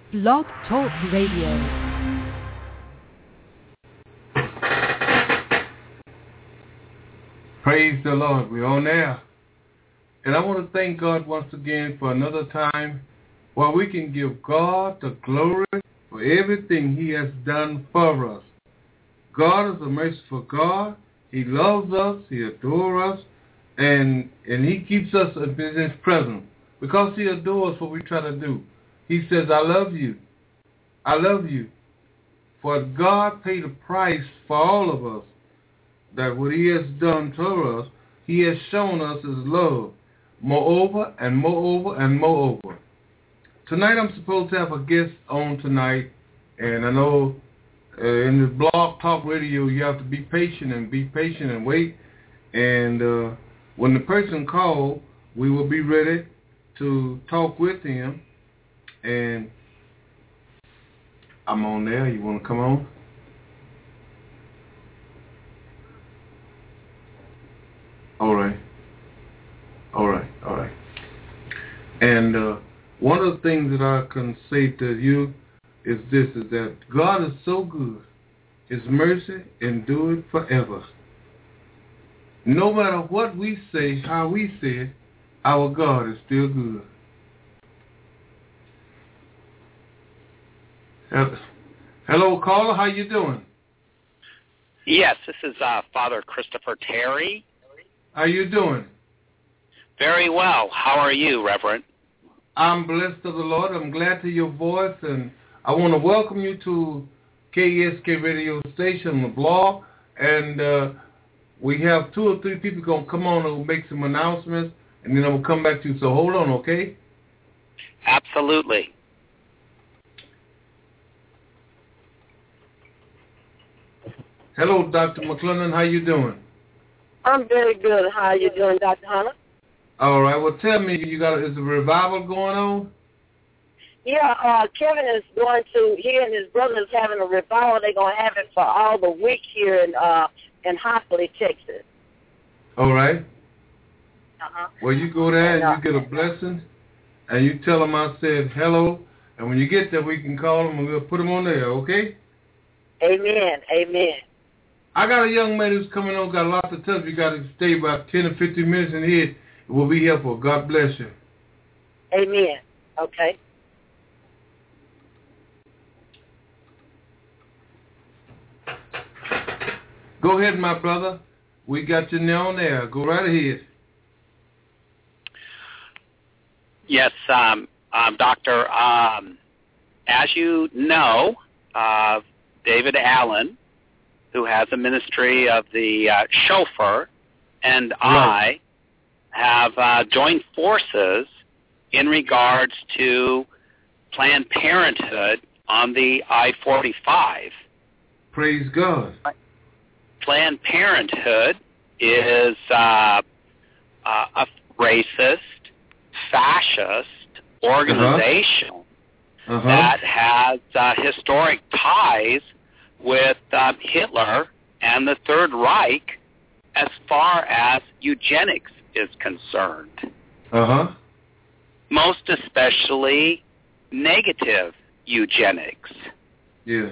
Blog Talk Radio. Praise the Lord. We're on air. And I want to thank God once again for another time where we can give God the glory for everything He has done for us. God is a merciful God. He loves us. He adores us. And He keeps us in His presence because He adores what we try to do. He says, I love you. I love you. For God paid a price for all of us. That what He has done to us, He has shown us His love. Moreover and moreover and moreover. Tonight I'm supposed to have a guest on tonight. And I know in the Blog Talk Radio you have to be patient and wait. And when the person calls, we will be ready to talk with him. And I'm on there. You want to come on? All right. And one of the things that I can say to you is this, is that God is so good. His mercy endureth forever. No matter what we say, how we say it, our God is still good. Hello, caller. How you doing? Yes, this is Father Christopher Terry. How you doing? Very well. How are you, Reverend? I'm blessed of the Lord. I'm glad to your voice, and I want to welcome you to KSK radio station, the blog. And we have 2 or 3 people going to come on and make some announcements, and then I will come back to you. So hold on, okay? Absolutely. Hello, Dr. McClellan. How you doing? I'm very good. How are you doing, Dr. Hunter? All right. Well, tell me, is a revival going on? Yeah, Kevin is going to, he and his brother is having a revival. They're going to have it for all the week here in Hockley, Texas. All right. Uh-huh. Well, you go there and you get a blessing, and you tell them I said hello, and when you get there, we can call them and we'll put them on there, okay? Amen. I got a young man who's coming on, got a lot to tell you. You got to stay about 10 or 15 minutes in here. We'll be here for. God bless you. Amen. Okay. Go ahead, my brother. We got you now on there. Go right ahead. Yes, Doctor. As you know, David Allen, who has a ministry of the chauffeur, and right. I have joined forces in regards to Planned Parenthood on the I-45. Praise God. Planned Parenthood is a racist, fascist organization that has historic ties with Hitler and the Third Reich as far as eugenics is concerned. Most especially negative eugenics. Yeah.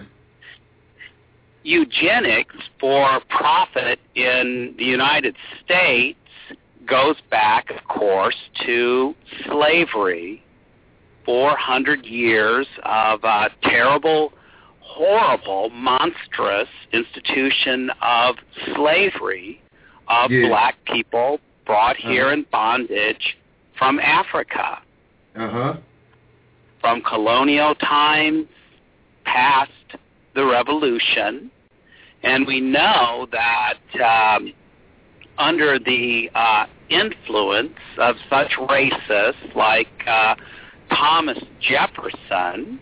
Eugenics for profit in the United States goes back, of course, to slavery. 400 years of terrible, horrible, monstrous institution of slavery of black people brought here in bondage from Africa. From colonial times past the Revolution. And we know that under the influence of such racists like Thomas Jefferson,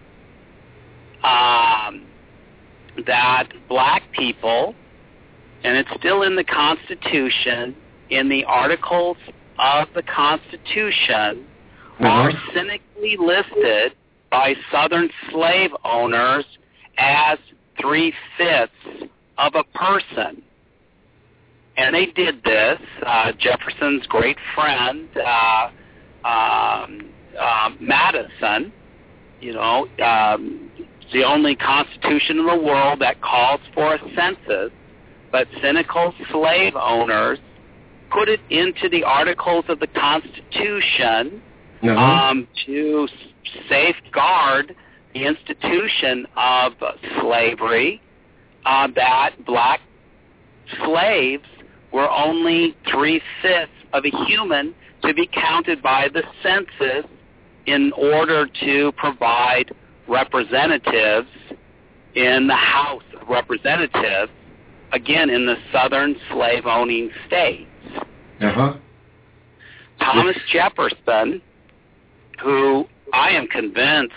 that black people, and it's still in the Constitution, in the Articles of the Constitution, are cynically listed by Southern slave owners as 3/5 of a person. And they did this. Jefferson's great friend, Madison, It's the only constitution in the world that calls for a census, but cynical slave owners put it into the Articles of the Constitution to safeguard the institution of slavery, that black slaves were only 3/5 of a human to be counted by the census in order to provide representatives in the House of Representatives, again, in the southern slave-owning states. Thomas Jefferson, who I am convinced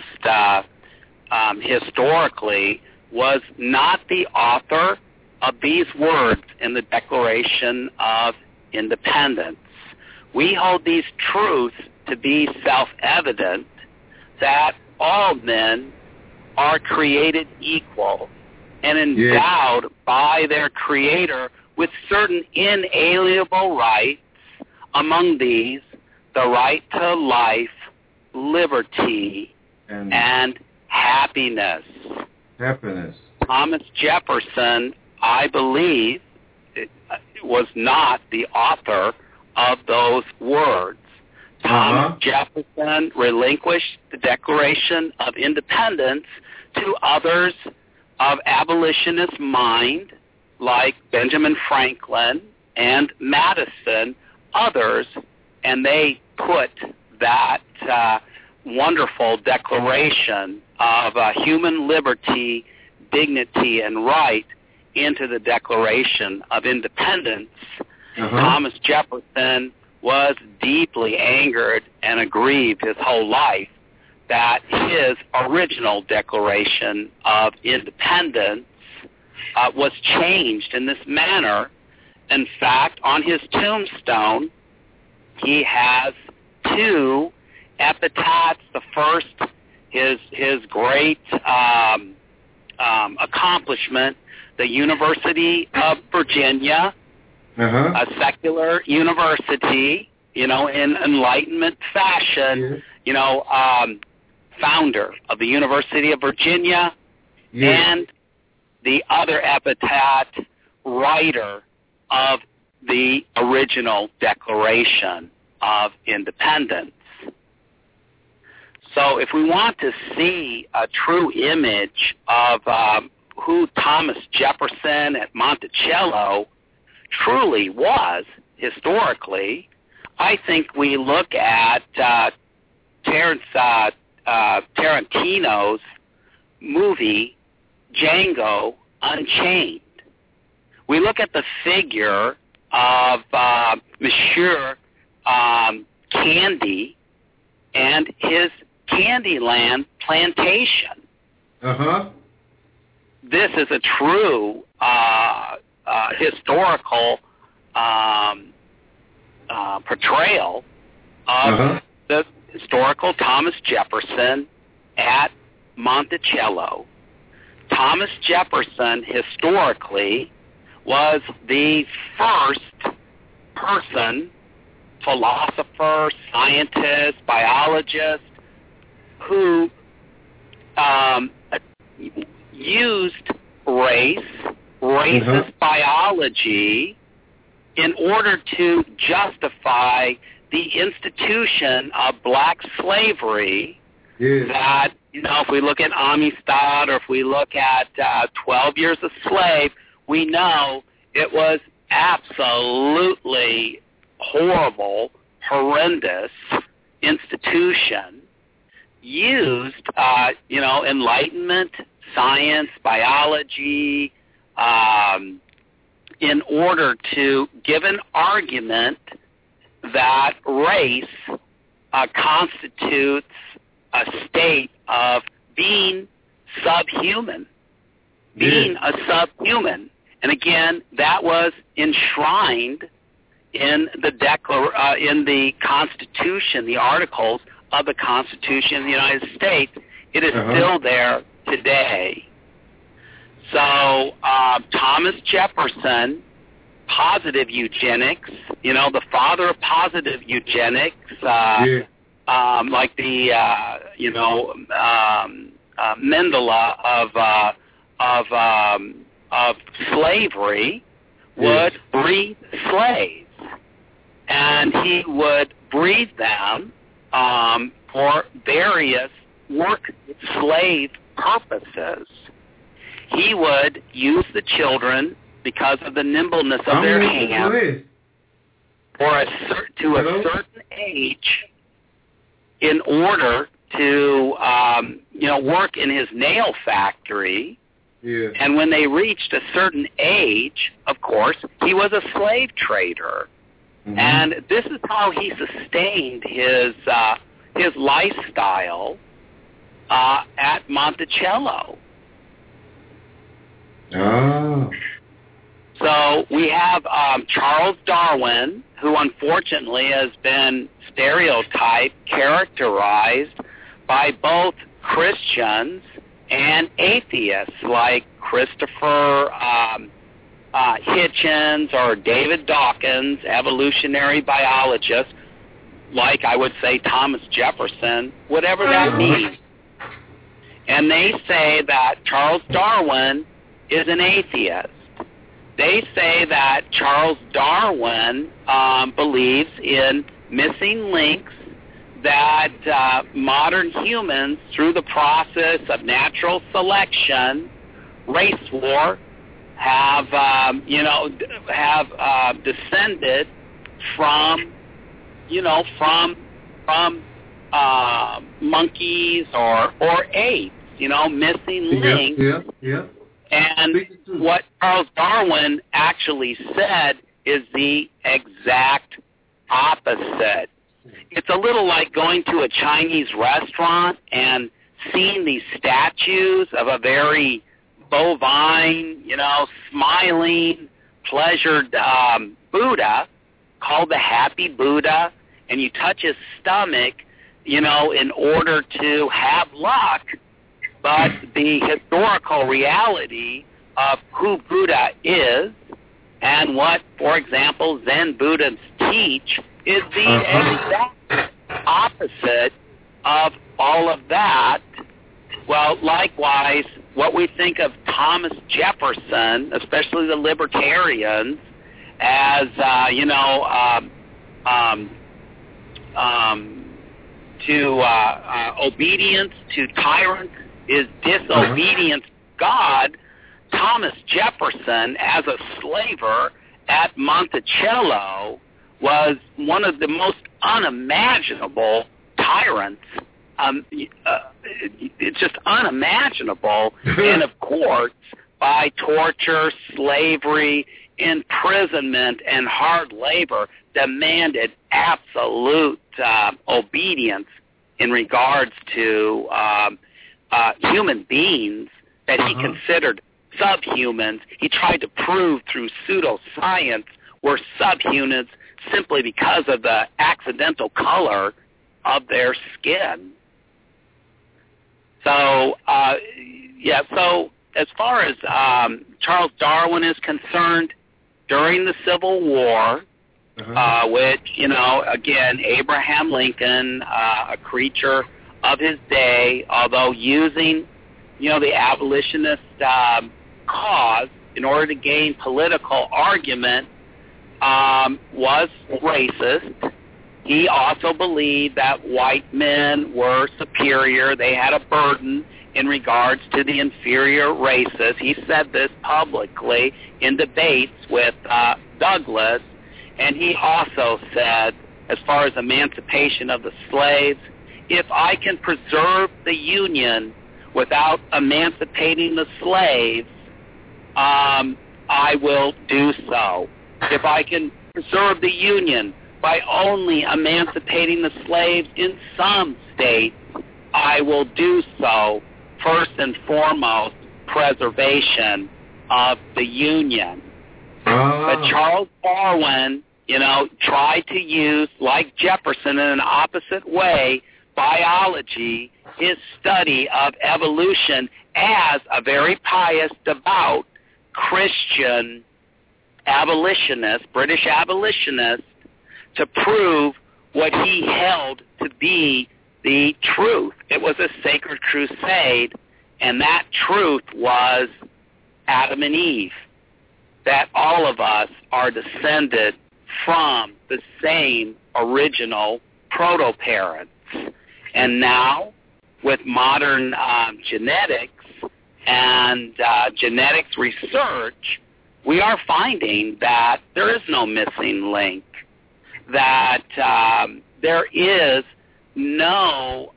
historically was not the author of these words in the Declaration of Independence. We hold these truths to be self-evident, that all men are created equal and endowed by their Creator with certain inalienable rights, among these the right to life, liberty, and happiness. Thomas Jefferson, I believe, was not the author of those words. Thomas Jefferson relinquished the Declaration of Independence to others of abolitionist mind, like Benjamin Franklin and Madison, others, and they put that wonderful declaration of human liberty, dignity, and right into the Declaration of Independence. Thomas Jefferson was deeply angered and aggrieved his whole life that his original Declaration of Independence was changed in this manner. In fact, on his tombstone, he has two epitaphs. The first, his great accomplishment, the University of Virginia, a secular university, in Enlightenment fashion, founder of the University of Virginia, and the other epitaph, writer of the original Declaration of Independence. So if we want to see a true image of who Thomas Jefferson at Monticello truly was historically, I think we look at Tarantino's movie Django Unchained. We look at the figure of Monsieur Candy and his Candyland plantation. This is a true historical portrayal of the historical Thomas Jefferson at Monticello. Thomas Jefferson historically was the first person, philosopher, scientist, biologist, who used racist biology in order to justify the institution of black slavery. That, if we look at Amistad or if we look at 12 Years a Slave, we know it was absolutely horrible, horrendous institution used, Enlightenment, science, biology, in order to give an argument that race constitutes a state of being subhuman, a subhuman. And again, that was enshrined in the Constitution, the Articles of the Constitution of the United States. It is still there today. So Thomas Jefferson, positive eugenics, the father of positive eugenics, like the Mendele of slavery, would breed slaves, and he would breed them for various work slave purposes. He would use the children because of the nimbleness of their hands to a certain age in order to work in his nail factory. Yeah. And when they reached a certain age, of course, he was a slave trader. Mm-hmm. And this is how he sustained his lifestyle at Monticello. Oh. So we have Charles Darwin, who unfortunately has been stereotyped, characterized by both Christians and atheists like Christopher Hitchens or David Dawkins, evolutionary biologists, like I would say Thomas Jefferson, whatever that means. And they say that Charles Darwin is an atheist. They say that Charles Darwin believes in missing links, that modern humans, through the process of natural selection, race war, have descended from monkeys or apes, missing links. Yeah. And what Charles Darwin actually said is the exact opposite. It's a little like going to a Chinese restaurant and seeing these statues of a very bovine, smiling, pleasured Buddha called the Happy Buddha, and you touch his stomach, in order to have luck. But the historical reality of who Buddha is and what, for example, Zen Buddhists teach is the exact opposite of all of that. Well, likewise, what we think of Thomas Jefferson, especially the libertarians, as, obedience to tyrants is disobedience to God. Thomas Jefferson, as a slaver at Monticello, was one of the most unimaginable tyrants. It's just unimaginable. And, of course, by torture, slavery, imprisonment, and hard labor, demanded absolute obedience in regards to human beings that he considered subhumans. He tried to prove through pseudoscience were subhumans simply because of the accidental color of their skin. So, so as far as Charles Darwin is concerned, during the Civil War, which, again, Abraham Lincoln, a creature of his day, although using, the abolitionist cause in order to gain political argument, was racist. He also believed that white men were superior. They had a burden in regards to the inferior races. He said this publicly in debates with Douglas, and he also said, as far as emancipation of the slaves, if I can preserve the Union without emancipating the slaves, I will do so. If I can preserve the Union by only emancipating the slaves in some states, I will do so. First and foremost, preservation of the Union. But Charles Darwin, tried to use, like Jefferson in an opposite way, biology, his study of evolution, as a very pious, devout Christian abolitionist, British abolitionist, to prove what he held to be the truth. It was a sacred crusade, and that truth was Adam and Eve, that all of us are descended from the same original proto-parents. And now, with modern genetics and genetics research, we are finding that there is no missing link, that there is no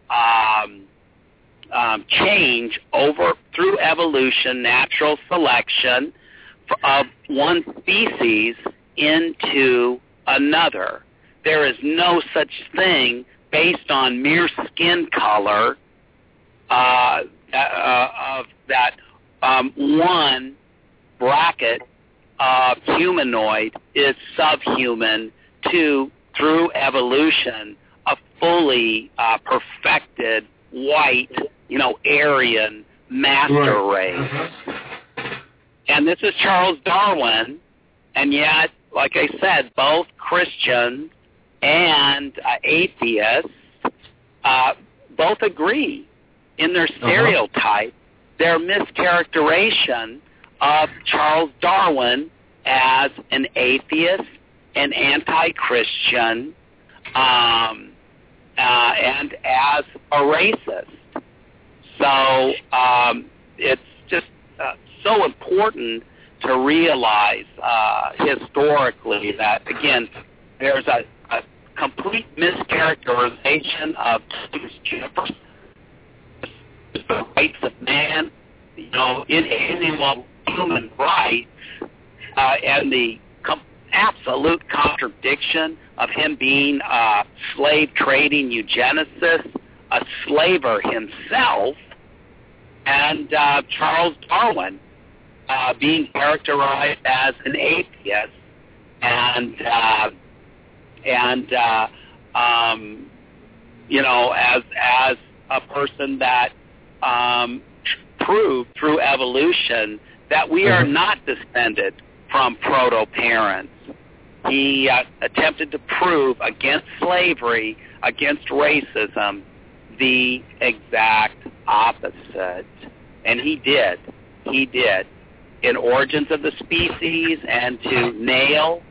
change over through evolution, natural selection of one species into another. There is no such thing based on mere skin color of that one bracket of humanoid is subhuman to, through evolution, a fully perfected white, Aryan master race. And this is Charles Darwin, and yet, like I said, both Christians and atheists both agree in their stereotype, their mischaracterization of Charles Darwin as an atheist, an anti-Christian, and as a racist. So it's just so important to realize historically that, again, there's a complete mischaracterization of Jefferson, the rights of man, inalienable human rights, and the absolute contradiction of him being a slave trading eugenicist, a slaver himself, and Charles Darwin being characterized as an atheist, and as a person that proved through evolution that we are not descended from proto-parents. He attempted to prove against slavery, against racism, the exact opposite. And he did. He did. In Origins of the Species, and to nail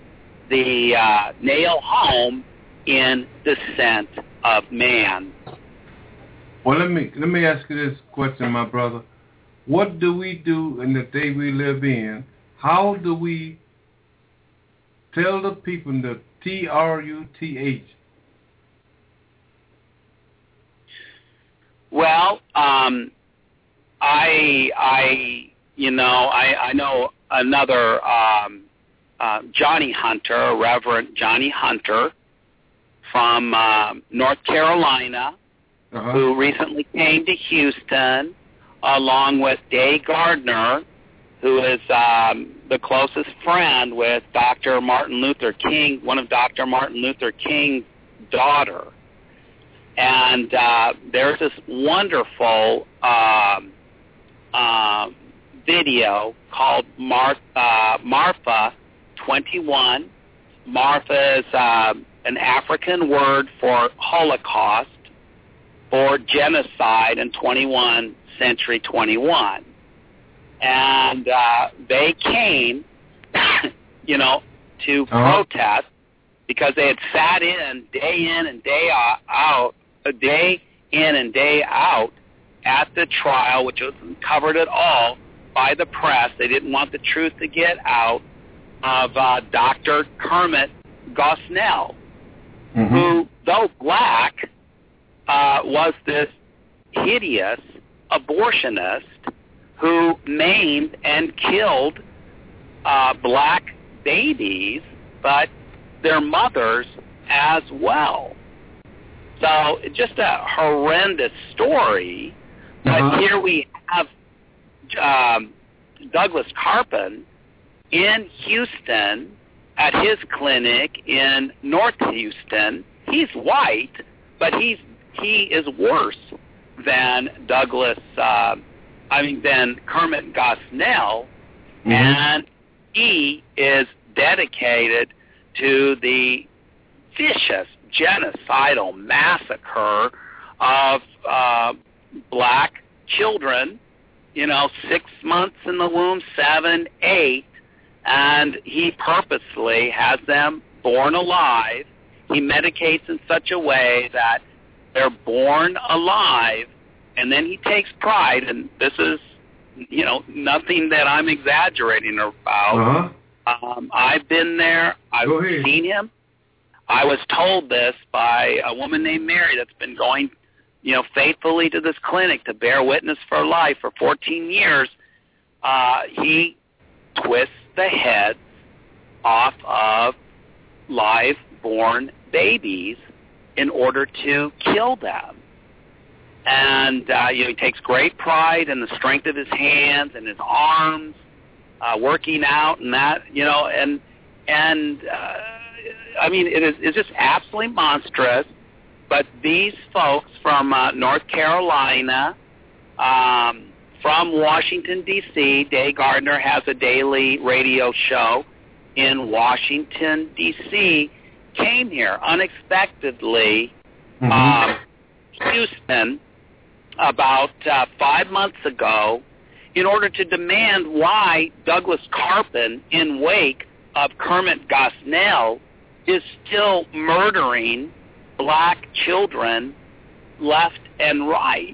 home in Descent of Man. Well, let me ask you this question, my brother. What do we do in the day we live in? How do we tell the people the TRUTH? Well, I know another Johnny Hunter, Reverend Johnny Hunter from North Carolina, who recently came to Houston, along with Day Gardner, who is the closest friend with Dr. Martin Luther King, one of Dr. Martin Luther King's daughter. And there's this wonderful video called Marfa 21. Marfa is an African word for Holocaust, for genocide in 21, century 21. And they came, to protest because they had sat in and day out at the trial, which wasn't covered at all by the press. They didn't want the truth to get out of Dr. Kermit Gosnell, who, though black, was this hideous abortionist who maimed and killed black babies, but their mothers as well. So just a horrendous story. But here we have Douglas Carpin in Houston at his clinic in North Houston. He's white, but he is worse than than Kermit Gosnell, and he is dedicated to the genocidal massacre of black children, 6 months in the womb, 7, 8, and he purposely has them born alive. He medicates in such a way that they're born alive, and then he takes pride, and this is, nothing that I'm exaggerating about. I've been there. I've seen him. I was told this by a woman named Mary that's been going, faithfully to this clinic to bear witness for life for 14 years. He twists the heads off of live-born babies in order to kill them. And he takes great pride in the strength of his hands and his arms, working out and that, it's just absolutely monstrous. But these folks from North Carolina, from Washington, D.C., Day Gardner has a daily radio show in Washington, D.C., came here unexpectedly, Houston, about 5 months ago, in order to demand why Douglas Carpin, in wake of Kermit Gosnell, is still murdering black children left and right.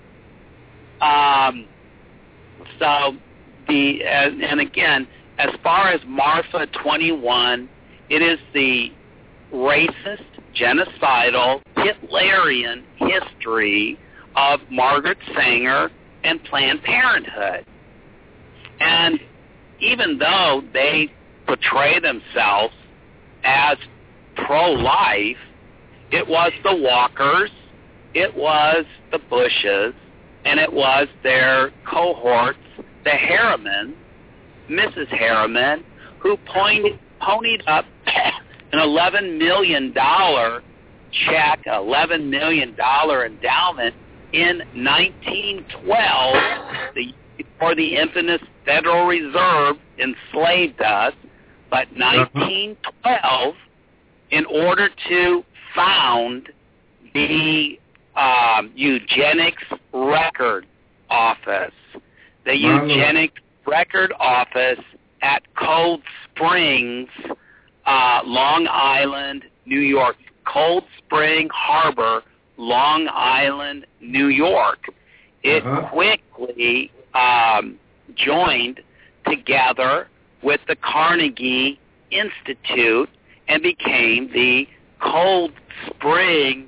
And again, as far as Marfa 21, it is the racist, genocidal, Hitlerian history of Margaret Sanger and Planned Parenthood. And even though they portray themselves as pro-life, it was the Walkers, it was the Bushes, and it was their cohorts, the Harriman, Mrs. Harriman, who ponied up an $11 million check, $11 million endowment in 1912 before the infamous Federal Reserve enslaved us, but 1912 in order to found the Eugenics Record Office. The Eugenics Record Office at Cold Springs, Long Island, New York. Cold Spring Harbor, Long Island, New York. It quickly joined together with the Carnegie Institute and became the Cold Spring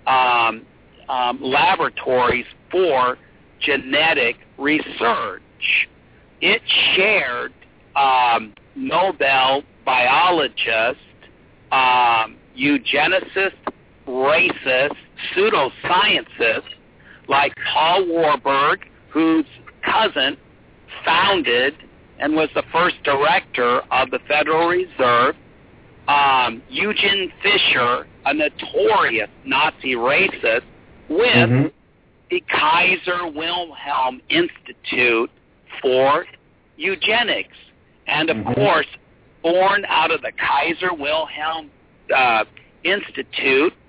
laboratories for genetic research. It shared Nobel biologist, eugenicist, racist, pseudoscientists like Paul Warburg, whose cousin founded and was the first director of the Federal Reserve, Eugen Fischer, a notorious Nazi racist, with the Kaiser Wilhelm Institute for Eugenics. And, of course, born out of the Kaiser Wilhelm Institute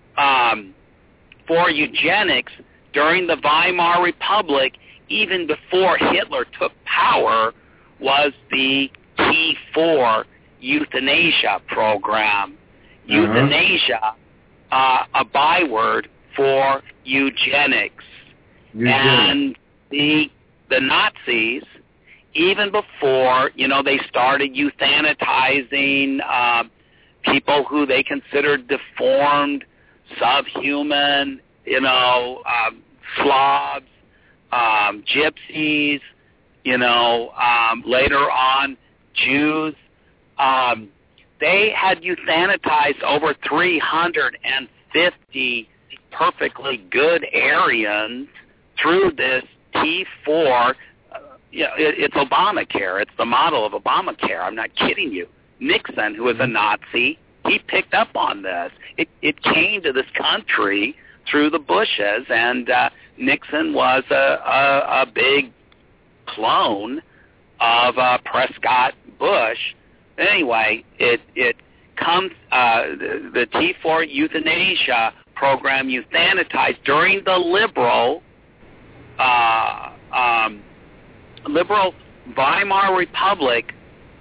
for Eugenics during the Weimar Republic, even before Hitler took power, was the T4 euthanasia program. Euthanasia, a byword for eugenics. And the Nazis, even before, they started euthanizing people who they considered deformed, subhuman, Slavs, gypsies, later on Jews. They had euthanized over 350 perfectly good Aryans through this T4. It's Obamacare. It's the model of Obamacare. I'm not kidding you. Nixon, who was a Nazi, he picked up on this. It came to this country through the Bushes, and Nixon was a big clone of Prescott Bush. Anyway, it the T4 euthanasia program euthanized during the liberal Weimar Republic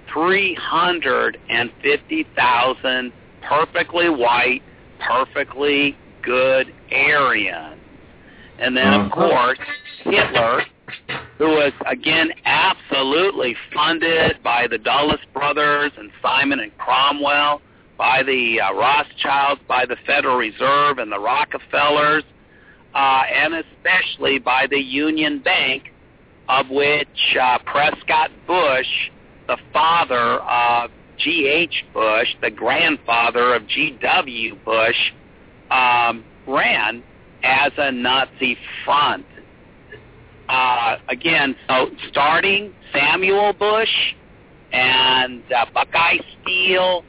350,000 perfectly white, perfectly good Aryans. And then, of course, Hitler, who was, again, absolutely funded by the Dulles brothers and Simon and Cromwell, by the Rothschilds, by the Federal Reserve and the Rockefellers, and especially by the Union Bank, of which Prescott Bush, the father of G.H. Bush, the grandfather of G.W. Bush, ran as a Nazi front. Again, so starting Samuel Bush and Buckeye Steele,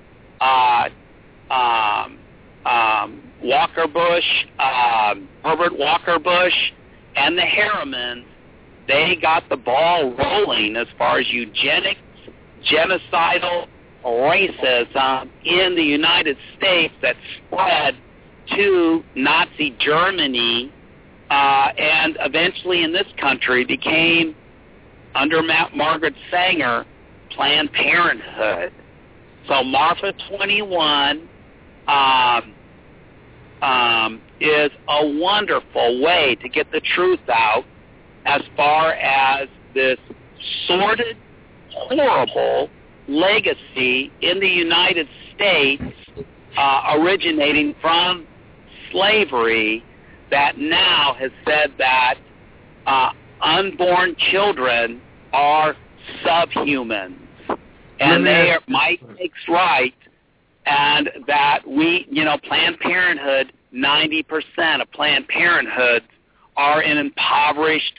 Walker Bush, Herbert Walker Bush, and the Harrimans, they got the ball rolling as far as eugenics, genocidal racism in the United States that spread to Nazi Germany, and eventually in this country became, under Margaret Sanger, Planned Parenthood. So Marfa 21 is a wonderful way to get the truth out as far as this sordid, horrible legacy in the United States originating from slavery that now has said that unborn children are subhumans. And they are, Mike makes right, and that we, Planned Parenthood, 90% of Planned Parenthoods are in impoverished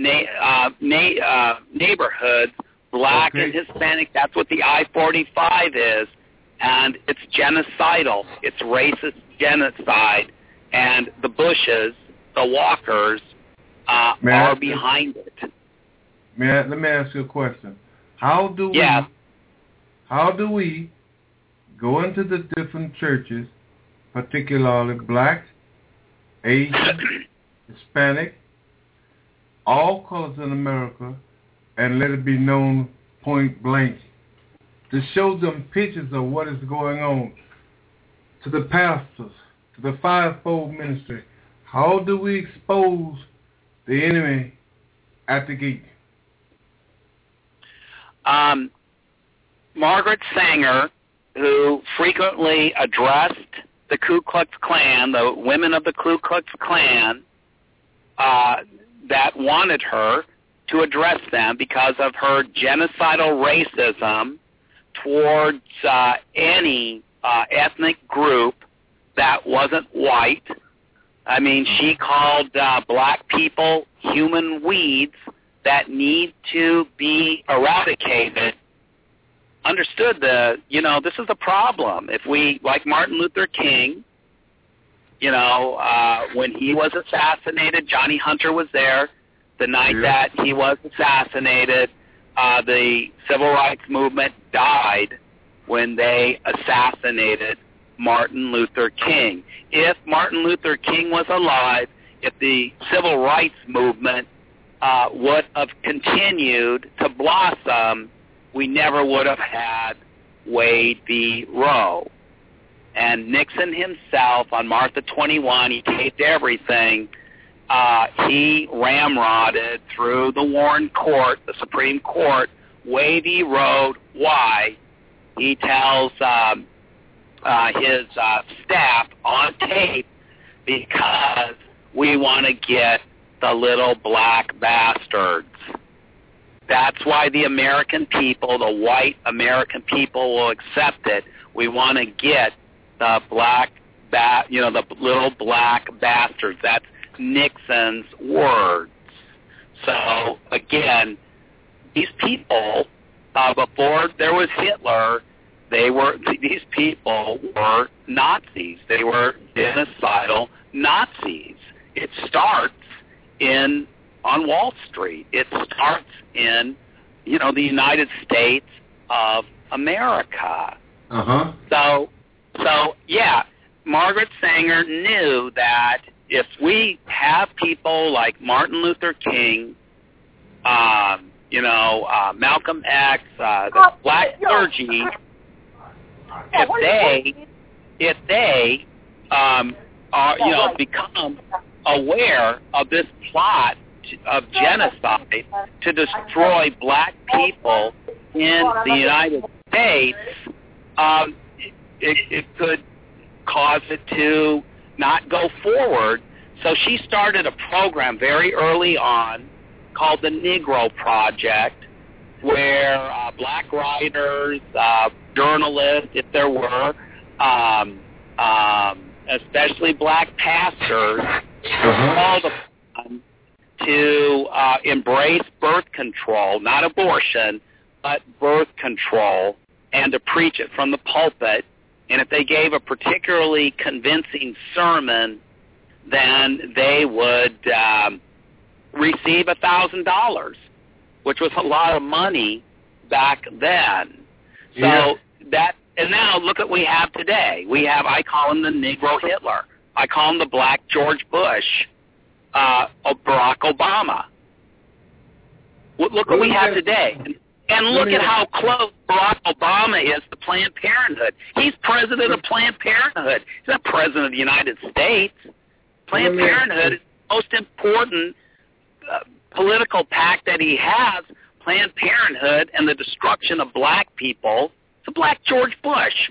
neighborhoods, black and Hispanic. That's what the I-45 is. And it's genocidal. It's racist genocide. And the Bushes, the Walkers, are behind it. Let me ask you a question. How do we go into the different churches, particularly black, Asian, Hispanic, all colors in America, and let it be known point blank, to show them pictures of what is going on, to the pastors, to the fivefold ministry? How do we expose the enemy at the gate? Margaret Sanger, who frequently addressed the Ku Klux Klan, the women of the Ku Klux Klan, that wanted her to address them because of her genocidal racism towards any ethnic group that wasn't white. I mean, she called black people human weeds that need to be eradicated. Understood this is a problem. If we, like Martin Luther King, when he was assassinated, Johnny Hunter was there the night that he was assassinated. The civil rights movement died when they assassinated Martin Luther King. If Martin Luther King was alive, if the civil rights movement would have continued to blossom, we never would have had Wade v. Roe. And Nixon himself, on Martha 21, he taped everything. He ramrodded through the Warren Court, the Supreme Court, Wade v. Roe. Why? He tells his staff on tape, because we want to get the little black bastards. That's why the American people, the white American people, will accept it. We want to get the the little black bastards. That's Nixon's words. So again, these people, before there was Hitler, these people were Nazis. They were genocidal Nazis. It starts on Wall Street. It starts in, the United States of America. So yeah, Margaret Sanger knew that if we have people like Martin Luther King, Malcolm X, the black clergy, if they are, become aware of this plot of genocide to destroy black people in the United States, it could cause it to not go forward. So she started a program very early on called the Negro Project, where black writers, journalists, if there were, especially black pastors, called upon to embrace birth control, not abortion, but birth control, and to preach it from the pulpit. And if they gave a particularly convincing sermon, then they would receive $1,000, which was a lot of money back then. So and now look at what we have today. I call him the Negro Hitler. I call him the Black George Bush, Barack Obama. Look what we have today. And look at how close Barack Obama is to Planned Parenthood. He's president of Planned Parenthood. He's not president of the United States. Planned Parenthood is the most important political pact that he has. Planned Parenthood and the destruction of black people. It's a Black George Bush.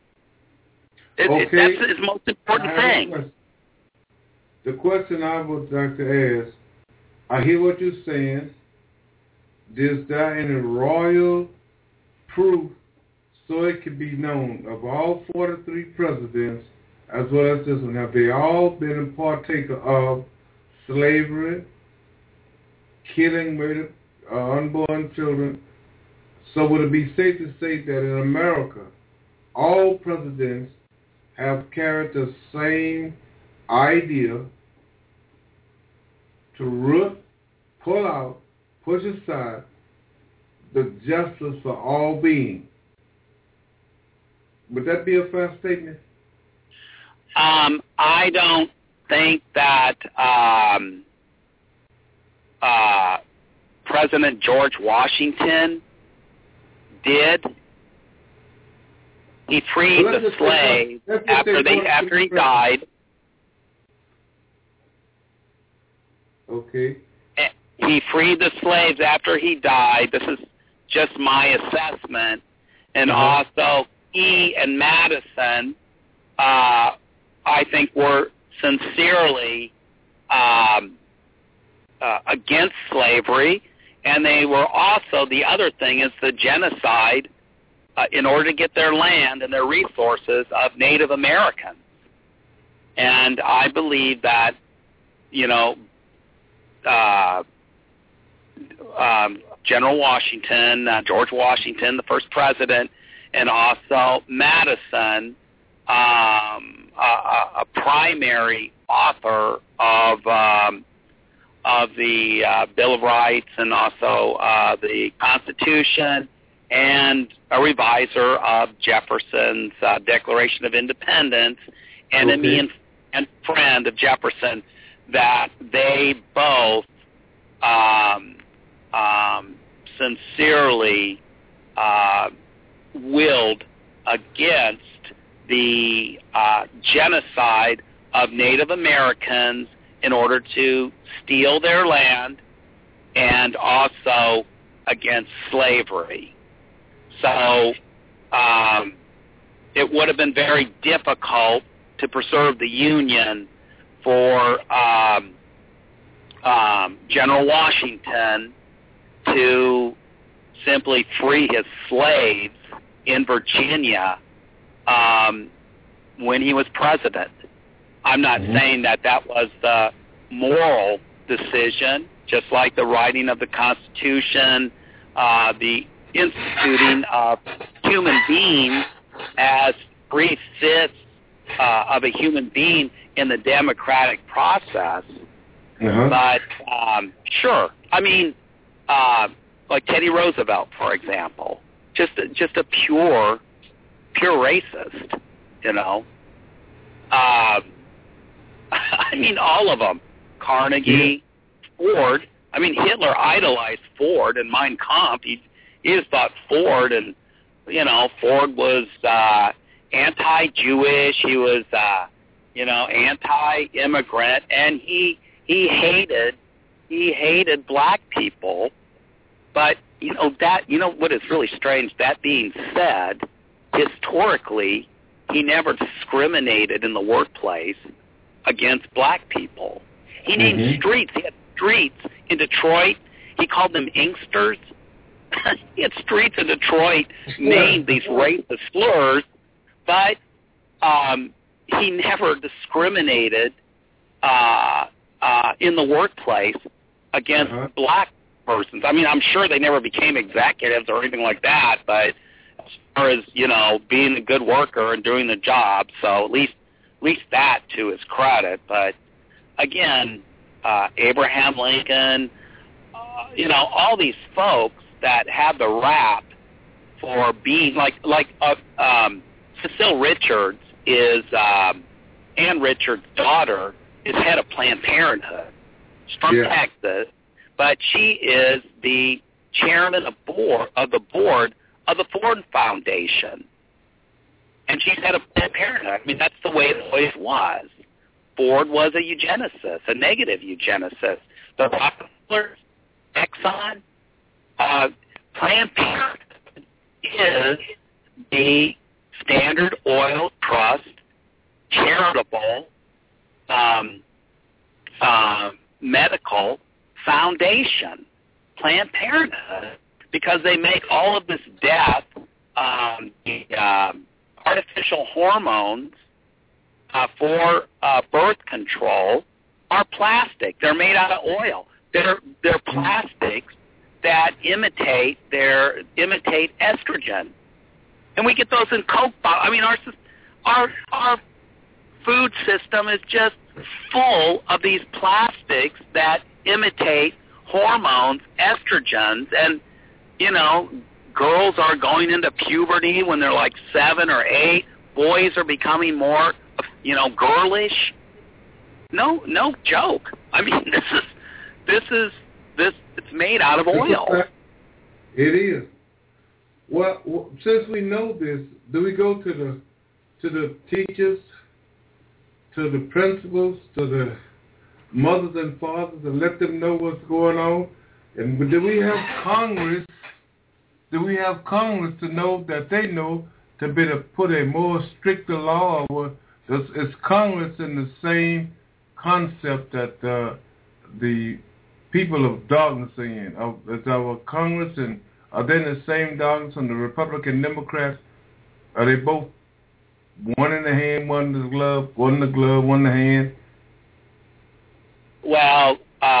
That's his most important thing. The question I would like to ask, I hear what you're saying. Is there any royal proof so it can be known of all 43 presidents as well as this one? Have they all been a partaker of slavery, killing, murder, unborn children? So would it be safe to say that in America, all presidents have carried the same idea to root, pull out, push aside the justice for all beings? Would that be a fair statement? I don't think that President George Washington did. He freed the slaves after he died. Okay. He freed the slaves after he died. This is just my assessment. And also, he and Madison, I think, were sincerely against slavery. And they were also, the other thing is the genocide in order to get their land and their resources of Native Americans. And I believe that, General Washington, George Washington, the first president, and also Madison, a primary author of the Bill of Rights and also the Constitution, and a reviser of Jefferson's Declaration of Independence, enemy and friend of Jefferson, that they both sincerely willed against the genocide of Native Americans in order to steal their land, and also against slavery. So it would have been very difficult to preserve the Union for General Washington to simply free his slaves in Virginia when he was president. I'm not saying that was the moral decision, just like the writing of the Constitution, the instituting of human beings as 3/5 of a human being in the democratic process. But sure, I mean, like Teddy Roosevelt, for example, just a pure pure racist, you know. I mean, all of them. Carnegie, Ford. I mean, Hitler idolized Ford and Mein Kampf. He just thought Ford, and, you know, Ford was anti-Jewish. He was, you know, anti-immigrant, and he hated black people. But, you know, what is really strange, that being said, historically, he never discriminated in the workplace against black people. He named streets. He had streets in Detroit. He called them inksters. He had streets in Detroit named these racist slurs, but he never discriminated in the workplace against black persons. I mean, I'm sure they never became executives or anything like that, but as far as, you know, being a good worker and doing the job, so at least that to his credit. But again, Abraham Lincoln, you know, all these folks that have the rap for being like Cecile Richards is Ann Richards' daughter is head of Planned Parenthood. She's from Texas, but she is the chairman of the board of the Ford Foundation, and she's head of Planned Parenthood. I mean, that's the way it always was. Ford was a eugenicist, a negative eugenicist. The Rockefellers, Exxon, Planned Parenthood is the Standard Oil Trust charitable medical foundation. Planned Parenthood, because they make all of this death, artificial hormones for birth control are plastic. They're made out of oil. They're plastics that imitate estrogen, and we get those in Coke bottles. I mean, our food system is just full of these plastics that imitate hormones, estrogens, and, you know, girls are going into puberty when they're like 7 or 8. Boys are becoming more, you know, girlish. No joke. I mean, this it's made out of oil. It is. Well, since we know this, do we go to the teachers, to the principals, to the mothers and fathers, and let them know what's going on? And do we have Congress? Do we have Congress to know that they know to be to put a more stricter law? Or is Congress in the same concept that the people of darkness are in? Is our Congress, and are they in the same darkness on the Republican Democrats? Are they both one in the hand, one in the glove, one in the glove, one in the hand? Well,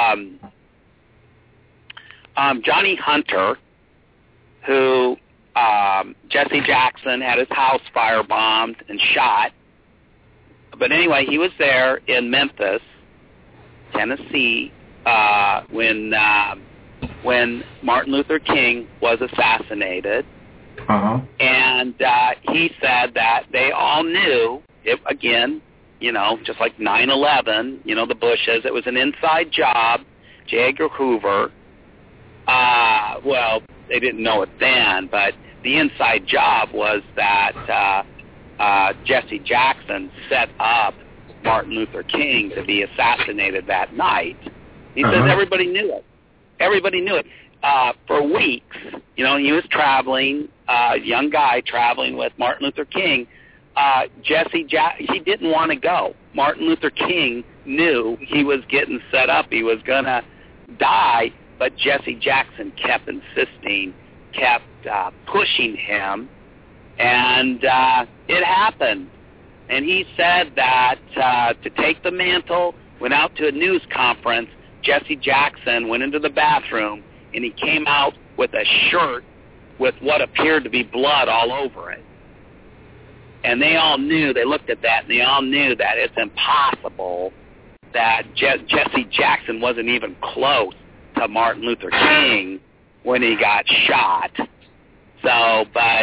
Johnny Hunter, who Jesse Jackson had his house firebombed and shot. But anyway, he was there in Memphis, Tennessee, when Martin Luther King was assassinated. And he said that they all knew, again, you know, just like 9/11, you know, the Bushes, it was an inside job. J. Edgar Hoover, well, they didn't know it then, but the inside job was that Jesse Jackson set up Martin Luther King to be assassinated that night. He says everybody knew it. Everybody knew it. For weeks, you know, he was traveling, young guy traveling with Martin Luther King. He didn't want to go. Martin Luther King knew he was getting set up. He was going to die, but Jesse Jackson kept insisting, kept pushing him, and it happened. And he said that to take the mantle, went out to a news conference. Jesse Jackson went into the bathroom, and he came out with a shirt with what appeared to be blood all over it. And they all knew, they looked at that, and they all knew that it's impossible that Jesse Jackson wasn't even close to Martin Luther King when he got shot. So, but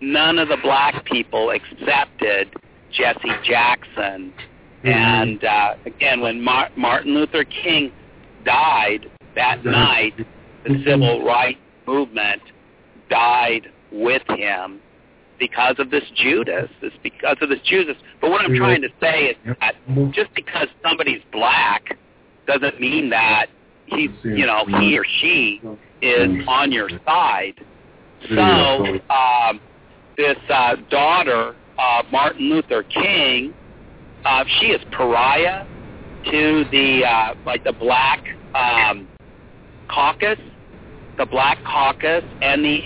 none of the black people accepted Jesse Jackson. And again, when Martin Luther King died that night, the civil rights movement died with him because of this Judas. But what I'm trying to say is that just because somebody's black doesn't mean that he or she is on your side. So this daughter of Martin Luther King, she is pariah to the black caucus, and the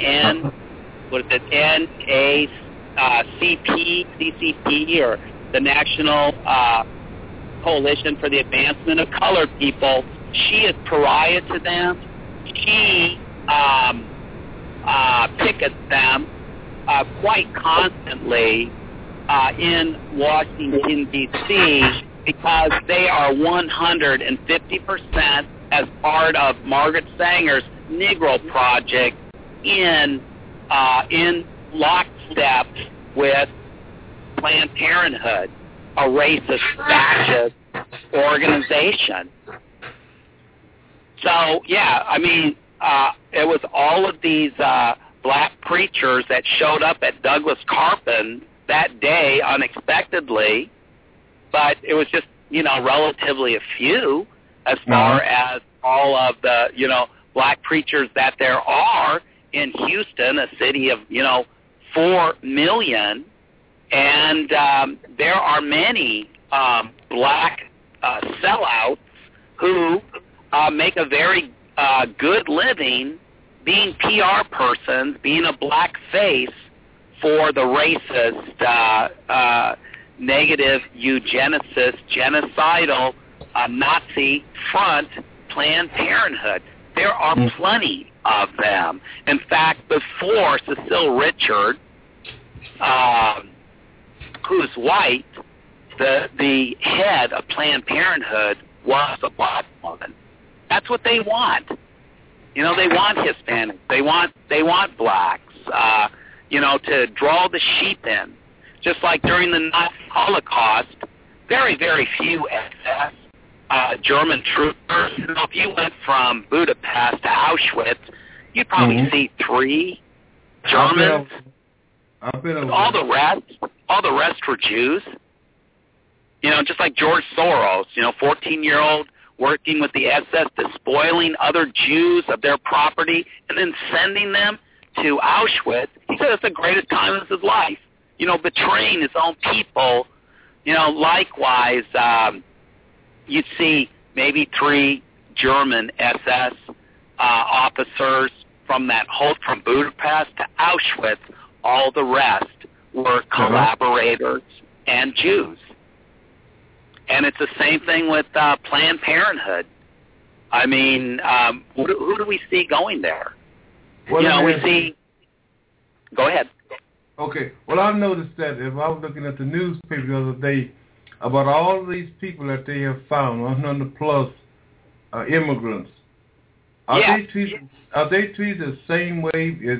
NAACP, or the National Coalition for the Advancement of Colored People. She is pariah to them. She pickets them quite constantly in Washington, D.C., because they are 150% as part of Margaret Sanger's Negro Project in lockstep with Planned Parenthood, a racist, fascist organization. So, yeah, I mean, it was all of these black preachers that showed up at Douglas Carpin that day unexpectedly, but it was just, relatively a few as far as all of the, black preachers that there are in Houston, a city of, 4 million, and there are many black sellouts who make a very good living being PR persons, being a black face for the racist, negative, eugenicist, genocidal, Nazi front Planned Parenthood. There are plenty of them. In fact, before Cecile Richard, who's white, the head of Planned Parenthood was a black woman. That's what they want. They want Hispanics. They want blacks. To draw the sheep in. Just like during the Nazi Holocaust, very, very few SS German troopers. If you went from Budapest to Auschwitz, you'd probably see 3 Germans. All the rest were Jews. Just like George Soros, 14-year-old working with the SS, despoiling other Jews of their property and then sending them to Auschwitz. He said it's the greatest time of his life. Betraying his own people. Likewise, you'd see maybe 3 German SS officers from Budapest to Auschwitz. All the rest were collaborators and Jews. And it's the same thing with Planned Parenthood. I mean, who do we see going there? Well, we see... Go ahead. Okay. Well, I noticed that if I was looking at the newspaper the other day about all of these people that they have found, 100+ immigrants, are they treated the same way as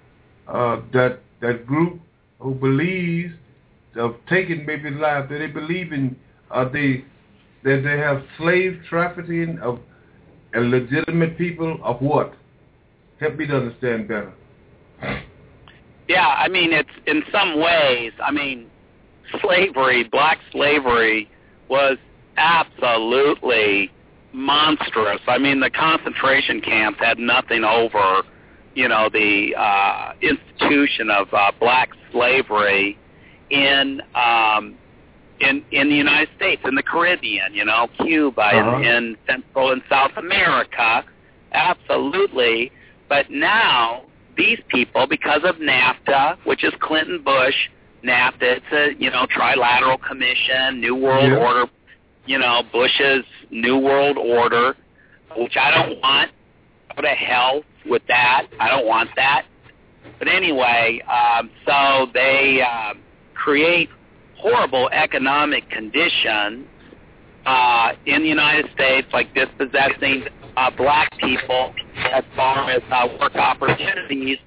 that group who believes of taking babies' lives? Do they believe in that they have slave trafficking of legitimate people of what? Help me to understand better. Yeah, I mean, it's in some ways, slavery, black slavery, was absolutely monstrous. The concentration camps had nothing over, the institution of black slavery in the United States, in the Caribbean, Cuba, in Central and South America, absolutely. But now these people, because of NAFTA, which is Clinton-Bush, NAFTA, it's a, trilateral commission, New World Order, Bush's New World Order, which I don't want. Go to hell with that. I don't want that. But anyway, so they create horrible economic conditions in the United States, like dispossessing black people as far as work opportunities,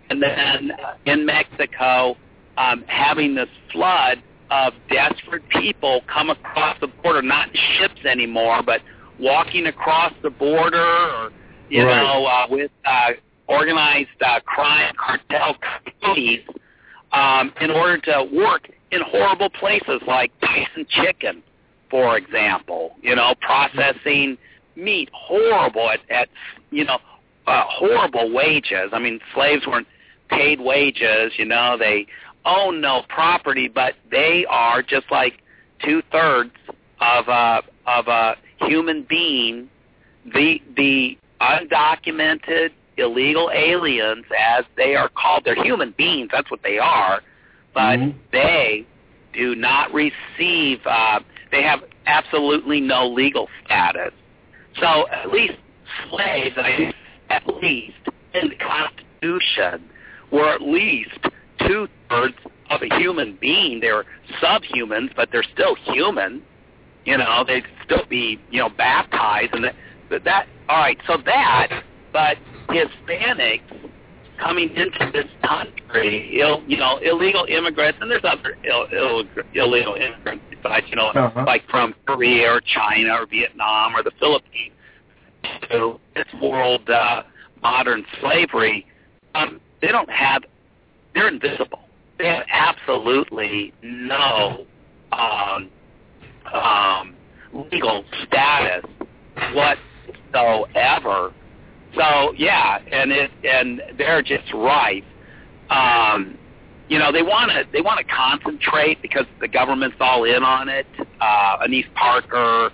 and then in Mexico, having this flood of desperate people come across the border, not in ships anymore, but walking across the border, or with organized crime cartel companies in order to work in horrible places like Tyson Chicken, for example. Processing meat, horrible at horrible wages. I mean, slaves weren't paid wages. They own no property, but they are just like 2/3 of a human being. The undocumented illegal aliens, as they are called, they're human beings. That's what they are, but they do not receive. They have absolutely no legal status. So at least slaves, at least in the Constitution, were at least 2/3 of a human being. They're subhumans, but they're still human. They'd still be, baptized. And that all right, so that, but Hispanics coming into this country, illegal immigrants, and there's other illegal immigrants besides, like from Korea or China or Vietnam or the Philippines, to this world modern slavery. They're invisible. They have absolutely no legal status whatsoever. So yeah, and they're just right. They want to concentrate because the government's all in on it. Anise Parker,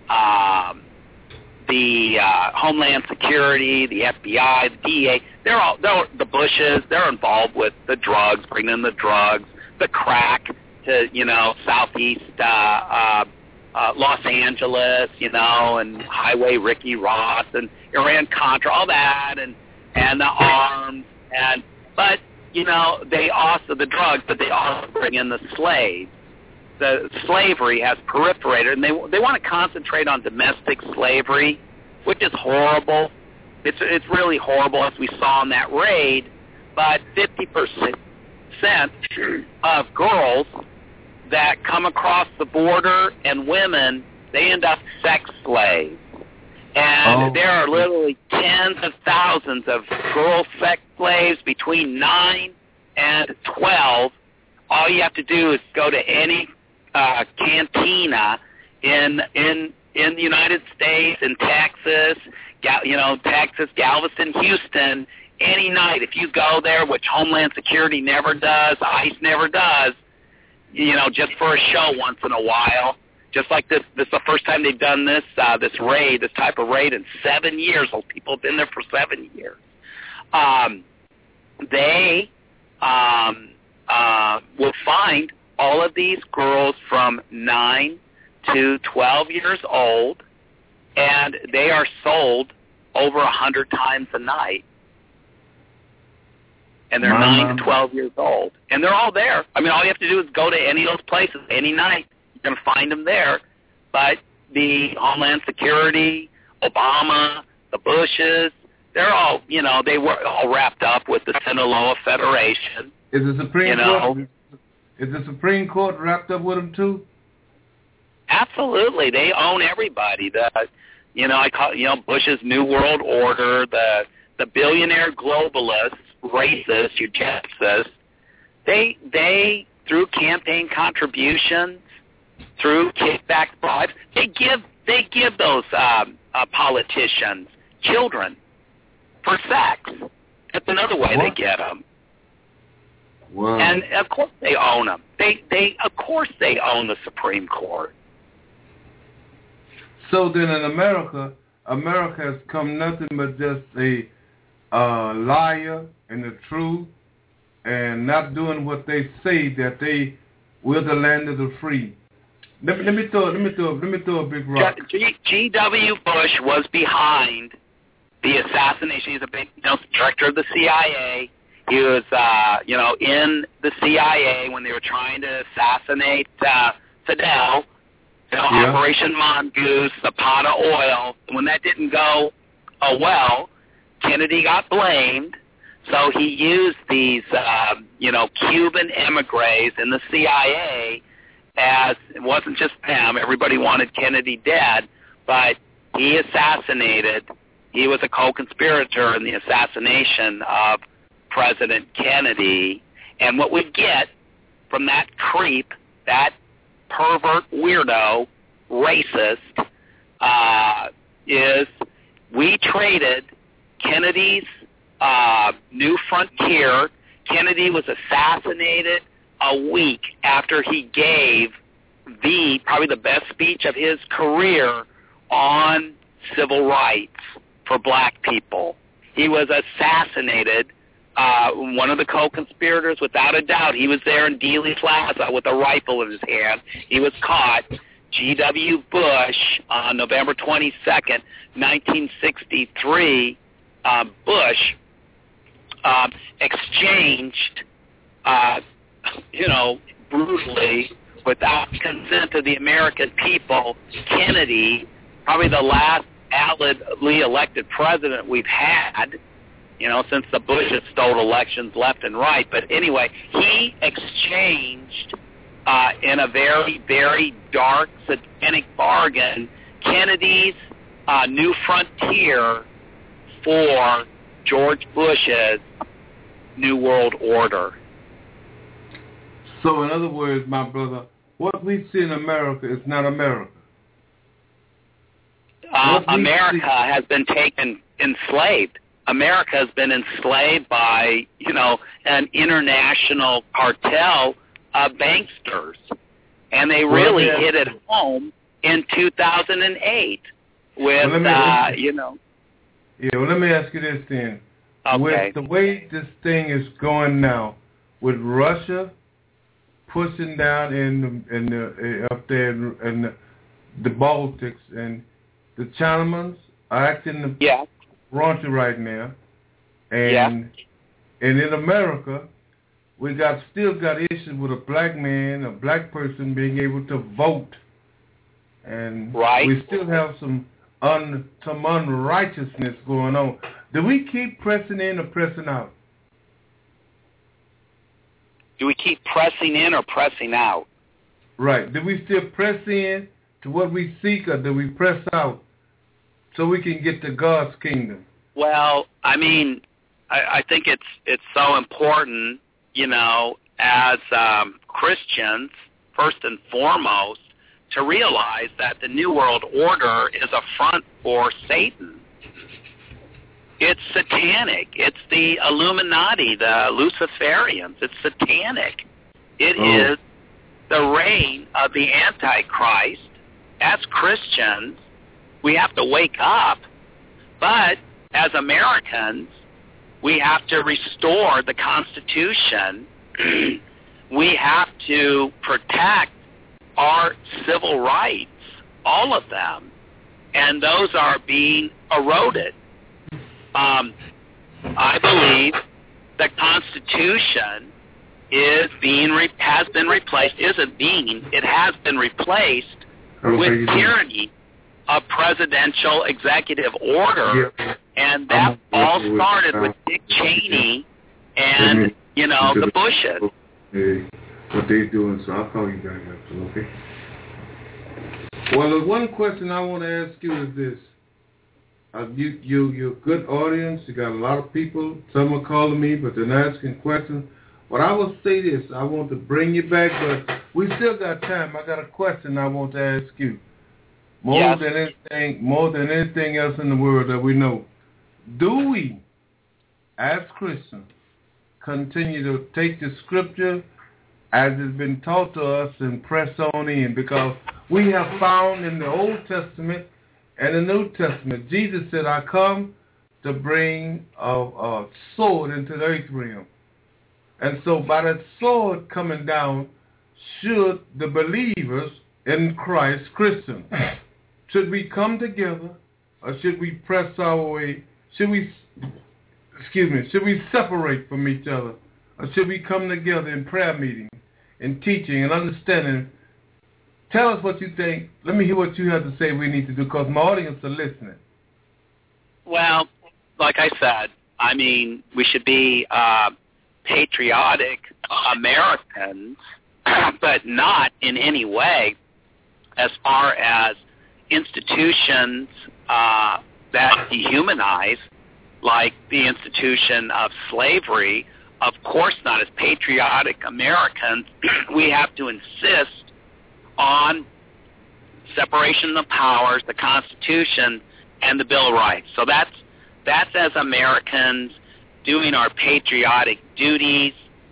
the Homeland Security, the FBI, the DEA, they're the Bushes. They're involved with the drugs, bringing in the drugs, the crack to southeast Los Angeles, and Highway Ricky Ross and Iran-Contra, all that, and the arms, but they also the drugs, but they also bring in the slaves. The slavery has proliferated, and they want to concentrate on domestic slavery, which is horrible. It's really horrible, as we saw in that raid. But 50% of girls that come across the border and women, they end up sex slaves. And there are literally tens of thousands of girl sex slaves between 9 and 12. All you have to do is go to any cantina in the United States, in Texas, Texas, Galveston, Houston, any night. If you go there, which Homeland Security never does, ICE never does, just for a show once in a while. Just like this is the first time they've done this raid, this type of raid in 7 years. Those people have been there for 7 years. They will find all of these girls from 9 to 12 years old, and they are sold over 100 times a night. And they're 9 to 12 years old. And they're all there. I mean, all you have to do is go to any of those places any night. You're going to find them there. But the Homeland Security, Obama, the Bushes, they're all, they were all wrapped up with the Sinaloa Federation. Is the Supreme Court? Is the Supreme Court wrapped up with them too? Absolutely, they own everybody. I call Bush's New World Order, the billionaire globalists, racists, eugenicists. They through campaign contributions, through kickback bribes, they give those politicians children for sex. That's another way they get them. Wow. And of course they own them. Of course they own the Supreme Court. So then in America has come nothing but just a liar and the truth, and not doing what they say that they will the land of the free. Let me throw a big rock. G.W. Bush was behind the assassination. He's a big director of the CIA. He was, in the CIA when they were trying to assassinate Fidel. Operation Mongoose, the pot of oil. When that didn't go well, Kennedy got blamed. So he used these, Cuban emigres in the CIA as, it wasn't just them, everybody wanted Kennedy dead, but he was a co-conspirator in the assassination of President Kennedy. And what we get from that creep, that pervert weirdo, racist, is we traded Kennedy's New Frontier. Kennedy was assassinated a week after he gave probably the best speech of his career on civil rights for black people. He was assassinated. One of the co-conspirators, without a doubt, he was there in Dealey Plaza with a rifle in his hand. He was caught. G.W. Bush, on November 22nd, 1963, Bush exchanged, brutally, without consent of the American people, Kennedy, probably the last validly elected president we've had, since the Bushes stole elections left and right. But anyway, he exchanged, in a very, very dark, satanic bargain, Kennedy's New Frontier for George Bush's New World Order. So, in other words, my brother, what we see in America is not America. America has been enslaved. America has been enslaved by, an international cartel of banksters. And they really hit it home in 2008 with, Yeah, well, let me ask you this then. Okay. With the way this thing is going now, with Russia pushing down up there in the Baltics, and the Chinamans are acting raunchy right now, and in America, we still got issues with a black man, a black person being able to vote, and we still have some unrighteousness going on. Do we keep pressing in or pressing out? Do we keep pressing in or pressing out? Right. Do we still press in to what we seek, or do we press out so we can get to God's kingdom? Well, I mean, I think it's so important, as Christians, first and foremost, to realize that the New World Order is a front for Satan. It's satanic. It's the Illuminati, the Luciferians. It's satanic. It is the reign of the Antichrist. As Christians, we have to wake up. But as Americans, we have to restore the Constitution. We have to protect our civil rights, all of them, and those are being eroded. I believe the Constitution has been replaced with tyranny of presidential executive order, and that all started with Dick Cheney and, the Bushes. What they're doing, so I'll call you back after, okay? Well, the one question I want to ask you is this. You're a good audience. You got a lot of people. Some are calling me, but they're not asking questions. But I will say this. I want to bring you back, but we still got time. I got a question I want to ask you. More than anything else in the world that we know. Do we, as Christians, continue to take the scripture as it's been taught to us and press on in? Because we have found in the Old Testament and the New Testament, Jesus said, I come to bring a sword into the earth realm. And so by that sword coming down, should the believers in Christ, Christians, should we come together, or should we press our way? Should we separate from each other? Or should we come together in prayer meetings, in teaching and understanding? Tell us what you think. Let me hear what you have to say we need to do, because my audience are listening. Well, like I said, I mean, we should be patriotic Americans, but not in any way as far as institutions that dehumanize, like the institution of slavery. Of course not. As patriotic Americans, we have to insist on separation of powers, the Constitution, and the Bill of Rights. So that's as Americans doing our patriotic duties.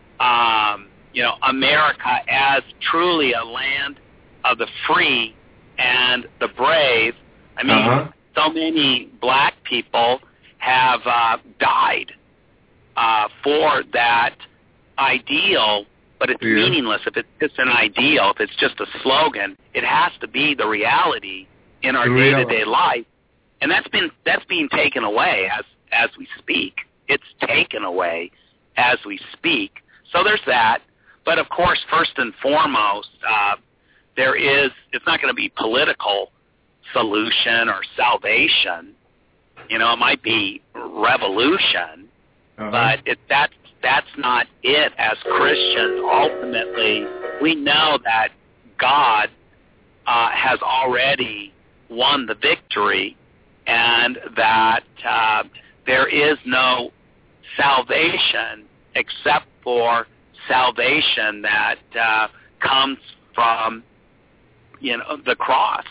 America as truly a land of the free and the brave. I mean, so many black people have died for that ideal, but it's meaningless if it's just an ideal, if it's just a slogan. It has to be the reality in our day-to-day life, and that's being taken away as we speak. It's taken away as we speak. So there's that. But of course, first and foremost, it's not going to be political solution or salvation. It might be revolution, but that's not it. As Christians, ultimately, we know that God has already won the victory, and that there is no salvation except for salvation that comes from the cross.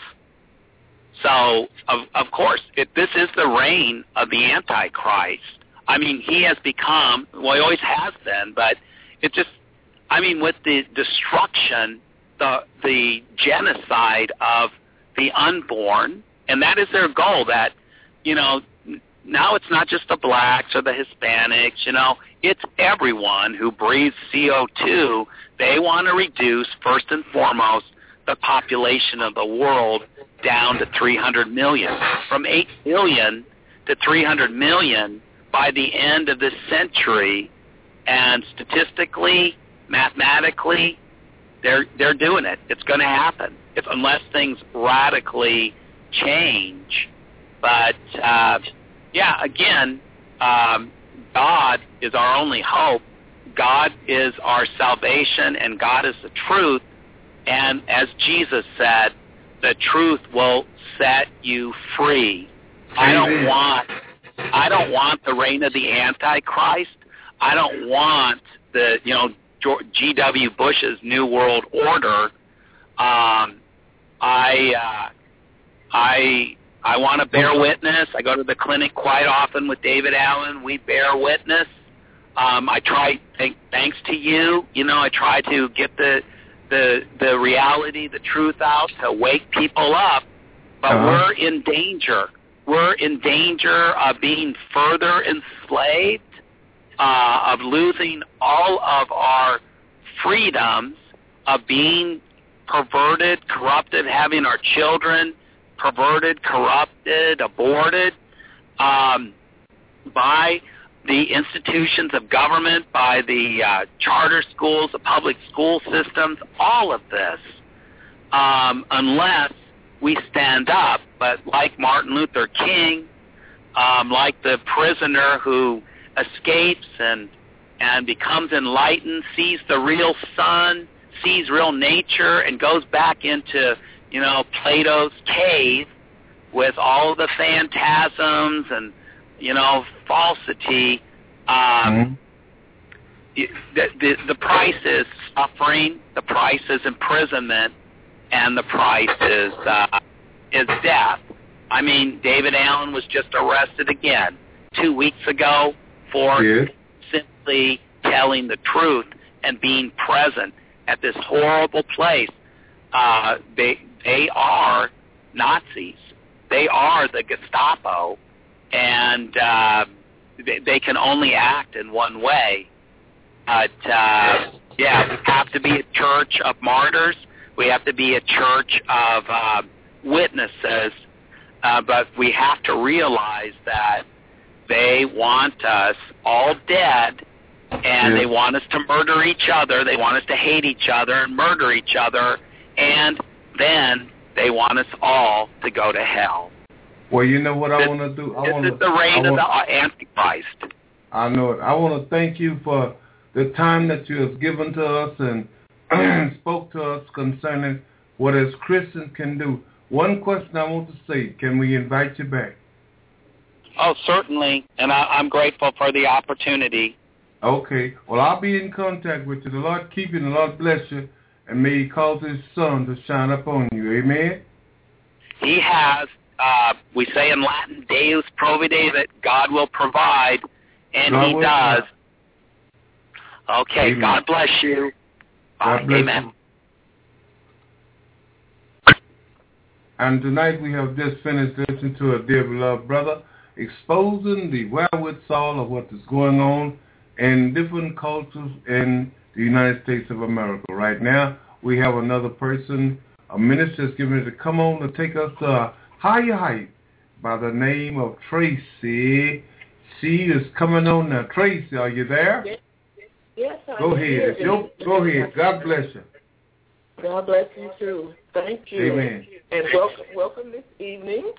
So, of course, this is the reign of the Antichrist. I mean, he has become, well, he always has been, but it just, I mean, with the destruction, the genocide of the unborn, and that is their goal, that, now it's not just the blacks or the Hispanics, it's everyone who breathes CO2. They want to reduce, first and foremost, the population of the world down to 300 million, from 8 billion to 300 million by the end of this century. And statistically, mathematically, they're doing it. It's going to happen unless things radically change. But again, God is our only hope. God is our salvation, and God is the truth. And as Jesus said, the truth will set you free. I don't want the reign of the Antichrist. I don't want the G.W. Bush's New World Order. I want to bear witness. I go to the clinic quite often with David Allen. We bear witness. I try, thanks to you, I try to get the reality, the truth out to wake people up. But we're in danger. We're in danger of being further enslaved, of losing all of our freedoms, of being perverted, corrupted, having our children perverted, corrupted, aborted by the institutions of government, by the charter schools, the public school systems, all of this, unless we stand up. But like Martin Luther King, like the prisoner who escapes and becomes enlightened, sees the real sun, sees real nature, and goes back into Plato's cave with all the phantasms and falsity. The price is suffering, the price is imprisonment, and the price is death. I mean, David Allen was just arrested again 2 weeks ago for simply telling the truth and being present at this horrible place. They are Nazis. They are the Gestapo, and they can only act in one way. But, we have to be a church of martyrs. We have to be a church of witnesses. But we have to realize that they want us all dead, and they want us to murder each other. They want us to hate each other and murder each other, and then they want us all to go to hell. Well, you know what I want to do? This is the reign of the Antichrist. I know it. I want to thank you for the time that you have given to us and spoke to us concerning what as Christians can do. One question I want to say, can we invite you back? Oh, certainly, and I'm grateful for the opportunity. Okay. Well, I'll be in contact with you. The Lord keep you and the Lord bless you, and may He cause His sun to shine upon you. Amen? He has, we say in Latin, Deus provide, that God will provide, and God He will does. provide. Okay, Amen. God bless you. Bye. God bless Amen. you. And tonight we have just finished listening to a dear beloved brother exposing the wherewithal of what is going on in different cultures in the United States of America. Right now, we have another person, a minister is getting ready to come on to take us to a higher height by the name of Tracy. She is coming on now. Tracy, are you there? Yes, Go ahead. Go ahead. God bless you. God bless you too. Thank you. Amen. And welcome this evening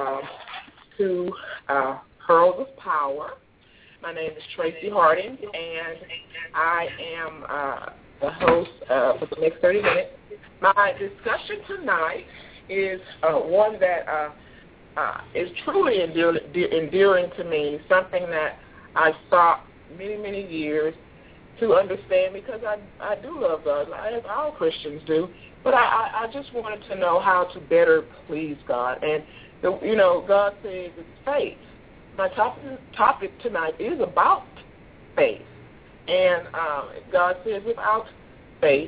to Pearls of Power. My name is Tracy Harding, and I am the host for the next 30 minutes. My discussion tonight is one that is truly endearing to me, something that I've sought many, many years to understand, because I do love God, as all Christians do, but I just wanted to know how to better please God. And, God says it's faith. My topic tonight is about faith. And God says without faith,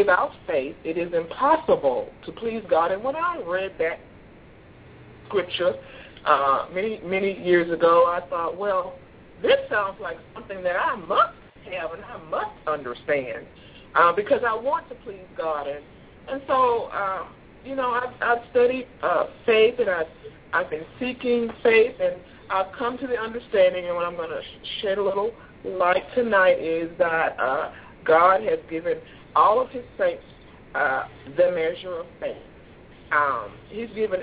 it is impossible to please God. And when I read that scripture many, many years ago, I thought, well, this sounds like something that I must have and I must understand because I want to please God. And so, I've studied faith, and I've been seeking faith, and I've come to the understanding, and what I'm going to shed a little light tonight is that God has given all of His saints the measure of faith. He's given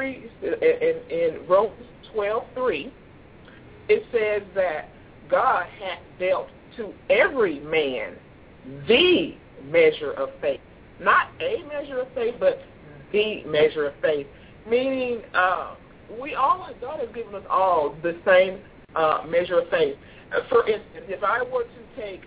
in Romans 12:3, it says that God hath dealt to every man the measure of faith. Not a measure of faith, but the measure of faith. Meaning, God has given us all the same measure of faith. For instance, if I were to take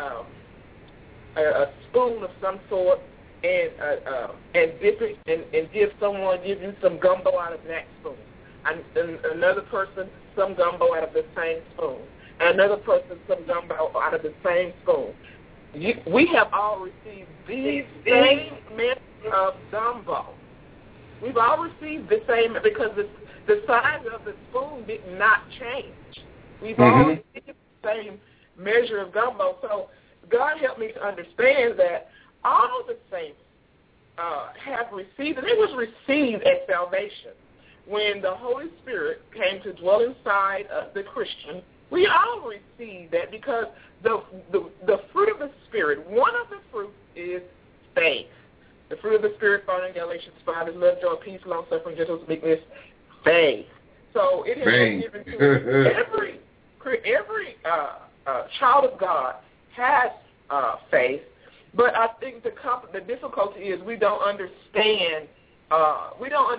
a spoon of some sort and dip it and give you some gumbo out of that spoon, and another person some gumbo out of the same spoon, and another person some gumbo out of the same spoon, we have all received the same measure of gumbo. We've all received the same, because the size of the spoon did not change. We've all received the same measure of gumbo. So God helped me to understand that all the saints have received, and it was received at salvation. When the Holy Spirit came to dwell inside of the Christian, we all received that, because the fruit of the Spirit, one of the fruits is faith. The fruit of the Spirit found in Galatians 5 is love, joy, peace, long-suffering, gentleness, meekness, faith. So it has been given to every child of God has faith, but I think the difficulty is we don't understand how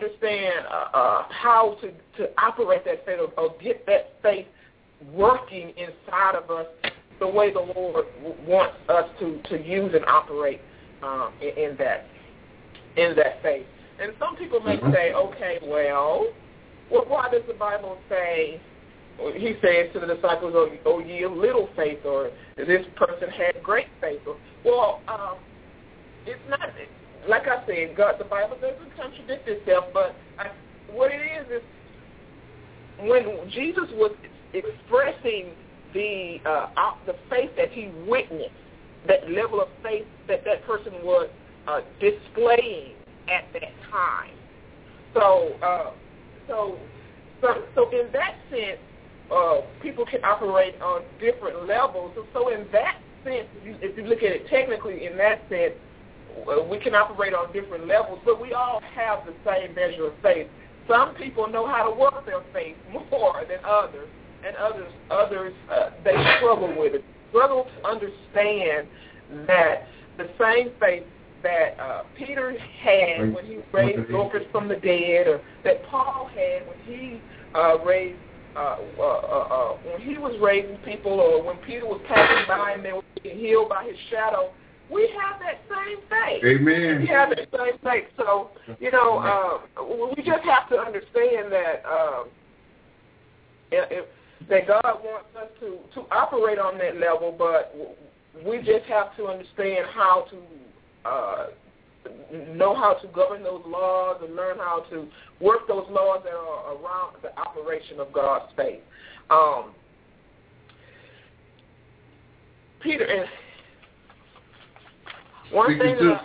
to operate that faith or get that faith working inside of us the way the Lord wants us to use and operate in that faith. And some people may say, okay, well, why does the Bible say, he says to the disciples, oh ye of little faith, or this person had great faith? It's not, like I said, the Bible doesn't contradict itself, but what it is when Jesus was expressing the faith that he witnessed, that level of faith that person was displaying at that time. So in that sense, people can operate on different levels. So in that sense, if you look at it technically, in that sense, we can operate on different levels, but we all have the same measure of faith. Some people know how to work their faith more than others. and others they struggle with it. Struggle to understand that the same faith that Peter had when he raised Dorcas from the dead, or that Paul had when he when he was raising people, or when Peter was passing by and they were being healed by his shadow, we have that same faith. Amen. We have that same faith. So, we just have to understand that that God wants us to operate on that level, but we just have to understand how to know how to govern those laws and learn how to work those laws that are around the operation of God's faith. Peter, and one thing that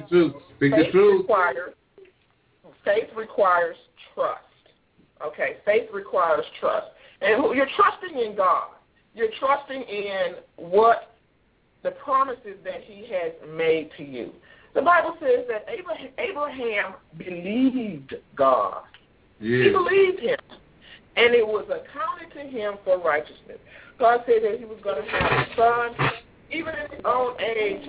faith requires trust. Okay, faith requires trust. And you're trusting in God. You're trusting in what the promises that he has made to you. The Bible says that Abraham believed God. Yes. He believed him. And it was accounted to him for righteousness. God said that he was going to have a son, even at his own age.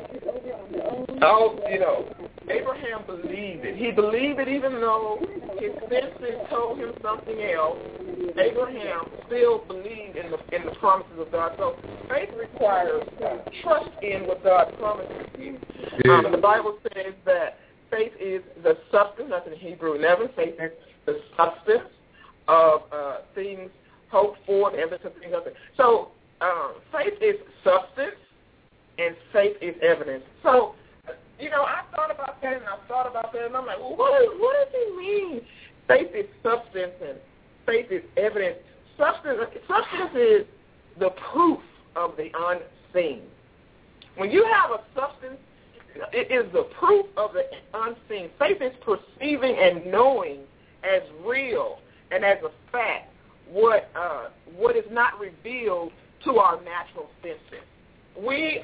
Abraham believed it. He believed it even though his senses told him something else. Abraham still believed in the promises of God. So faith requires trust in what God promises you. The Bible says that faith is the substance, that's in Hebrew 11, faith is the substance of things hoped for, the evidence of things up there. So faith is substance, and faith is evidence. So, I thought about that, and and I'm like, well, what does he mean? Faith is substance, and faith is evidence. Substance is the proof of the unseen. When you have a substance, it is the proof of the unseen. Faith is perceiving and knowing as real and as a fact what is not revealed to our natural senses. We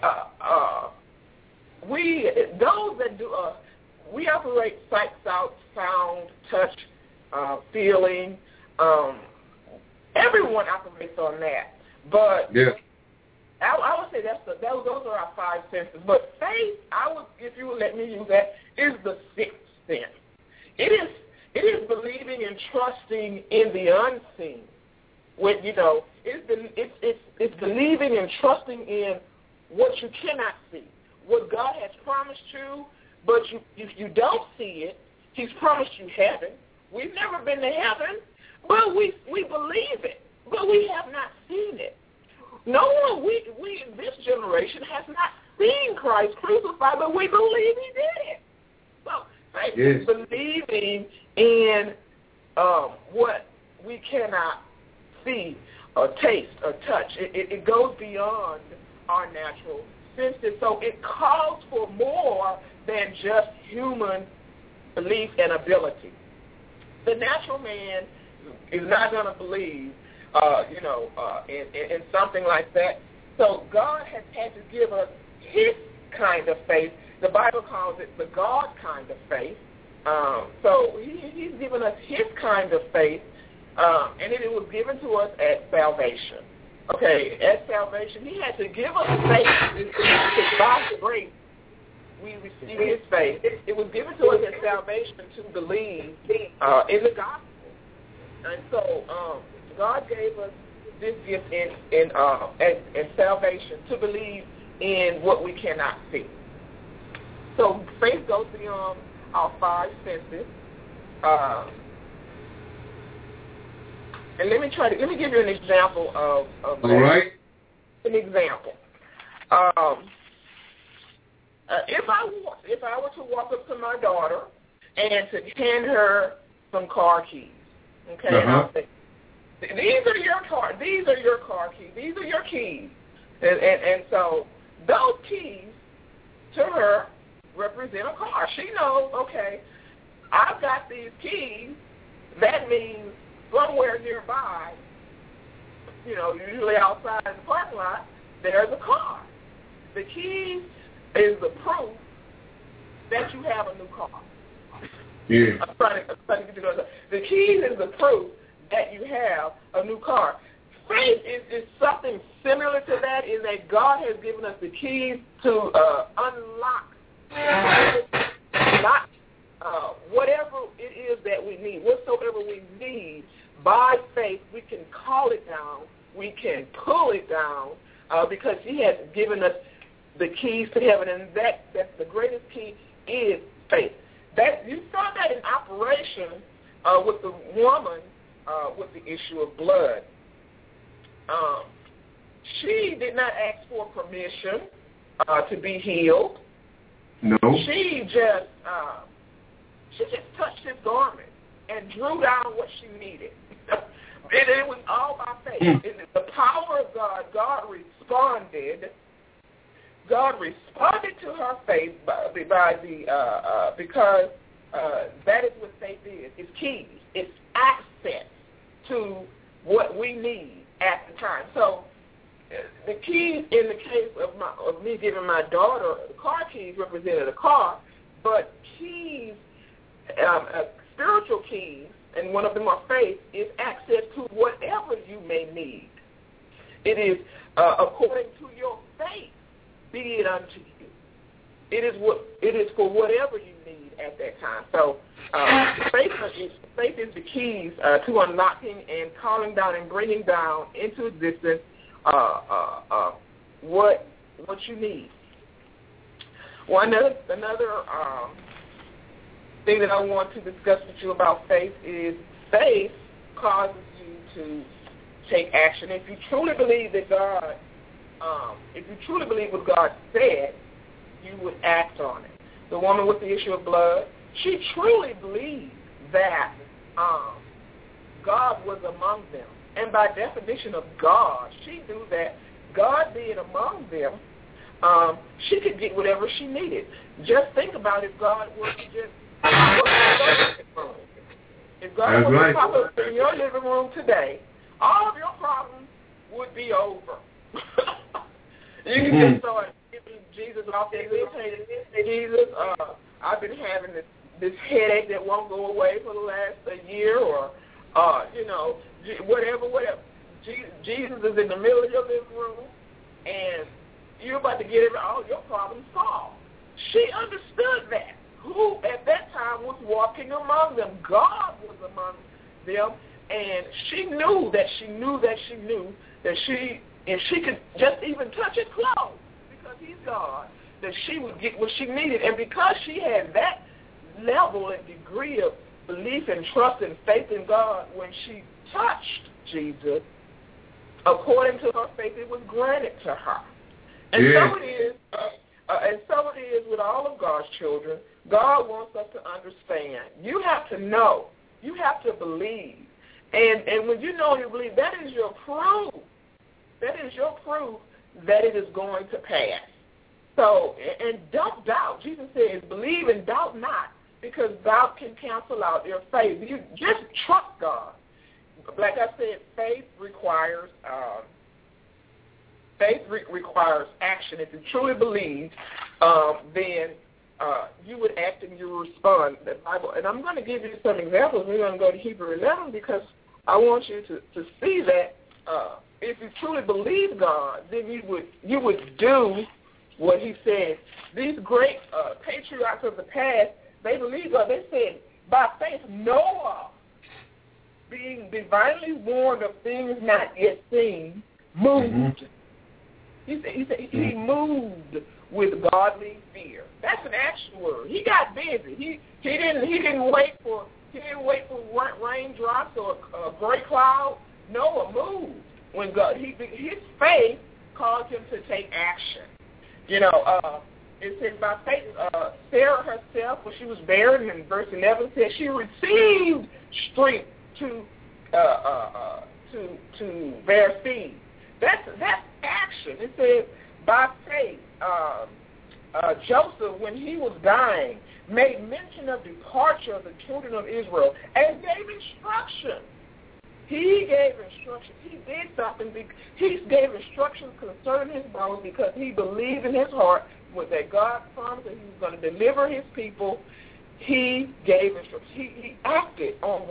operate sight, sound, touch, feeling. Everyone operates on that, but I would say those are our five senses. But faith, if you would let me use that, is the sixth sense. It is believing and trusting in the unseen. When it's believing and trusting in what you cannot see, what God has promised you, but if you don't see it, he's promised you heaven. We've never been to heaven, but we believe it, but we have not seen it. No one, we in this generation has not seen Christ crucified, but we believe he did it. So faith is believing in what we cannot see or taste or touch. It goes beyond our natural senses. So it calls for more than just human belief and ability. The natural man is not going to believe, in something like that. So God has had to give us his kind of faith. The Bible calls it the God kind of faith. So he's given us his kind of faith, and it was given to us at salvation. Okay, at salvation, he had to give us faith. It's by grace we receive his faith. It was given to us at salvation to believe in the gospel. And so God gave us this gift in salvation to believe in what we cannot see. So faith goes beyond our five senses. And let me give you an example of all right. An example. If I were to walk up to my daughter and to hand her some car keys, okay, and I'll say, these are your car keys. These are your keys. And so those keys to her represent a car. She knows, okay, I've got these keys. That means somewhere nearby, usually outside the parking lot, there's a car. The keys is the proof that you have a new car. Yeah. I'm trying to get you to know. The keys is the proof that you have a new car. faith is something similar to that, in that God has given us the keys to unlock whatever it is that we need, whatsoever we need. By faith, we can call it down, we can pull it down, because He has given us the keys to heaven, and that's the greatest key is faith. That you saw that in operation with the woman with the issue of blood. She did not ask for permission to be healed. No. She just touched his garment and drew down what she needed. And it was all by faith. The power of God, God responded to her faith because that is what faith is. It's keys. It's access to what we need at the time. So the keys in the case of me giving my daughter the car keys represented a car, but keys, spiritual keys, and one of them are faith, is access to whatever you may need. It is according to your faith, be it unto you. It is for whatever you need at that time. So faith is the keys to unlocking and calling down and bringing down into existence what you need. Well, another thing that I want to discuss with you about faith is faith causes you to take action. If you truly believe that God, if you truly believe what God said, you would act on it. The woman with the issue of blood, she truly believed that God was among them. And by definition of God, she knew that God being among them, she could get whatever she needed. Just think about if God were to just if God were to pop up in your living room today, all of your problems would be over. You can just start giving Jesus off there. Hey, Jesus, I've been having this headache that won't go away for the last year, or whatever. Jesus is in the middle of your living room, and you're about to get all your problems solved. She understood that. Who at that time was walking among them? God was among them, and she knew that if she could just even touch his clothes, because he's God, that she would get what she needed. And because she had that level and degree of belief and trust and faith in God, when she touched Jesus, according to her faith, it was granted to her. And so it is with all of God's children. God wants us to understand. You have to know. You have to believe. And when you know and you believe, that is your proof. That is your proof that it is going to pass. So, and don't doubt. Jesus says, believe and doubt not, because doubt can cancel out your faith. You just trust God. Like I said, faith requires action. If you truly believe, then you would act and you would respond. The Bible, and I'm going to give you some examples. We're going to go to Hebrews 11 because I want you to see that if you truly believe God, then you would do what He said. These great patriarchs of the past, they believed God. They said, by faith, Noah, being divinely warned of things not yet seen, moved. Mm-hmm. He said he moved with godly fear. That's an action word. He got busy. He didn't wait for raindrops or a great cloud. Noah moved when God. His faith caused him to take action. It says by faith, Sarah herself, when she was barren, in verse 11, said she received strength to bear seed. That's action. It says by faith, Joseph, when he was dying, made mention of departure of the children of Israel and gave instructions. He gave instructions. He did something. He gave instructions concerning his bones because he believed in his heart that God promised that he was going to deliver his people. He gave instructions. He acted on what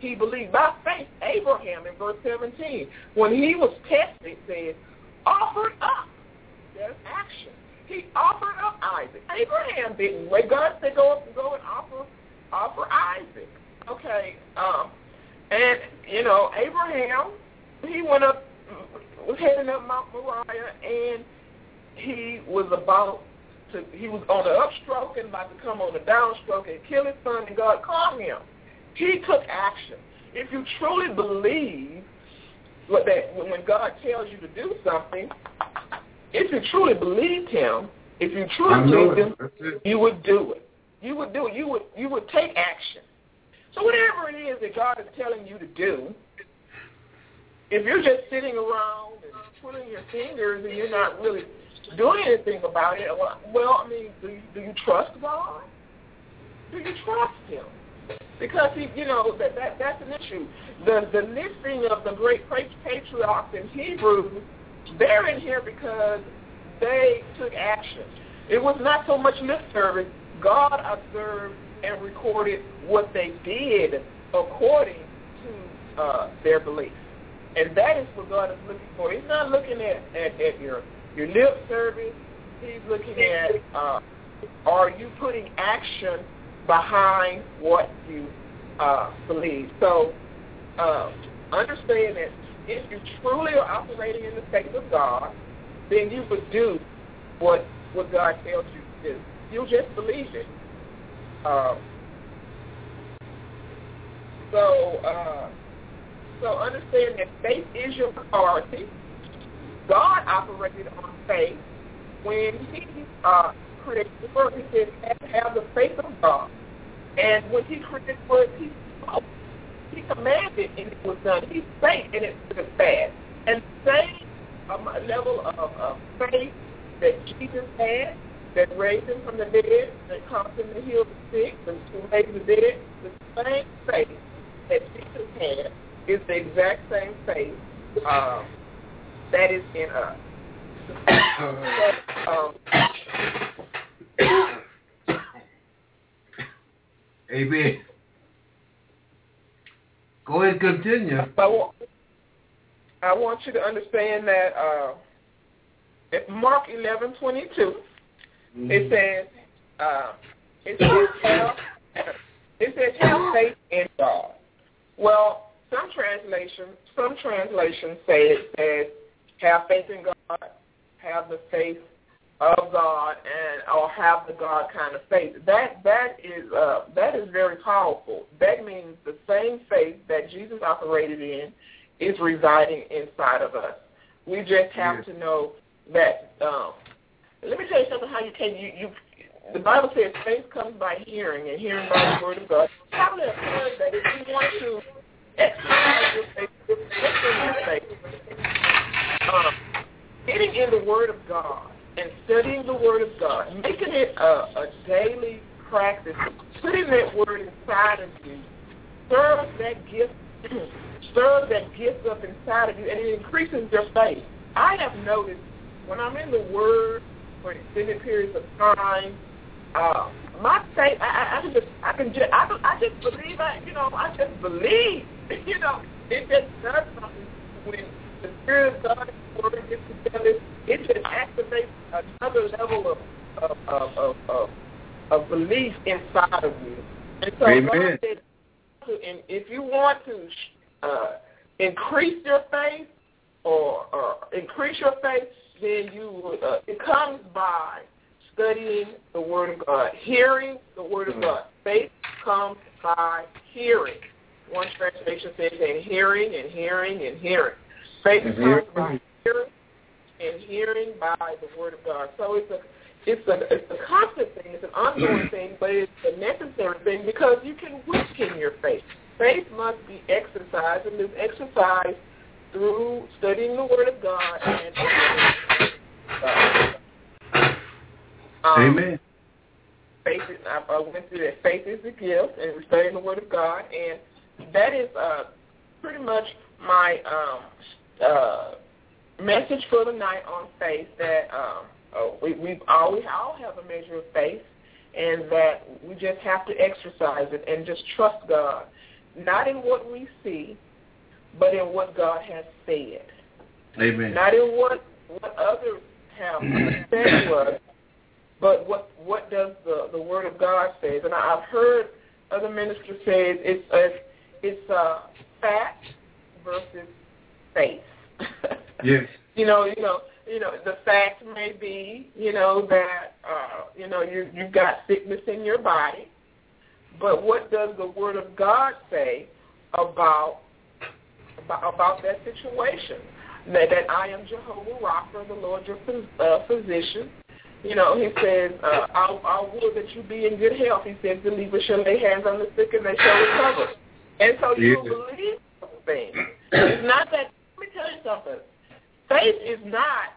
he believed. By faith, Abraham, in verse 17, when he was tested, says, offered up. There's action. He offered up Isaac. Abraham didn't wait. God said, go and offer Isaac. Okay. And, Abraham, he was heading up Mount Moriah, and he was on the upstroke and about to come on the downstroke and kill his son, and God called him. He took action. If you truly believe when God tells you to do something, if you truly believed him, if you truly believed him, you would do it. You would do it. You would take action. So whatever it is that God is telling you to do, if you're just sitting around and twiddling your fingers and you're not really doing anything about it, well, do you trust God? Do you trust him? Because, that's an issue. The listing of the great patriarchs in Hebrews, they're in here because they took action. It was not so much lip service. God observed and recorded what they did according to their beliefs. And that is what God is looking for. He's not looking at your lip service. He's looking at are you putting action behind what you believe. So understand that if you truly are operating in the faith of God, then you would do what God tells you to do. You'll just believe it. So understand that faith is your priority. God operated on faith when he created the world. He said, have the faith of God. And when he created the world, he spoke. He commanded, and it was done. He spake, and it was fast. And the same level of faith that Jesus had, that raised him from the dead, that caused him to heal the sick, that raised the dead, the same faith that Jesus had is the exact same faith that is in us. Amen. Go ahead and continue. I want you to understand that at Mark 11:22, it says have faith in God. Well, some translations say it says have faith in God, have the faith of God, or have the God kind of faith. That is very powerful. That means the same faith that Jesus operated in is residing inside of us. We just have to know that. Let me tell you something. How you can the Bible says faith comes by hearing, and hearing by the word of God. Probably have heard that if you want to exercise your faith, getting in the Word of God and studying the Word of God, making it a daily practice, putting that Word inside of you, stirs that gift up inside of you, and it increases your faith. I have noticed when I'm in the Word for extended periods of time, my faith, I just believe. I just believe. It just does something when the Spirit of God and the Word gets together. It just activates another level of belief inside of you. And so God said, if you want to increase your faith or increase your faith, then it comes by studying the Word of God, hearing the Word of God. Faith comes by hearing. One translation says, and hearing and hearing and hearing. Faith comes by hearing and hearing by the Word of God. So it's a constant thing. It's an ongoing thing, but it's a necessary thing because you can weaken your faith. Faith must be exercised, and it's exercised through studying the Word of God and Amen. Faith is, I went through that. Faith is a gift, and we're studying the Word of God, and that is pretty much my message for the night on faith. That we all have a measure of faith, and that we just have to exercise it and just trust God. not in what we see, but in what God has said. Amen. Not in what others have said to us, but what does the Word of God says. And I've heard other ministers say it's fact versus faith. Yes. The fact may be, that you've got sickness in your body, but what does the Word of God say about that situation? That I am Jehovah Rapha, the Lord your physician. He says, I will that you be in good health. He says, believers shall lay hands on the sick and they shall recover. And so you believe those things. It's not that, let me tell you something. Faith is not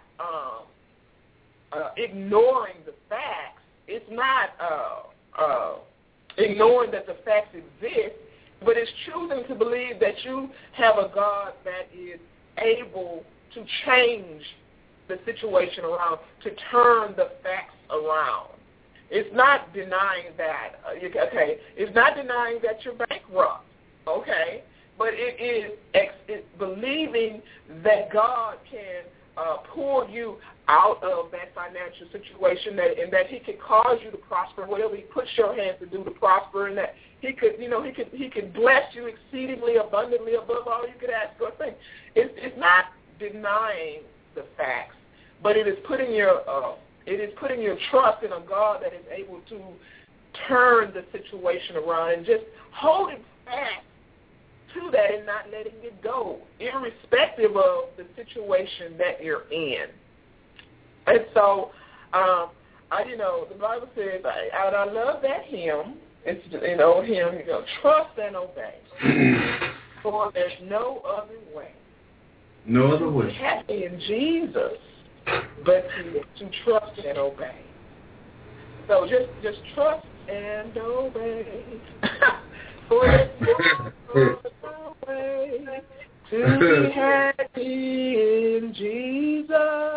ignoring the facts. It's not ignoring that the facts exist, but it's choosing to believe that you have a God that is able to change the situation around, to turn the facts around. It's not denying that. It's not denying that you're bankrupt. Okay, but it is believing that God can pull you out of that financial situation, and that He can cause you to prosper, whatever He puts your hands to do to prosper, and that He could bless you exceedingly abundantly above all you could ask or think. It's not denying the facts, but it is putting your trust in a God that is able to turn the situation around and just holding fast to that and not letting it go, irrespective of the situation that you're in. And so, the Bible says, I love that hymn. It's hymn, trust and obey. For there's no other way. No other way. Happy in Jesus, but to trust and obey. So just trust and obey. For there's no other way to be happy in Jesus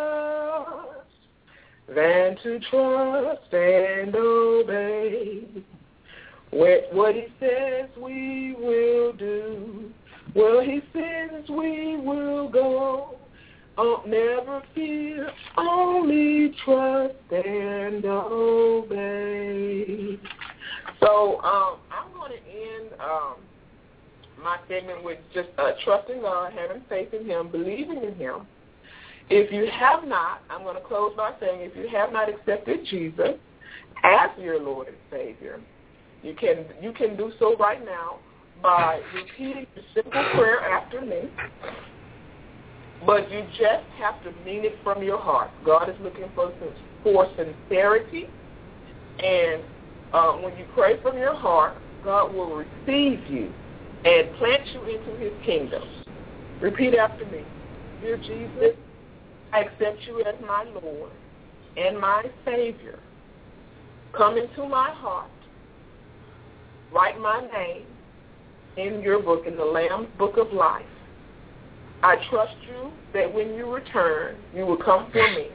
than to trust and obey. What He says we will do, well, He says we will go. Never fear, only trust and obey. So I'm going to end my segment with just trusting God, having faith in Him, believing in Him. If you have not, I'm going to close by saying, if you have not accepted Jesus as your Lord and Savior, you can do so right now by repeating the simple prayer after me. But you just have to mean it from your heart. God is looking for sincerity. And when you pray from your heart, God will receive you and plant you into His kingdom. Repeat after me. Dear Jesus, I accept you as my Lord and my Savior. Come into my heart. Write my name in your book, in the Lamb's Book of Life. I trust you that when you return, you will come for me.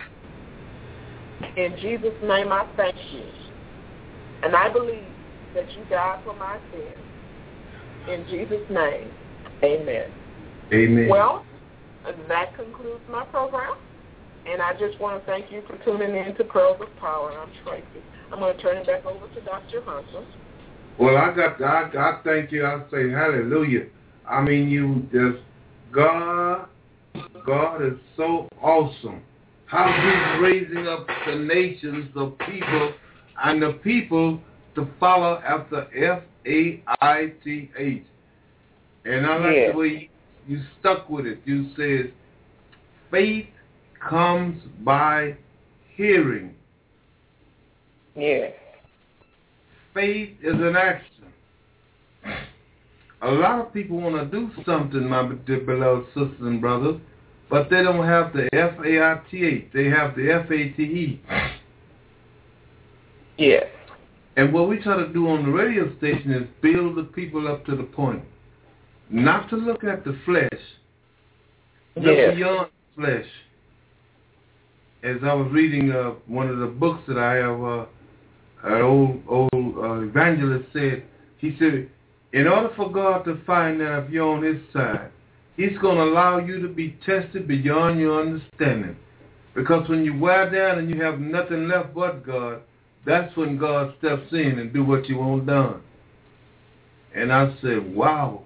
In Jesus' name I thank you. And I believe that you died for my sins. In Jesus' name, amen. Amen. Well, that concludes my program. And I just want to thank you for tuning in to Pearls of Power. I'm Tracy. I'm going to turn it back over to Dr. Hunter. Well, I thank you. I say hallelujah. I mean, God is so awesome. How He's raising up the nations of people and the people to follow after Faith. And I like the way you stuck with it. You said, faith comes by hearing. Yeah. Faith is an action. A lot of people want to do something, my beloved sisters and brothers, but they don't have the Faith. They have the Fate. Yes. And what we try to do on the radio station is build the people up to the point, not to look at the flesh, look beyond the flesh. As I was reading one of the books that I have, an old evangelist said, he said, In order for God to find that if you're on his side, he's going to allow you to be tested beyond your understanding. Because when you wear down and you have nothing left but God, that's when God steps in and do what you want done. And I said, wow.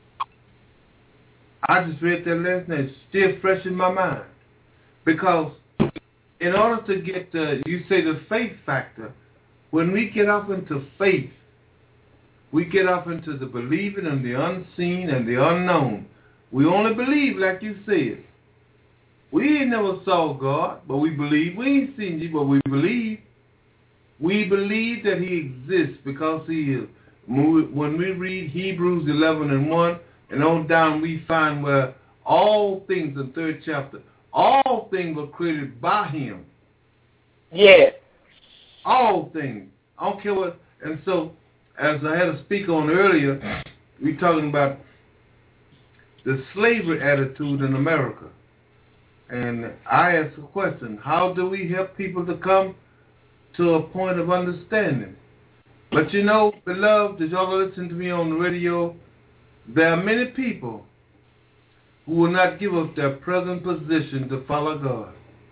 I just read that last night. It's still fresh in my mind. Because in order to get the, you say the faith factor, when we get up into faith, we get up into the believing and the unseen and the unknown. We only believe, like you said. We ain't never saw God, but we believe. We ain't seen you, but we believe. We believe that he exists because he is. When we read Hebrews 11:1 and on down, we find where all things in 3rd chapter, all things were created by him. Yes. All things. I don't care what. And so, as I had a speaker on earlier, we talking about the slavery attitude in America. And I asked a question, how do we help people to come to a point of understanding? But you know, beloved, as y'all listen to me on the radio, there are many people who will not give up their present position to follow God.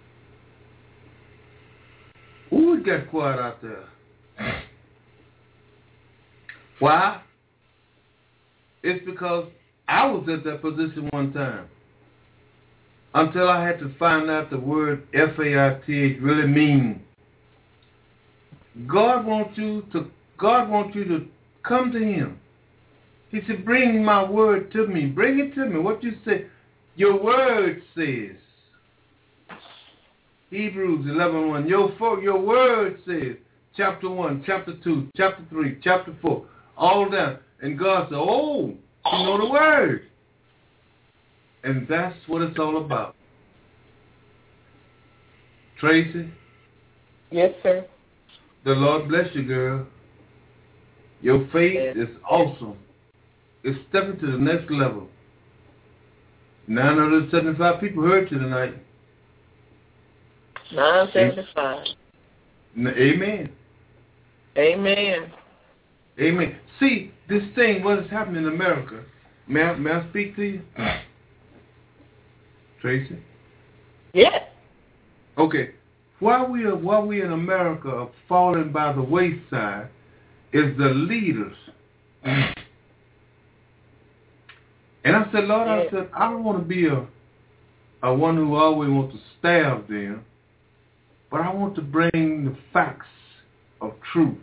Ooh, it got quiet out there. Why? It's because I was at that position one time until I had to find out the word faith really means. God wants you to come to him. He said, bring my word to me. Bring it to me. What you say? Your word says. Hebrews 11:1. Your word says. Chapter 1, chapter 2, chapter 3, chapter 4. All that. And God said, oh, you know the word. And that's what it's all about. Tracy? Yes, sir. The Lord bless you, girl. Your faith is awesome. It's stepping to the next level. 975 people heard you tonight. 975. Amen. Amen. Amen. See, this thing, what is happening in America, may I speak to you? Tracy? Yes. Okay. While we in America are falling by the wayside is the leaders. And I said, Lord, I said, I don't want to be a one who always wants to stab them, but I want to bring the facts of truth.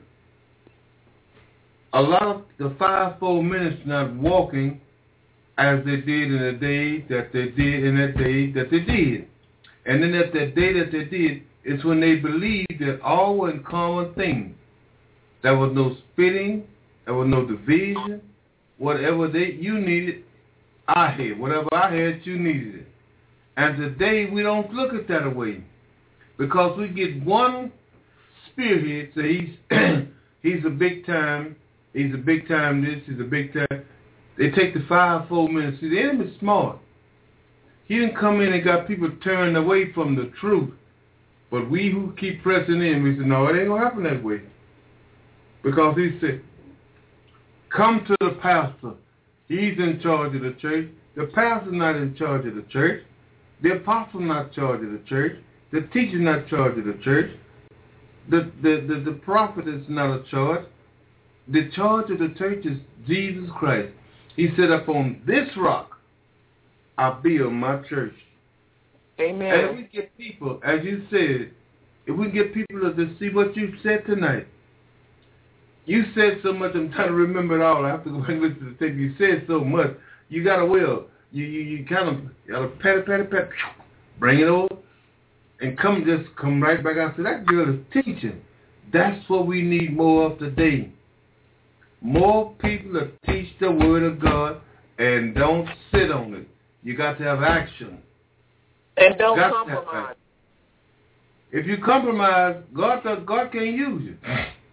A lot of the fivefold ministry not walking as they did in the day that they did in that day that they did. And then at that day that they did, it's when they believed that all were in common things. There was no spitting, there was no division. Whatever you needed, I had. Whatever I had, you needed it. And today we don't look at that way. Because we get one spearhead, say he's a big time, he's a big time this, he's a big time. They take the fivefold ministry. The enemy's smart. He didn't come in and got people turned away from the truth. But we who keep pressing in, we say, no, it ain't going to happen that way. Because he said, come to the pastor. He's in charge of the church. The pastor's not in charge of the church. The apostle's not in charge of the church. The teacher's not in charge of the church. The prophet is not in charge. The charge of the church is Jesus Christ. He said, upon this rock, I build my church. Amen. And if we get people, as you said, if we get people to see what you said tonight, you said so much, I'm trying to remember it all. I have to go back and listen to the tape. You said so much. You got to will. You kind of got to pat, bring it over, and come right back out. So that girl is teaching. That's what we need more of today. More people that teach the word of God and don't sit on it. You got to have action. And don't compromise. If you compromise, God can't use you.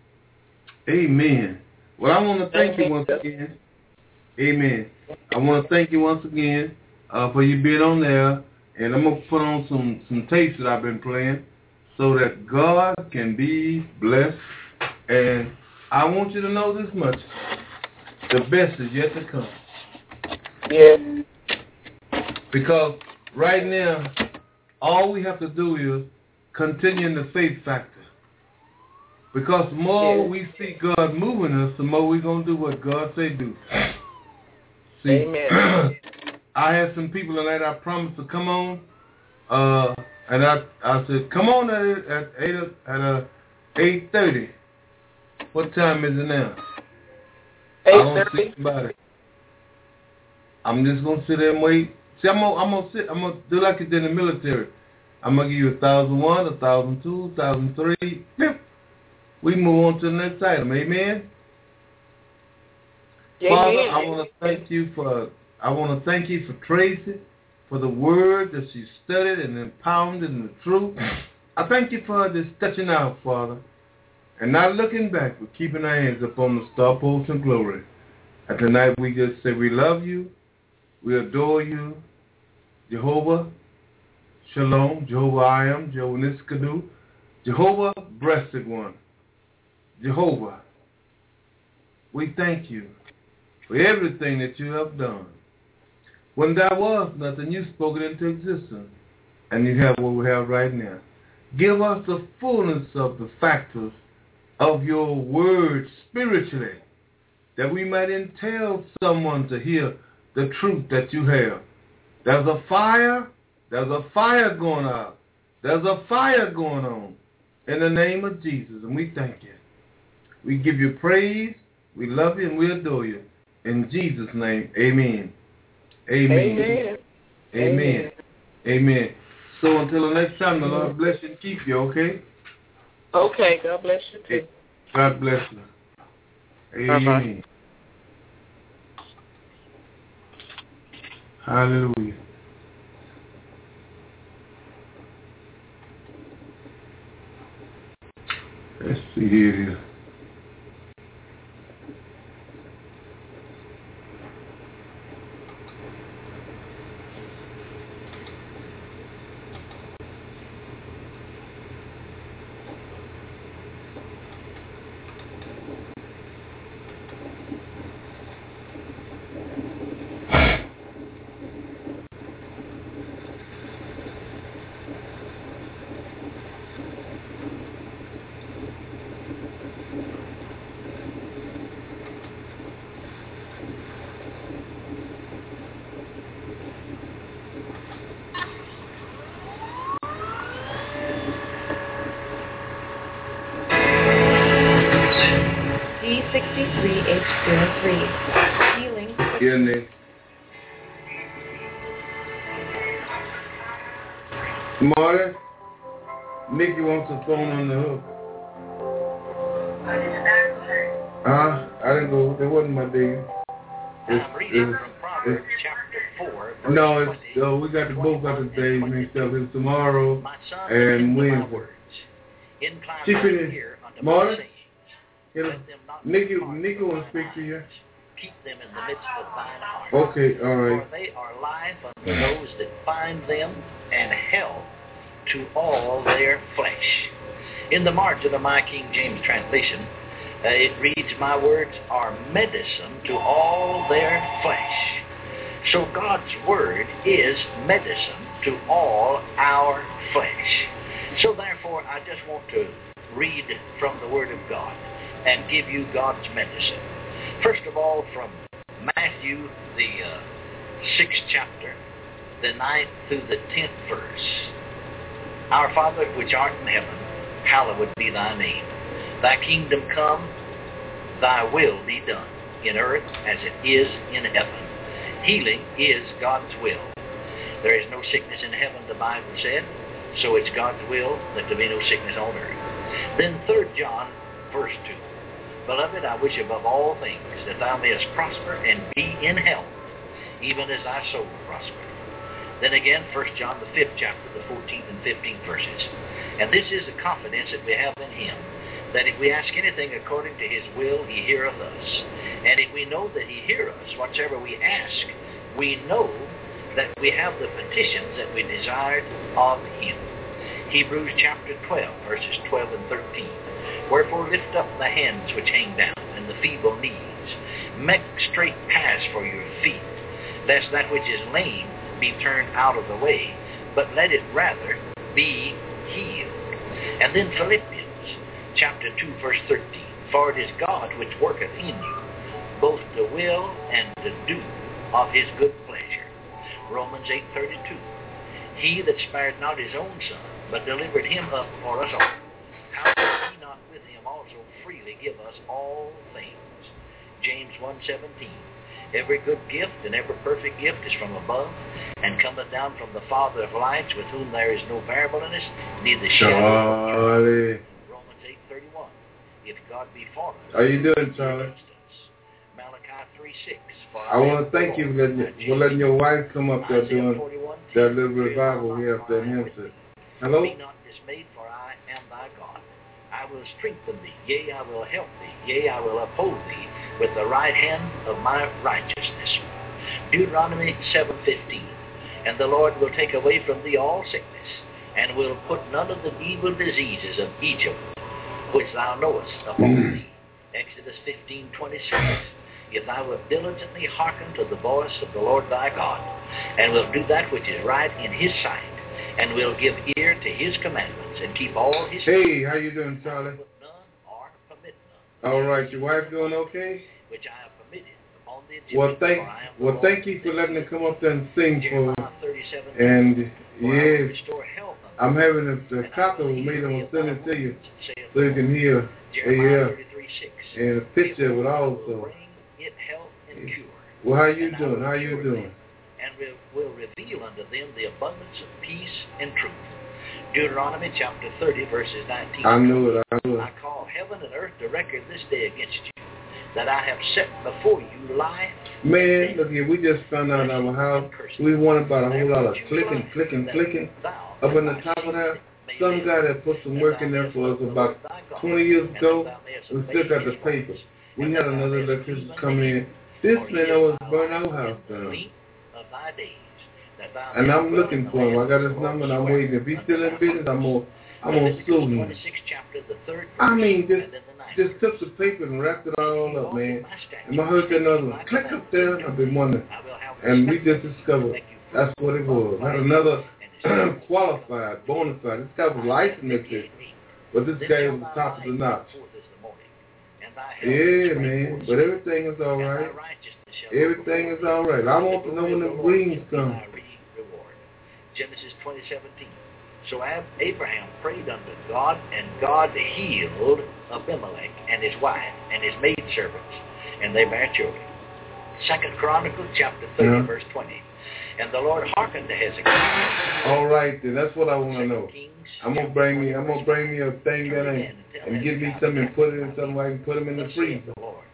Amen. Well, I want to thank you once again. Amen. I want to thank you once again for you being on there. And I'm going to put on some tapes that I've been playing so that God can be blessed. And I want you to know this much. the best is yet to come. Yes. Because right now, all we have to do is continue in the faith factor. Because the more we see God moving us, the more we're going to do what God say do. See, Amen. I had some people tonight I promised to come on, and I said, come on at 8:30. What time is it now? 8:30. I don't see somebody. I'm just going to sit there and wait. See, I'm going to do like you did in the military. I'm going to give you 1,001, 1,002, 1,003. Yep. We move on to the next item. Amen? Amen. Father, I want to thank you for Tracy, for the word that she studied and empowered in the truth. I thank you for this touching out, Father, and not looking back, but keeping our hands upon the star post and glory. And tonight we just say we love you, we adore you, Jehovah Shalom, Jehovah I Am, Jehovah Niskadu, Jehovah Breasted One, Jehovah. We thank you for everything that you have done. When there was nothing, you spoke it into existence, and you have what we have right now. Give us the fullness of the factors of your word spiritually, that we might entail someone to hear the truth that you have. There's a fire going out. There's a fire going on in the name of Jesus, and we thank you. We give you praise, we love you, and we adore you. In Jesus' name, amen. Amen. Amen. Amen. Amen. So until the next time, the Lord bless you and keep you, okay? Okay, God bless you too. God bless you. Amen. Bye-bye. Hallelujah. Let's see here. D63H03. Healing. Yeah, Nick. Marty, Nikki wants a phone on the hook. I didn't go. It wasn't my day. I'm reading from Proverbs chapter 4. No, it's we got the both of the days mixed up. It's tomorrow and Wednesday. She finished. Marty, Nikki want to speak to you. Keep them in the midst of thine heart. Okay, all right. For they are life unto those that find them, and health to all their flesh. In the margin of my King James translation, it reads, my words are medicine to all their flesh. So God's word is medicine to all our flesh. So therefore, I just want to read from the word of God and give you God's medicine. First of all, from Matthew, the 6th chapter, the 9th through the 10th verse. Our Father, which art in heaven, hallowed be thy name. Thy kingdom come, thy will be done, in earth as it is in heaven. Healing is God's will. There is no sickness in heaven, the Bible said, so it's God's will that there be no sickness on earth. Then 3 John, verse 2. Beloved, I wish above all things that thou mayest prosper and be in health, even as thy soul prosper. Then again, 1 John, the 5th chapter, the 14th and 15th verses. And this is the confidence that we have in him, that if we ask anything according to his will, he heareth us. And if we know that he heareth us, whatsoever we ask, we know that we have the petitions that we desired of him. Hebrews chapter 12, verses 12 and 13. Wherefore lift up the hands which hang down, and the feeble knees, Make straight paths for your feet, lest that which is lame be turned out of the way, but let it rather be healed. And then Philippians chapter 2, verse 13. For it is God which worketh in you, both to will and to do of his good pleasure. Romans 8:32. He that spared not his own son, but delivered him up for us all, how will he not with him also freely give us all things? James 1:17. Every good gift and every perfect gift is from above, and cometh down from the Father of lights, with whom there is no variableness, neither shadow of turning. Romans 8:31. If God be for us, how you doing, Charlie? Malachi 3:6. I want to thank you for letting your wife come up there doing that little revival we have there in Hempstead. Hello? Be not dismayed, for I am thy God. I will strengthen thee, yea, I will help thee, yea, I will uphold thee with the right hand of my righteousness. Deuteronomy 7:15. And the Lord will take away from thee all sickness, and will put none of the evil diseases of Egypt, which thou knowest, upon thee. Exodus 15:26. If thou wilt diligently hearken to the voice of the Lord thy God, and wilt do that which is right in his sight, and will give ear to his commandments, and keep all his... Hey, how you doing, Charlie? Put none or permit none. All right, your wife doing okay? Which I have permitted upon the Egyptians. Thank you for letting her come up there and sing for us. 37, and yeah, health, I'm having a copy of me. I'm gonna send it to you so you can hear. Yeah, and a picture of it also. It health and cure. Well, how you doing? How you doing? And will reveal unto them the abundance of peace and truth. Deuteronomy chapter 30, verses 19. I knew it. I call heaven and earth to record this day against you, that I have set before you life. Man, look here, we just found out our house. We want about a whole lot of clicking up in the top of that. Some guy that put some work in there for us about 20 years ago. We still got the paper. We had another electrician come in. This man was burn our house down. And I'm looking for him. I got his number and I'm waiting. If he's still in business, I'm gonna sue him. I mean, just took the paper and wrapped it all up, man. And I heard that another one click up there. I've been wondering. And we just discovered that's what it was. Not another qualified, bona fide. This guy was licensed, but this guy was the top of the notch. Yeah, man. But everything is all right. Everything is all right. I want to know when the wings come. Genesis 20:17. So Abraham prayed unto God, and God healed Abimelech and his wife and his maidservants, and they bare children. 2 Chronicles chapter 30, verse 20. And the Lord hearkened to Hezekiah. All right, then that's what I want to know. I'm gonna bring me a thing that and give me something and put it in something I can put them in the freezer.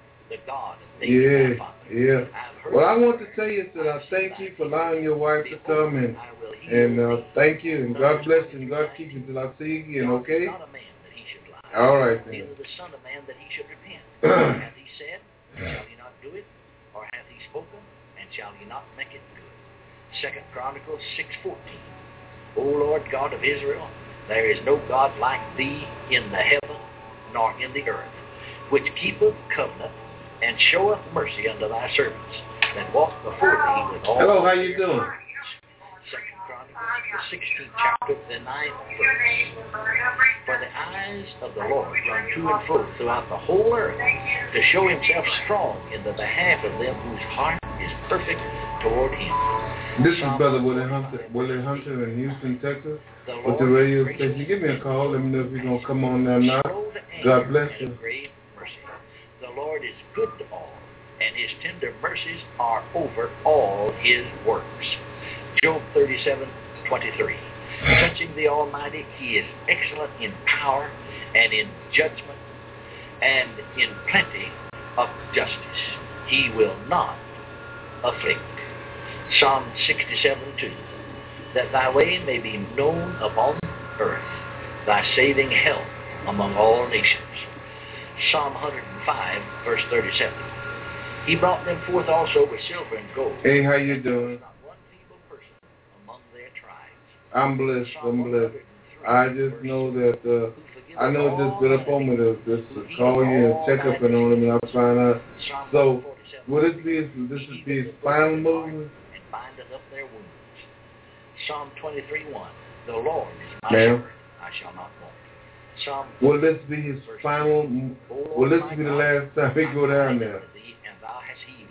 Yeah. Well, I want to tell you that I thank you for allowing your wife to come and thank you and God bless you and God keep you till I see you again. Okay. All right then. Neither the Son of Man that he should repent. Hath he said, shall he not do it? Or hath he spoken, and shall he not make it good? 2 Chronicles 6:14. O Lord God of Israel, there is no God like thee in the heaven nor in the earth, which keepeth covenant and showeth mercy unto thy servants that walk before thee with all. Hello, how you doing? 2 Chronicles, the 16th chapter, the 9th verse. For the eyes of the Lord run to and fro throughout the whole earth, to show himself strong in the behalf of them whose heart is perfect toward him. This is Brother Willie Hunter in Houston, Texas, with the radio station. Give me a call. Let me know if you're going to come on there now. God bless you. The Lord is good to all, and his tender mercies are over all his works. Job 37:23. Touching the Almighty, he is excellent in power and in judgment and in plenty of justice. He will not afflict. Psalm 67:2. That thy way may be known upon earth, thy saving health among all nations. Psalm 105, verse 37. He brought them forth also with silver and gold. Hey, how you doing? Not one feeble person among their tribes. I'm blessed. I just know that I know it just got up on me to call you and check up and on him, and I'll find out. So, will this be his final movement? And bindeth up their wounds. Psalm 23:1. The Lord is my Ma'am? shepherd, I shall not want. Psalm. Will this be his final? Will this be the last time he go down there? And thou hast healed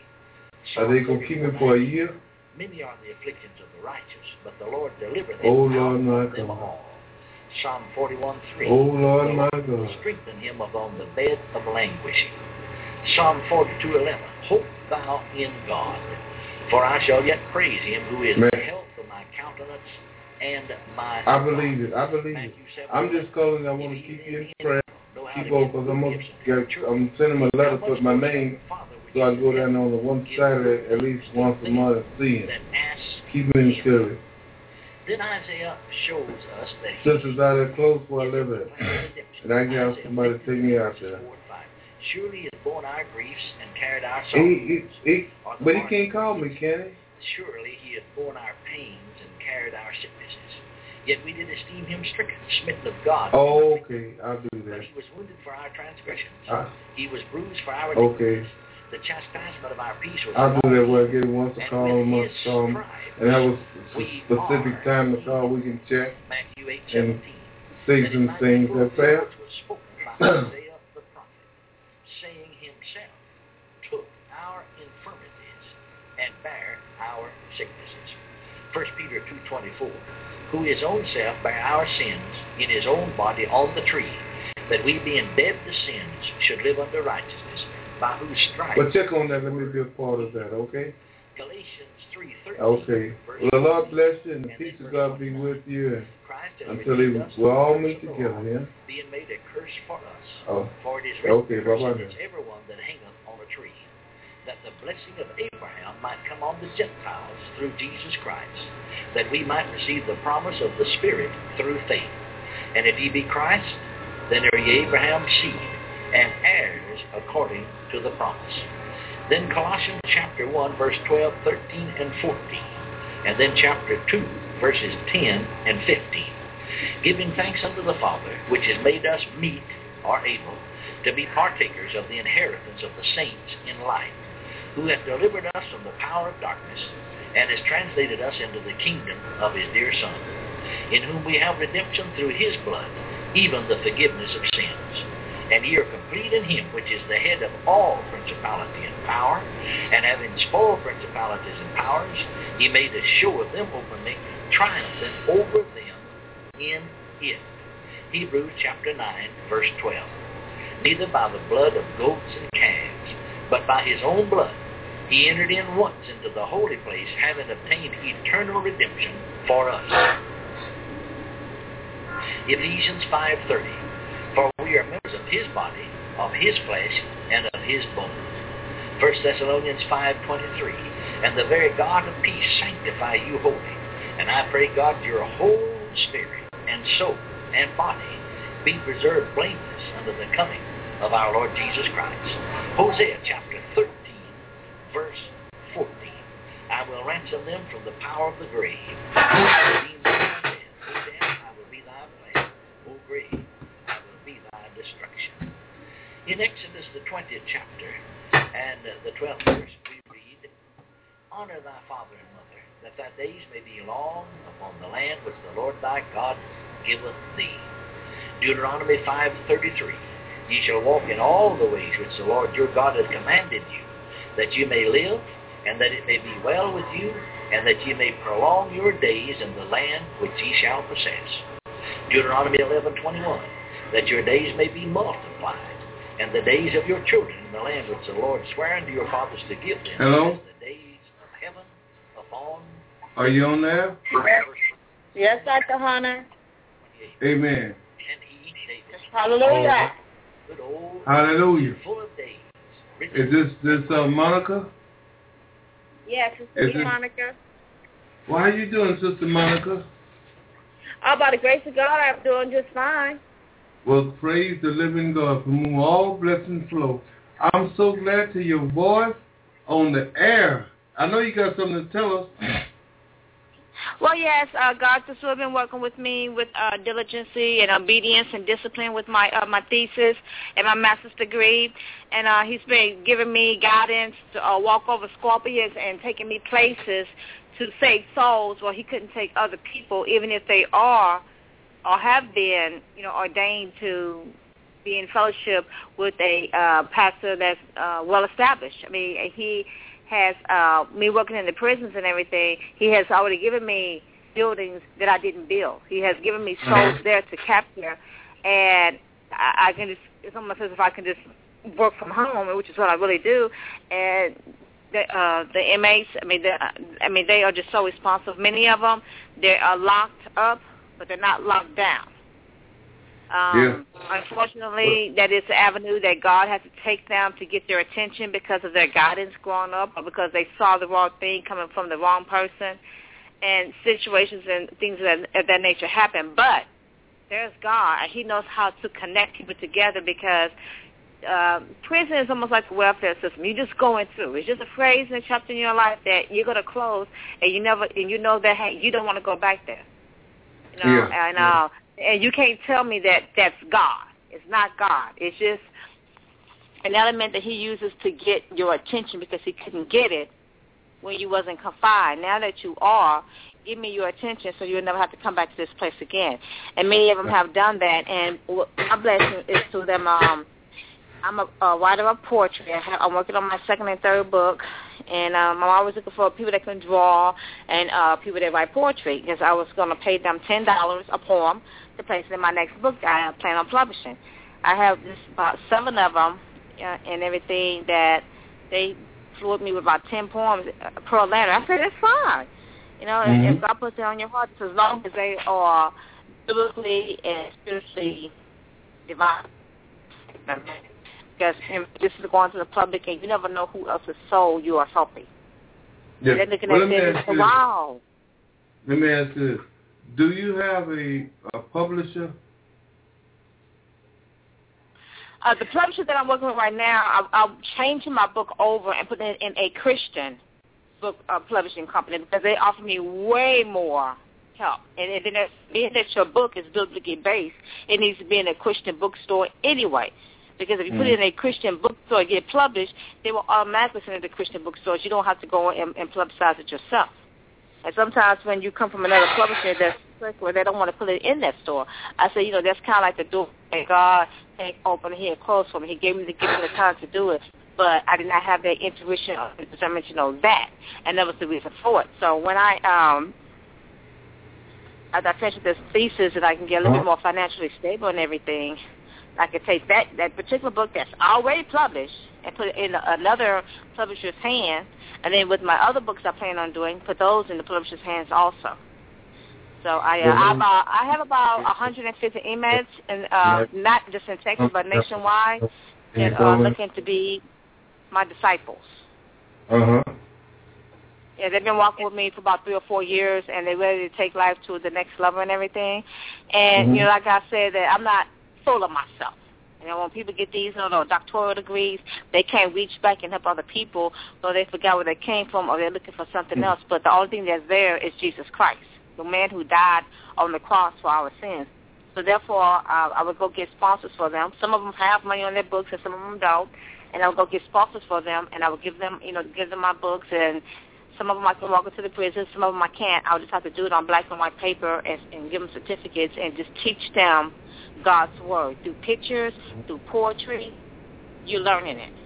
me. Are they gonna keep him for a year? Many are the afflictions of the righteous, but the Lord delivereth Oh, him Lord, out my of them God. all. Psalm 41:3. Oh, Lord, the my Lord will God. strengthen him upon the bed of languishing. Psalm 42:11. Hope thou in God, for I shall yet praise him who is the health of my countenance and my I believe it. I believe it. I'm just calling. I want to keep you in prayer. Keep on, because I'm sending him a letter with my name, so I go down on the one Saturday at least once a month and see him. Keep me in spirit. Then Isaiah shows us that Sisters out there close where I live at, and I can have somebody to take me out there. Surely he has borne our griefs and carried our sorrows. But he can't call me, can he? Surely he hath borne our pains and carried our sicknesses. Yet we did esteem him stricken, smitten of God. Oh, okay. I'll do that. But he was wounded for our transgressions. He was bruised for our iniquities. Okay. The chastisement of our peace was I'll upon do that him. where I get it once a call, a month call. And that was a specific time to call. We can check Matthew 8:17. and say some things that fair. Was spoken by Isaiah the prophet, saying himself took our infirmities and bare our sicknesses. 1 Peter 2:24. Who his own self bare our sins in his own body on the tree, that we being dead to sins should live unto righteousness, by whose stripes. But check on that. Let me be a part of that, okay? Galatians 3:13. Okay. Well, the Lord bless you, and the peace of God be with you, and until we'll all meet together, yeah? Being made a curse for us. Oh. For it is written, okay, bye-bye. Cursed is everyone that hangeth on a tree, that the blessing of Abraham might come on the Gentiles through Jesus Christ, that we might receive the promise of the Spirit through faith. And if ye be Christ, then are ye Abraham's seed, and heirs according to the promise. Then Colossians chapter 1, verse 12, 13, and 14. And then chapter 2, verses 10 and 15. Giving thanks unto the Father, which has made us meet, or able, to be partakers of the inheritance of the saints in light, who hath delivered us from the power of darkness, and has translated us into the kingdom of his dear Son, in whom we have redemption through his blood, even the forgiveness of sins. And ye are complete in him, which is the head of all principality and power, and having spoiled principalities and powers, he made a show of them openly, triumphing over them in it. Hebrews chapter 9, verse 12. Neither by the blood of goats and calves, but by his own blood, he entered in once into the holy place, having obtained eternal redemption for us. Ephesians 5:30. For we are members of his body, of his flesh, and of his bones. 1 Thessalonians 5:23. And the very God of peace sanctify you wholly. And I pray God your whole spirit and soul and body be preserved blameless unto the coming of our Lord Jesus Christ. Hosea chapter 13, verse 14. I will ransom them from the power of the grave. I will be thy blessed, O grave. Destruction. In Exodus the 20th chapter and the 12th verse we read, Honor thy father and mother, that thy days may be long upon the land which the Lord thy God giveth thee. Deuteronomy 5:33. Ye shall walk in all the ways which the Lord your God hath commanded you, that you may live, and that it may be well with you, and that ye may prolong your days in the land which ye shall possess. Deuteronomy 11:21. That your days may be multiplied, and the days of your children in the land which the Lord sware unto your fathers to give them, Hello? as the days of heaven upon. Are you on there? Yes, Dr. Hunter. Amen. And he, David, Hallelujah. good old, Hallelujah. full of days. Is this Monica? Yes, it's Monica. Well, how you doing, Sister Monica? Oh, by the grace of God, I'm doing just fine. Well, praise the living God from whom all blessings flow. I'm so glad to hear your voice on the air. I know you got something to tell us. Well, yes, God has really been working with me with diligence and obedience and discipline with my my thesis and my master's degree. And he's been giving me guidance to walk over scorpions and taking me places to save souls where he couldn't take other people, even if they are or have been, ordained to be in fellowship with a pastor that's well-established. I mean, he has me working in the prisons and everything. He has already given me buildings that I didn't build. He has given me souls there to capture, and I can just, it's almost as if I can just work from home, which is what I really do. And the inmates, I mean, they are just so responsive. Many of them, they are locked up, but they're not locked down. Unfortunately, that is the avenue that God has to take them to get their attention because of their guidance growing up or because they saw the wrong thing coming from the wrong person, and situations and things of that nature happen. But there's God, and he knows how to connect people together because prison is almost like a welfare system. You're just going through. It's just a phrase and a chapter in your life that you're going to close, and you know that, hey, you don't want to go back there. And you can't tell me that that's God. It's not God. It's just an element that he uses to get your attention because he couldn't get it when you wasn't confined. Now that you are, give me your attention so you'll never have to come back to this place again. And many of them have done that, and my blessing is to them. I'm a writer of poetry. I'm working on my second and third book, and I'm always looking for people that can draw and people that write poetry because I was going to pay them $10 a poem to place in my next book I plan on publishing. I have about 7 of them and everything that they flew with me with about 10 poems per letter. I said, that's fine. If God puts it on your heart, as long as they are biblically and spiritually divine. Because this is going to the public, and you never know who else's soul you are helping. Yeah. They're looking at this, wow. Let me ask you this. Do you have a publisher? The publisher that I'm working with right now, I'm changing my book over and putting it in a Christian book publishing company because they offer me way more help. And then being that your book is biblically based, it needs to be in a Christian bookstore anyway. Because if you put it in a Christian bookstore and get published, they will automatically send it to Christian bookstores. You don't have to go and publicize it yourself. And sometimes when you come from another publisher that's where they don't want to put it in that store, I say, that's kind of like the door that God ain't open here and closed for me. He gave me the gift and the time to do it, but I did not have that intuition or discernment to know that, and that was the reason for it. So when as I finished this thesis and I can get a little bit more financially stable and everything, I could take that particular book that's already published and put it in another publisher's hand, and then with my other books I plan on doing, put those in the publisher's hands also. So I have about 150 inmates, and not just in Texas but nationwide, that are looking to be my disciples. Yeah, they've been walking with me for about 3 or 4 years, and they're ready to take life to the next level and everything. And like I said, that I'm not full of myself. When people get these doctoral degrees, they can't reach back and help other people, so they forgot where they came from or they're looking for something else. But the only thing that's there is Jesus Christ, the man who died on the cross for our sins. So therefore, I would go get sponsors for them. Some of them have money on their books and some of them don't. And I would go get sponsors for them, and I would give them my books. And some of them I can walk into the prison, some of them I can't. I would just have to do it on black and white paper and give them certificates and just teach them God's word through pictures, through poetry. You're learning it.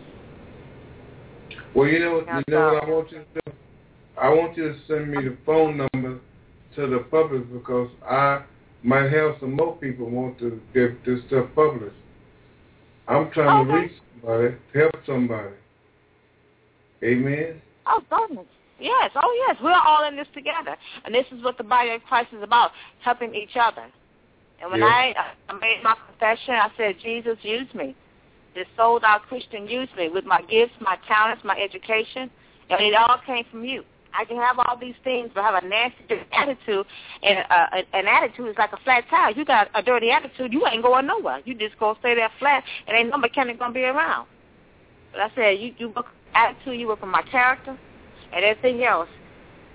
Well, you know what I want you to do? I want you to send me the phone number to the public because I might have some more people want to get this stuff published. I'm trying to reach somebody, help somebody. Amen? Oh, goodness. Yes. Oh, yes. We're all in this together. And this is what the body of Christ is about, helping each other. And when I made my confession, I said, Jesus, use me. This sold-out Christian, use me with my gifts, my talents, my education. And it all came from you. I can have all these things, but have a nasty attitude. And an attitude is like a flat tire. You got a dirty attitude, you ain't going nowhere. You just going to stay there flat, and ain't no mechanic going to be around. But I said, you work attitude, you work on my character, and everything else.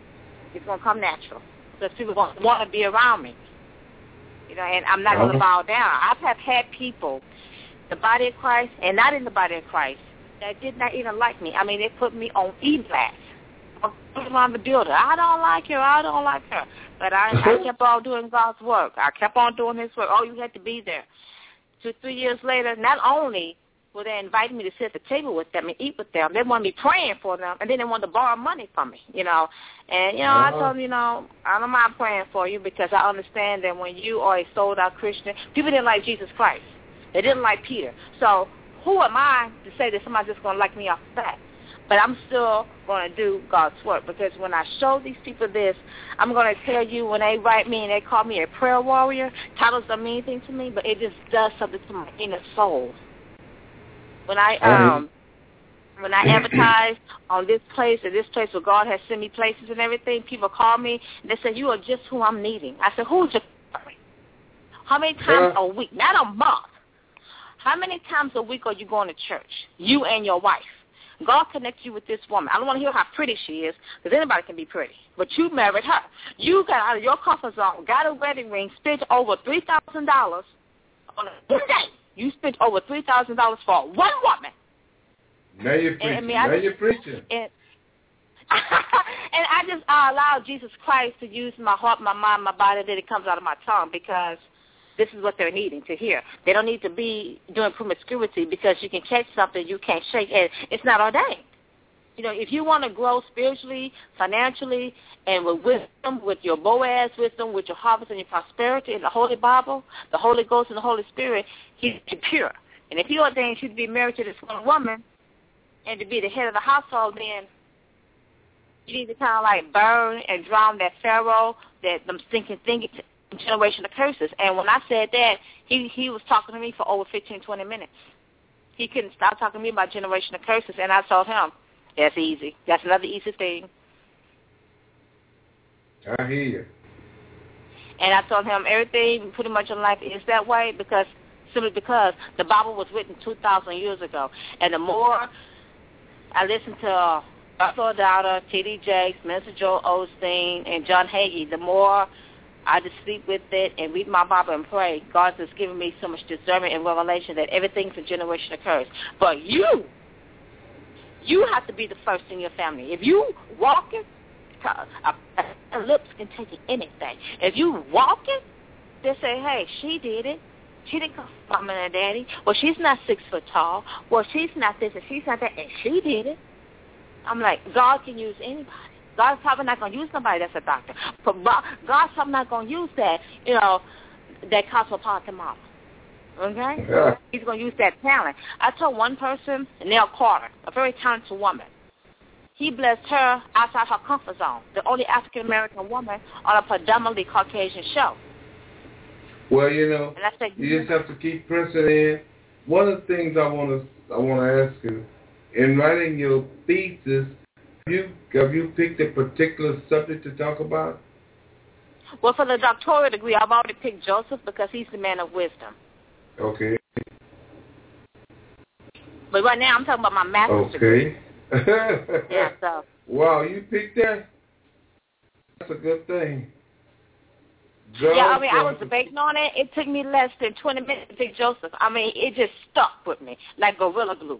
It's going to come natural because people want to be around me. You know, and I'm not going to bow down. I have had people, the body of Christ and not in the body of Christ, that did not even like me. I mean, they put me on e-blast. Around the building. I don't like her. I don't like her. But I kept on doing God's work. I kept on doing His work. Oh, you had to be there. 2-3 years later, not only were they inviting me to sit at the table with them and eat with them, they wanted me praying for them, and then they wanted to borrow money from me, you know. And, you know, I told them, you know, I don't mind praying for you because I understand that when you are a sold-out Christian, people didn't like Jesus Christ. They didn't like Peter. So who am I to say that somebody's just going to like me off the bat? But I'm still going to do God's work because when I show these people this, I'm going to tell you when they write me and they call me a prayer warrior, titles don't mean anything to me, but it just does something to my inner soul. When I advertise on this place and this place where God has sent me places and everything, people call me and they say, you are just who I'm needing. I said, who's your family? How many times a week? Not a month. How many times a week are you going to church? You and your wife. God connects you with this woman. I don't want to hear how pretty she is, because anybody can be pretty. But you married her. You got out of your comfort zone, got a wedding ring, spent over $3,000 on a day. You spent over $3,000 for one woman. Now you're preaching. You're preaching. And I allow Jesus Christ to use my heart, my mind, my body, that it comes out of my tongue, because this is what they're needing to hear. They don't need to be doing promiscuity because you can catch something you can't shake, and it's not ordained. You know, if you want to grow spiritually, financially, and with wisdom, with your Boaz wisdom, with your harvest and your prosperity in the Holy Bible, the Holy Ghost and the Holy Spirit, He's pure. And if He ordains you to be married to this one woman and to be the head of the household, then you need to kind of like burn and drown that Pharaoh, that them stinking generation of curses. And when I said that, he was talking to me for over 15, 20 minutes. He couldn't stop talking to me about generation of curses, and I told him, that's easy. That's another easy thing. I hear you. And I told him everything pretty much in life is that way simply because the Bible was written 2,000 years ago. And the more I listened to Russell Dowder, T.D. Jakes, Minister Joel Osteen, and John Hagee, the more I just sleep with it and read my Bible and pray. God has given me so much discernment and revelation that everything's a generation of curse. But you have to be the first in your family. If you walking, lips can take anything. If you walking, they say, hey, she did it. She didn't come from mama and daddy. Well, she's not 6 foot tall. Well, she's not this and she's not that, and she did it. I'm like, God can use anybody. God's probably not going to use somebody that's a doctor. But God's probably not going to use that, that cosmopolitan model. Okay? Yeah. He's going to use that talent. I told one person, Nell Carter, a very talented woman, He blessed her outside her comfort zone, the only African-American woman on a predominantly Caucasian show. Well, and I said, you just have to keep pressing in. One of the things I want to ask you, in writing your thesis, have you picked a particular subject to talk about? Well, for the doctoral degree, I've already picked Joseph because he's the man of wisdom. Okay. But right now I'm talking about my master's degree. Yeah, so. Wow, you picked that? That's a good thing. Yeah, I was debating on it. It took me less than 20 minutes to pick Joseph. It just stuck with me like Gorilla Glue.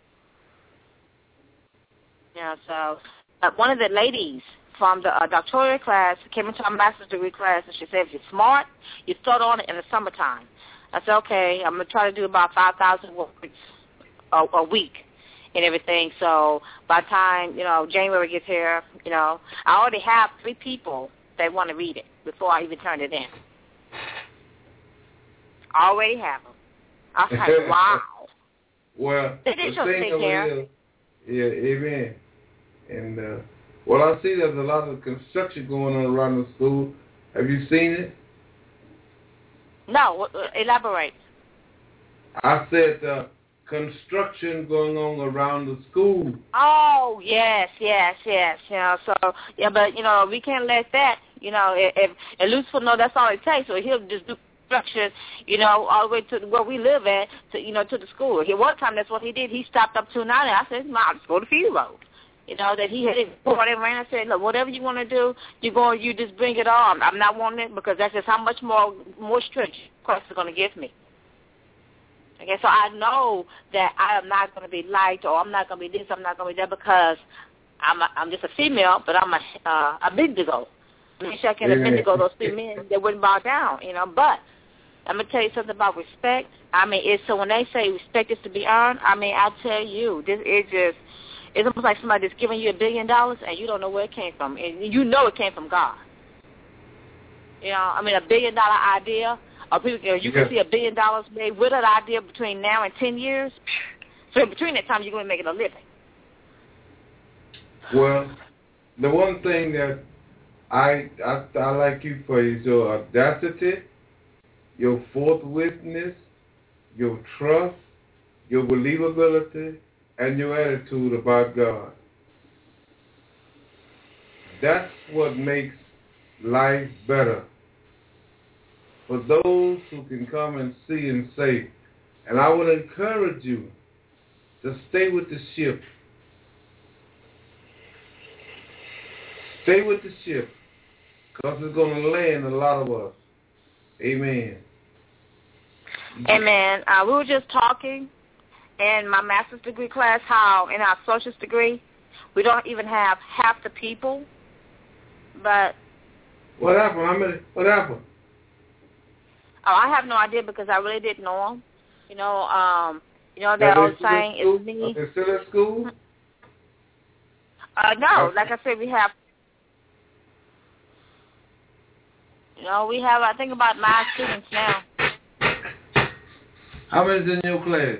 Yeah, so one of the ladies from the doctoral class came into our master's degree class, and she said, if you're smart, you start on it in the summertime. I said, okay, I'm going to try to do about 5,000 words a week and everything. So by the time, January gets here, I already have 3 people that want to read it before I even turn it in. I already have them. I was like, wow. Well, they did your take care. Yeah, amen. And, I see there's a lot of construction going on around the school. Have you seen it? No, elaborate. I said construction going on around the school. Oh, yes. But, we can't let that, if Lucifer knows that's all it takes, so he'll just do construction, all the way to where we live at, to the school. One time that's what he did. He stopped up 290. I said, I'll just go to Field Road. You know, that he had brought it around and said, look, whatever you want to do, you just bring it on. I'm not wanting it because that's just how much more strength Christ is going to give me. Okay, so I know that I am not going to be liked, or I'm not going to be this, I'm not going to be that, because I'm just a female, but I'm a Bendigo. Meshach and Abednego, those two men, they wouldn't bow down, you know. But I'm going to tell you something about respect. I mean, so when they say respect is to be earned, I mean, I tell you, it's almost like somebody that's giving you $1 billion and you don't know where it came from. And you know it came from God. You know, I mean, $1 billion idea, or people, you can see $1 billion made with an idea between now and 10 years. So between that time, you're going to make it a living. Well, the one thing that I like you for is your audacity, your forthwithness, your trust, your believability, and your attitude about God. That's what makes life better for those who can come and see and say. And I would encourage you to stay with the ship. Stay with the ship, because it's going to land a lot of us. Amen. Amen. We were just talking in my master's degree class how in our associate's degree we don't even have half the people. But what happened? What happened? Oh, I have no idea because I really didn't know them. You know, that old saying is me. Are they still at school? No, like I said, we have. We have, I think, about 9 students now. How many's in your class?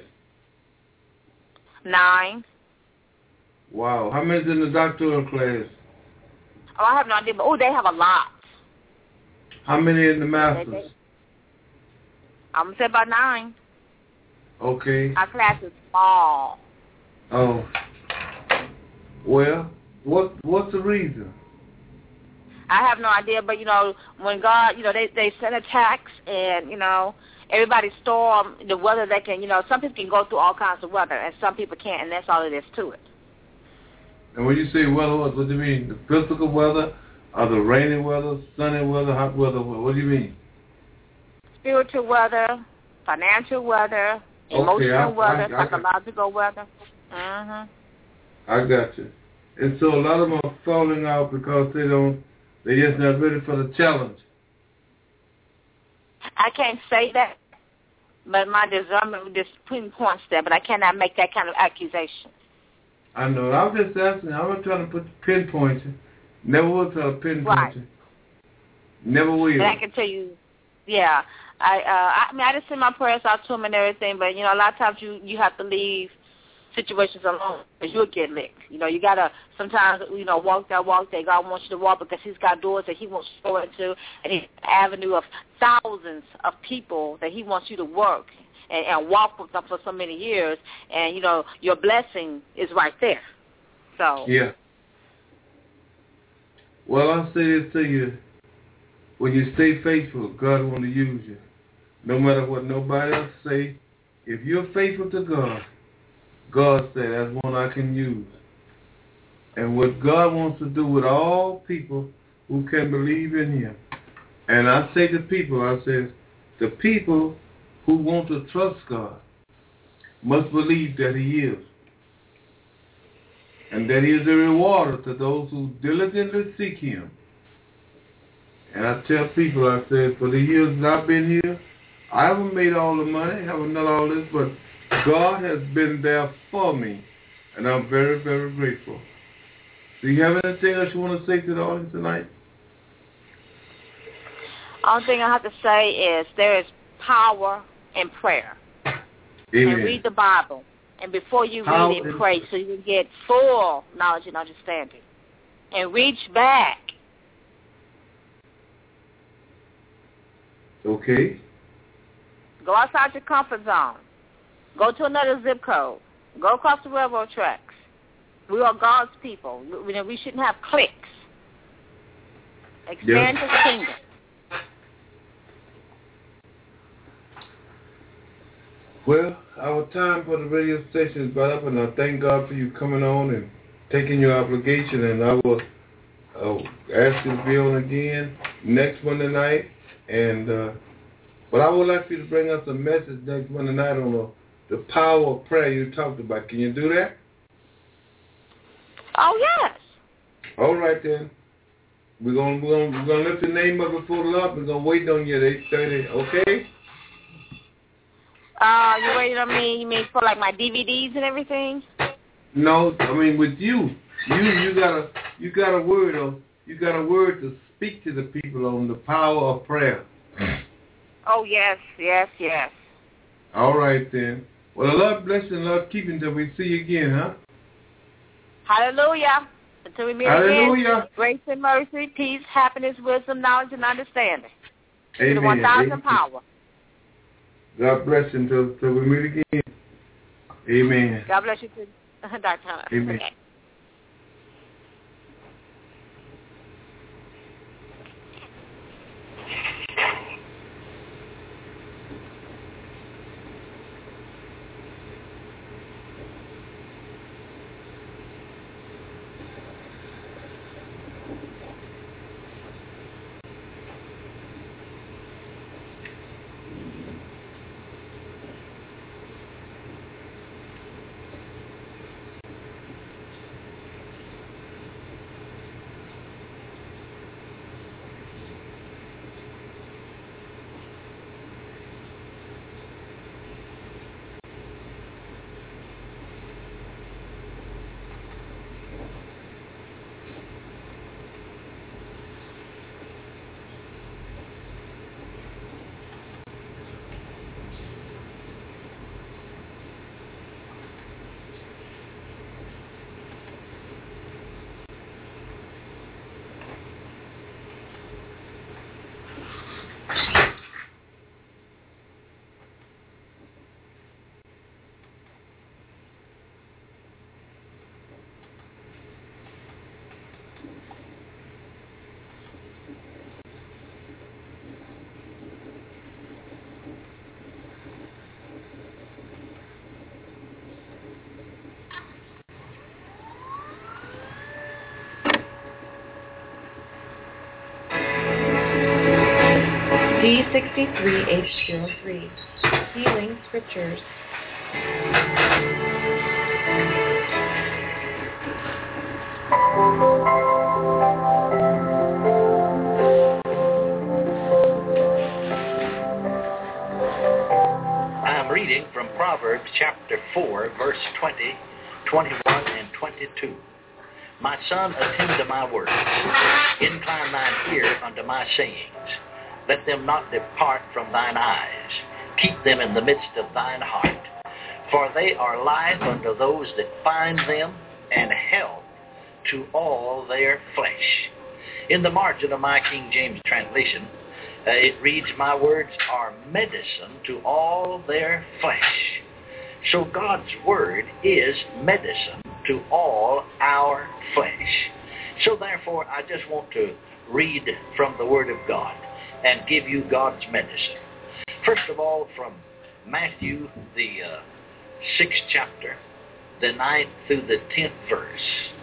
9. Wow. How many's in the doctoral class? Oh, I have no idea, but they have a lot. How many in the master's? I'm going to say about 9. Okay. Our class is small. Oh. Well, what's the reason? I have no idea, but, when God, they send attacks and, everybody storm the weather. They can, some people can go through all kinds of weather and some people can't, and that's all it is to it. And when you say weather, what do you mean? The physical weather, or the rainy weather, sunny weather, hot weather? What do you mean? Spiritual weather, financial weather, emotional weather, psychological weather. Mm-hmm. I got you. And so a lot of them are falling out because they're just not ready for the challenge. I can't say that, but my discernment just pinpoints that, but I cannot make that kind of accusation. I know. I'm just asking. I'm not trying to put the pinpoint. Never will try to pinpoint right. Never will. And I can tell you, yeah. I mean, I just send my prayers out to them and everything, but, a lot of times you have to leave situations alone because you'll get licked. You got to sometimes, walk that walk that God wants you to walk because he's got doors that he wants you to go into, and he's an avenue of thousands of people that he wants you to work and walk with them for so many years, and, your blessing is right there. So. Yeah. Well, I'll say this to you. When you stay faithful, God will use you. No matter what nobody else say, if you're faithful to God, God said, that's one I can use. And what God wants to do with all people who can believe in him. And I say to people, I say, the people who want to trust God must believe that he is. And that he is a rewarder to those who diligently seek him. And I tell people, I said, for the years that I've been here, I haven't made all the money, haven't done all this, but God has been there for me, and I'm very, very grateful. Do you have anything else you want to say to the audience tonight? All thing I have to say is there is power in prayer. Amen. And read the Bible. And before you read it, pray so you can get full knowledge and understanding. And reach back. Okay. Go outside your comfort zone. Go to another zip code. Go across the railroad tracks. We are God's people. We shouldn't have cliques. Expand his kingdom. Well, our time for the radio station is about up, and I thank God for you coming on and taking your obligation, and I will ask you to be on again next Monday night. And but I would like you to bring us a message next Monday night on the power of prayer you talked about. Can you do that? Oh, yes. All right, then. We're gonna lift the name up before the Lord. We're gonna wait on you at 8:30. Okay? You waiting on me? You mean for like my DVDs and everything? No, I mean with you. You got a word to speak to the people on the power of prayer. Oh, yes. All right, then. Well, the Lord bless you and Lord keep you until we see you again, huh? Hallelujah. Until we meet again. Grace and mercy, peace, happiness, wisdom, knowledge, and understanding. Amen. To the 1,000 power. God bless you until we meet again. Amen. God bless you too, Dr. Hunter. Amen. Okay. D63H03, Healing Scriptures. I'm reading from Proverbs chapter 4, verse 20, 21, and 22. My son, attend to my words. Incline thine ear unto my sayings. Let them not depart from thine eyes. Keep them in the midst of thine heart. For they are life unto those that find them, and health to all their flesh. In the margin of my King James translation, it reads, my words are medicine to all their flesh. So God's word is medicine to all our flesh. So therefore, I just want to read from the word of God and give you God's medicine. First of all, from Matthew, the 6th chapter, the 9th through the 10th verse.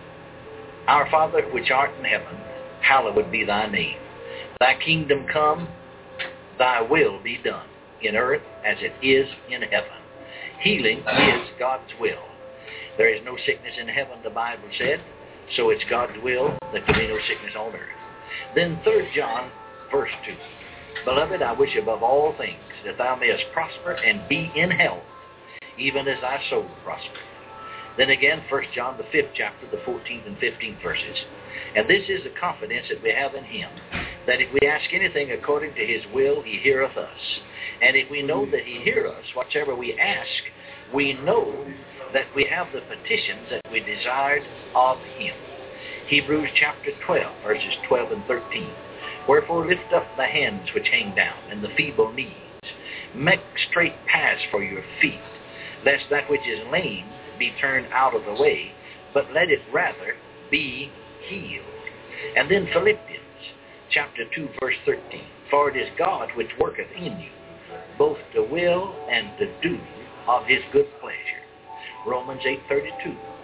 Our Father, which art in heaven, hallowed be thy name. Thy kingdom come, thy will be done, in earth as it is in heaven. Healing is God's will. There is no sickness in heaven, the Bible said, so it's God's will that there be no sickness on earth. Then 3 John, verse 2. Beloved, I wish above all things that thou mayest prosper and be in health, even as thy soul prosper. Then again, 1 John, the 5th chapter, the 14th and 15th verses. And this is the confidence that we have in him, that if we ask anything according to his will, he heareth us. And if we know that he heareth us, whatsoever we ask, we know that we have the petitions that we desired of him. Hebrews chapter 12, verses 12 and 13. Wherefore lift up the hands which hang down, and the feeble knees. Make straight paths for your feet, lest that which is lame be turned out of the way, but let it rather be healed. And then Philippians chapter 2, verse 13. For it is God which worketh in you, both to will and to do of his good pleasure. Romans 8:32.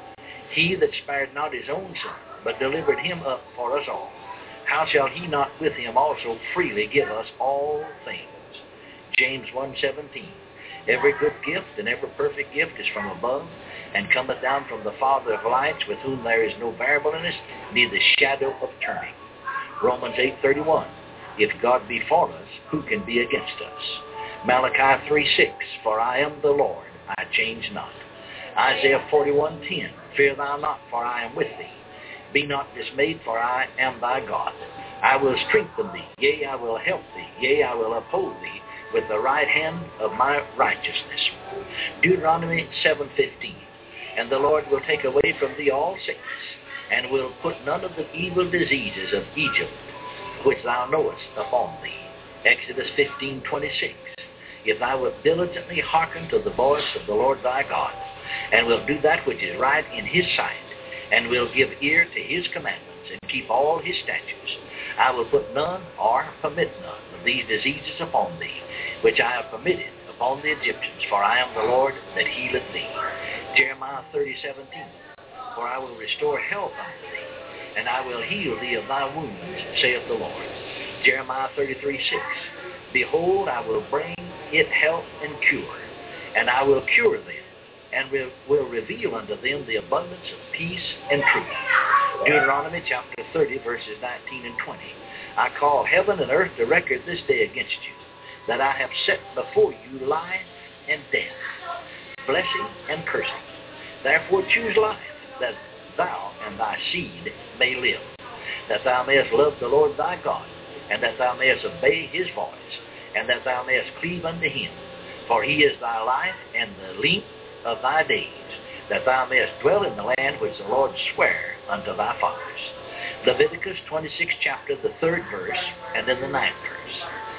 He that spared not his own son, but delivered him up for us all, how shall he not with him also freely give us all things? James 1:17. Every good gift and every perfect gift is from above, and cometh down from the Father of lights, with whom there is no variableness, neither shadow of turning. Romans 8:31. If God be for us, who can be against us? Malachi 3:6. For I am the Lord, I change not. Isaiah 41:10. Fear thou not, for I am with thee. Be not dismayed, for I am thy God. I will strengthen thee, yea, I will help thee, yea, I will uphold thee with the right hand of my righteousness. Deuteronomy 7:15. And the Lord will take away from thee all sickness, and will put none of the evil diseases of Egypt, which thou knowest, upon thee. Exodus 15:26. If thou wilt diligently hearken to the voice of the Lord thy God, and wilt do that which is right in his sight, and will give ear to his commandments, and keep all his statutes, I will put none or permit none of these diseases upon thee, which I have permitted upon the Egyptians, for I am the Lord that healeth thee. Jeremiah 30:17. For I will restore health unto thee, and I will heal thee of thy wounds, saith the Lord. Jeremiah 33:6. Behold, I will bring it health and cure, and I will cure them, and will reveal unto them the abundance of peace and truth. Deuteronomy chapter 30, verses 19 and 20. I call heaven and earth to record this day against you, that I have set before you life and death, blessing and cursing. Therefore choose life, that thou and thy seed may live, that thou mayest love the Lord thy God, and that thou mayest obey his voice, and that thou mayest cleave unto him. For he is thy life and the length of thy days, that thou mayest dwell in the land which the Lord sware unto thy fathers. Leviticus 26 chapter, the 3rd verse, and then the 9th verse.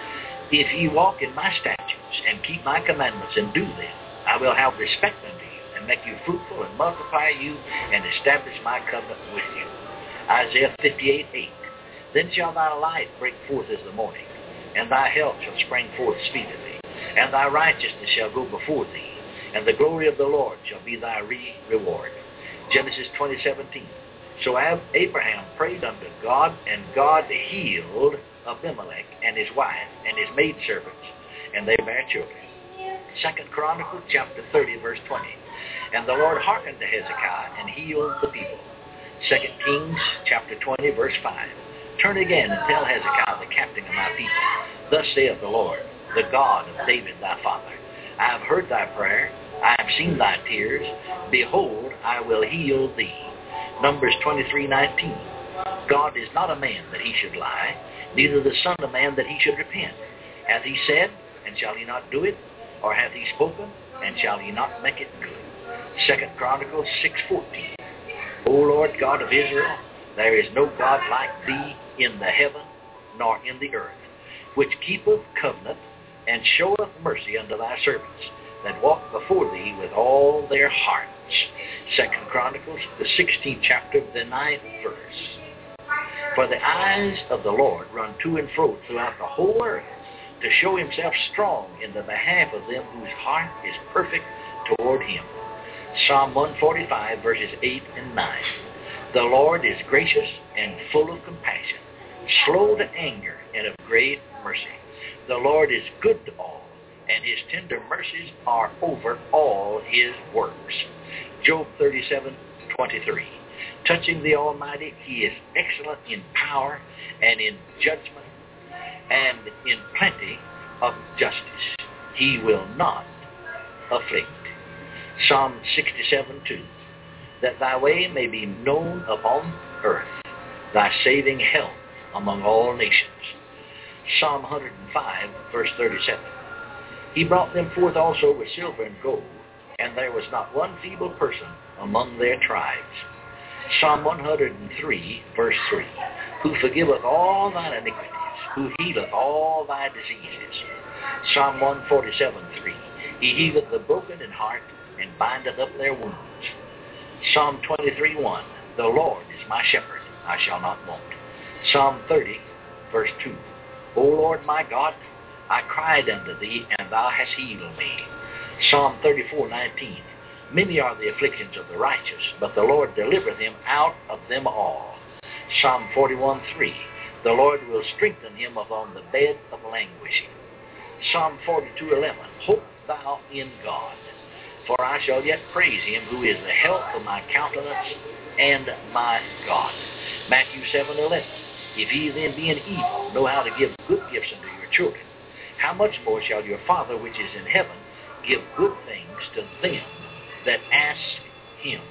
If ye walk in my statutes, and keep my commandments, and do them, I will have respect unto you, and make you fruitful, and multiply you, and establish my covenant with you. Isaiah 58:8. Then shall thy light break forth as the morning, and thy health shall spring forth speedily, and thy righteousness shall go before thee, and the glory of the Lord shall be thy reward. Genesis 20:17. So Abraham prayed unto God, and God healed Abimelech and his wife and his maidservants, and they bare children. 2 Chronicles chapter 30, verse 20. And the Lord hearkened to Hezekiah and healed the people. 2 Kings chapter 20, verse 5. Turn again and tell Hezekiah, the captain of my people, thus saith the Lord, the God of David thy father, I have heard thy prayer, I have seen thy tears, behold, I will heal thee. Numbers 23:19. God is not a man that he should lie, neither the son of man that he should repent. Hath he said, and shall he not do it? Or hath he spoken, and shall he not make it good? 2 Chronicles 6:14. O Lord God of Israel, there is no God like thee in the heaven nor in the earth, which keepeth covenant and showeth mercy unto thy servants, that walk before thee with all their hearts. 2 Chronicles, the 16th chapter, the 9th verse. For the eyes of the Lord run to and fro throughout the whole earth, to show himself strong in the behalf of them whose heart is perfect toward him. Psalm 145, verses 8 and 9. The Lord is gracious and full of compassion, slow to anger, and of great mercy. The Lord is good to all, and his tender mercies are over all his works. Job 37:23. Touching the Almighty, he is excellent in power and in judgment and in plenty of justice. He will not afflict. Psalm 67:2. That thy way may be known upon earth, thy saving health among all nations. Psalm 105, verse 37. He brought them forth also with silver and gold, and there was not one feeble person among their tribes. Psalm 103, verse 3. Who forgiveth all thine iniquities, who healeth all thy diseases. Psalm 147:3. He healeth the broken in heart, and bindeth up their wounds. Psalm 23:1. The Lord is my shepherd, I shall not want. Psalm 30, verse 2. O Lord my God, I cried unto thee, and thou hast healed me. Psalm 34:19. Many are the afflictions of the righteous, but the Lord delivereth him out of them all. Psalm 41:3. The Lord will strengthen him upon the bed of languishing. Psalm 42:11. Hope thou in God, for I shall yet praise him, who is the health of my countenance and my God. Matthew 7:11. If ye then, being evil, know how to give good gifts unto your children, how much more shall your Father which is in heaven give good things to them that ask him?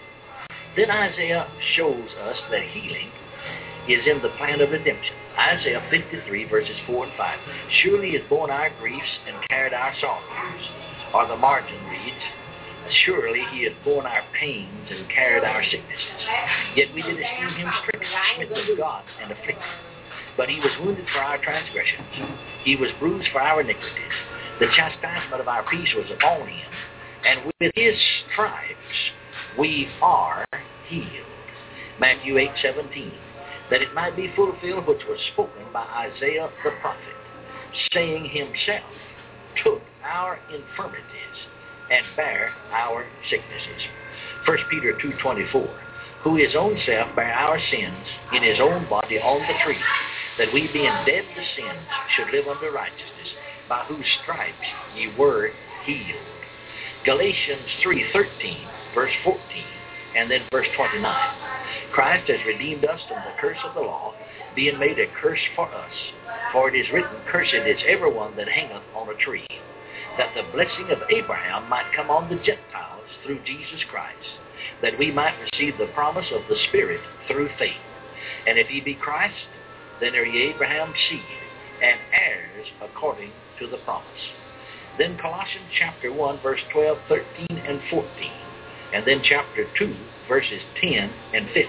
Then Isaiah shows us that healing is in the plan of redemption. Isaiah 53, verses 4 and 5. Surely he has borne our griefs and carried our sorrows. Or the margin reads, surely he hath borne our pains and carried our sicknesses. Yet we did esteem him stricken, smitten of God, and afflicted. But he was wounded for our transgressions. He was bruised for our iniquities. The chastisement of our peace was upon him, and with his stripes we are healed. Matthew 8:17. That it might be fulfilled which was spoken by Isaiah the prophet, saying, himself took our infirmities and bare our sicknesses. 1 Peter 2:24. Who his own self bare our sins in his own body on the tree, that we being dead to sins should live unto righteousness, by whose stripes ye were healed. Galatians 3:13, verse 14, and then verse 29. Christ has redeemed us from the curse of the law, being made a curse for us. For it is written, cursed is everyone that hangeth on a tree, that the blessing of Abraham might come on the Gentiles through Jesus Christ, that we might receive the promise of the Spirit through faith. And if ye be Christ, then are ye Abraham's seed, and heirs according to the promise. Then Colossians chapter 1, verse 12, 13, and 14. And then chapter 2, verses 10 and 15.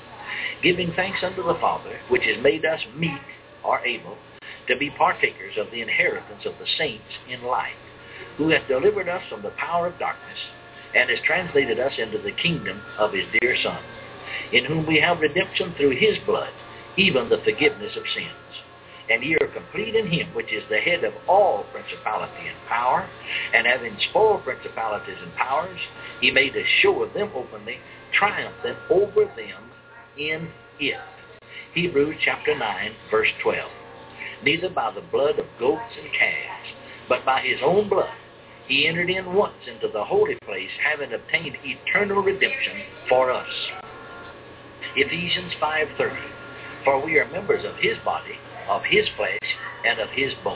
Giving thanks unto the Father, which has made us meet, or able, to be partakers of the inheritance of the saints in light, who hath delivered us from the power of darkness, and has translated us into the kingdom of his dear Son, in whom we have redemption through his blood, even the forgiveness of sins. And ye are complete in him, which is the head of all principality and power, and having spoiled principalities and powers, he made a show of them openly, triumphing over them in it. Hebrews chapter 9, verse 12. Neither by the blood of goats and calves, but by his own blood, he entered in once into the holy place, having obtained eternal redemption for us. Ephesians 5:30. For we are members of his body, of his flesh, and of his bone.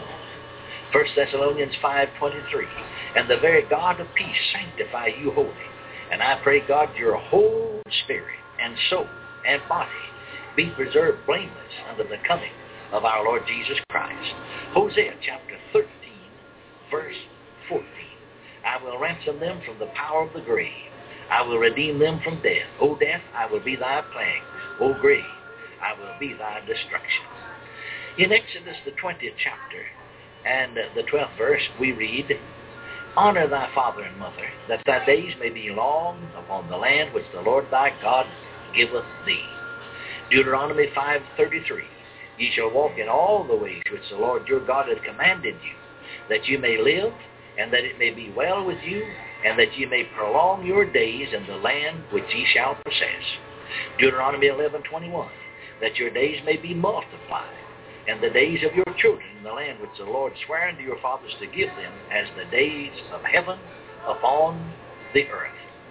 1 Thessalonians 5:23. And the very God of peace sanctify you wholly. And I pray God your whole spirit and soul and body be preserved blameless unto the coming of our Lord Jesus Christ. Hosea chapter 13, verse 14. I will ransom them from the power of the grave. I will redeem them from death. O death, I will be thy plague. O grave, I will be thy destruction. In Exodus, the 20th chapter, and the 12th verse, we read, Honor thy father and mother, that thy days may be long upon the land which the Lord thy God giveth thee. Deuteronomy 5:33. Ye shall walk in all the ways which the Lord your God hath commanded you, that you may live, and that it may be well with you, and that ye may prolong your days in the land which ye shall possess. Deuteronomy 11:21. That your days may be multiplied, and the days of your children in the land which the Lord sware unto your fathers to give them, as the days of heaven upon the earth.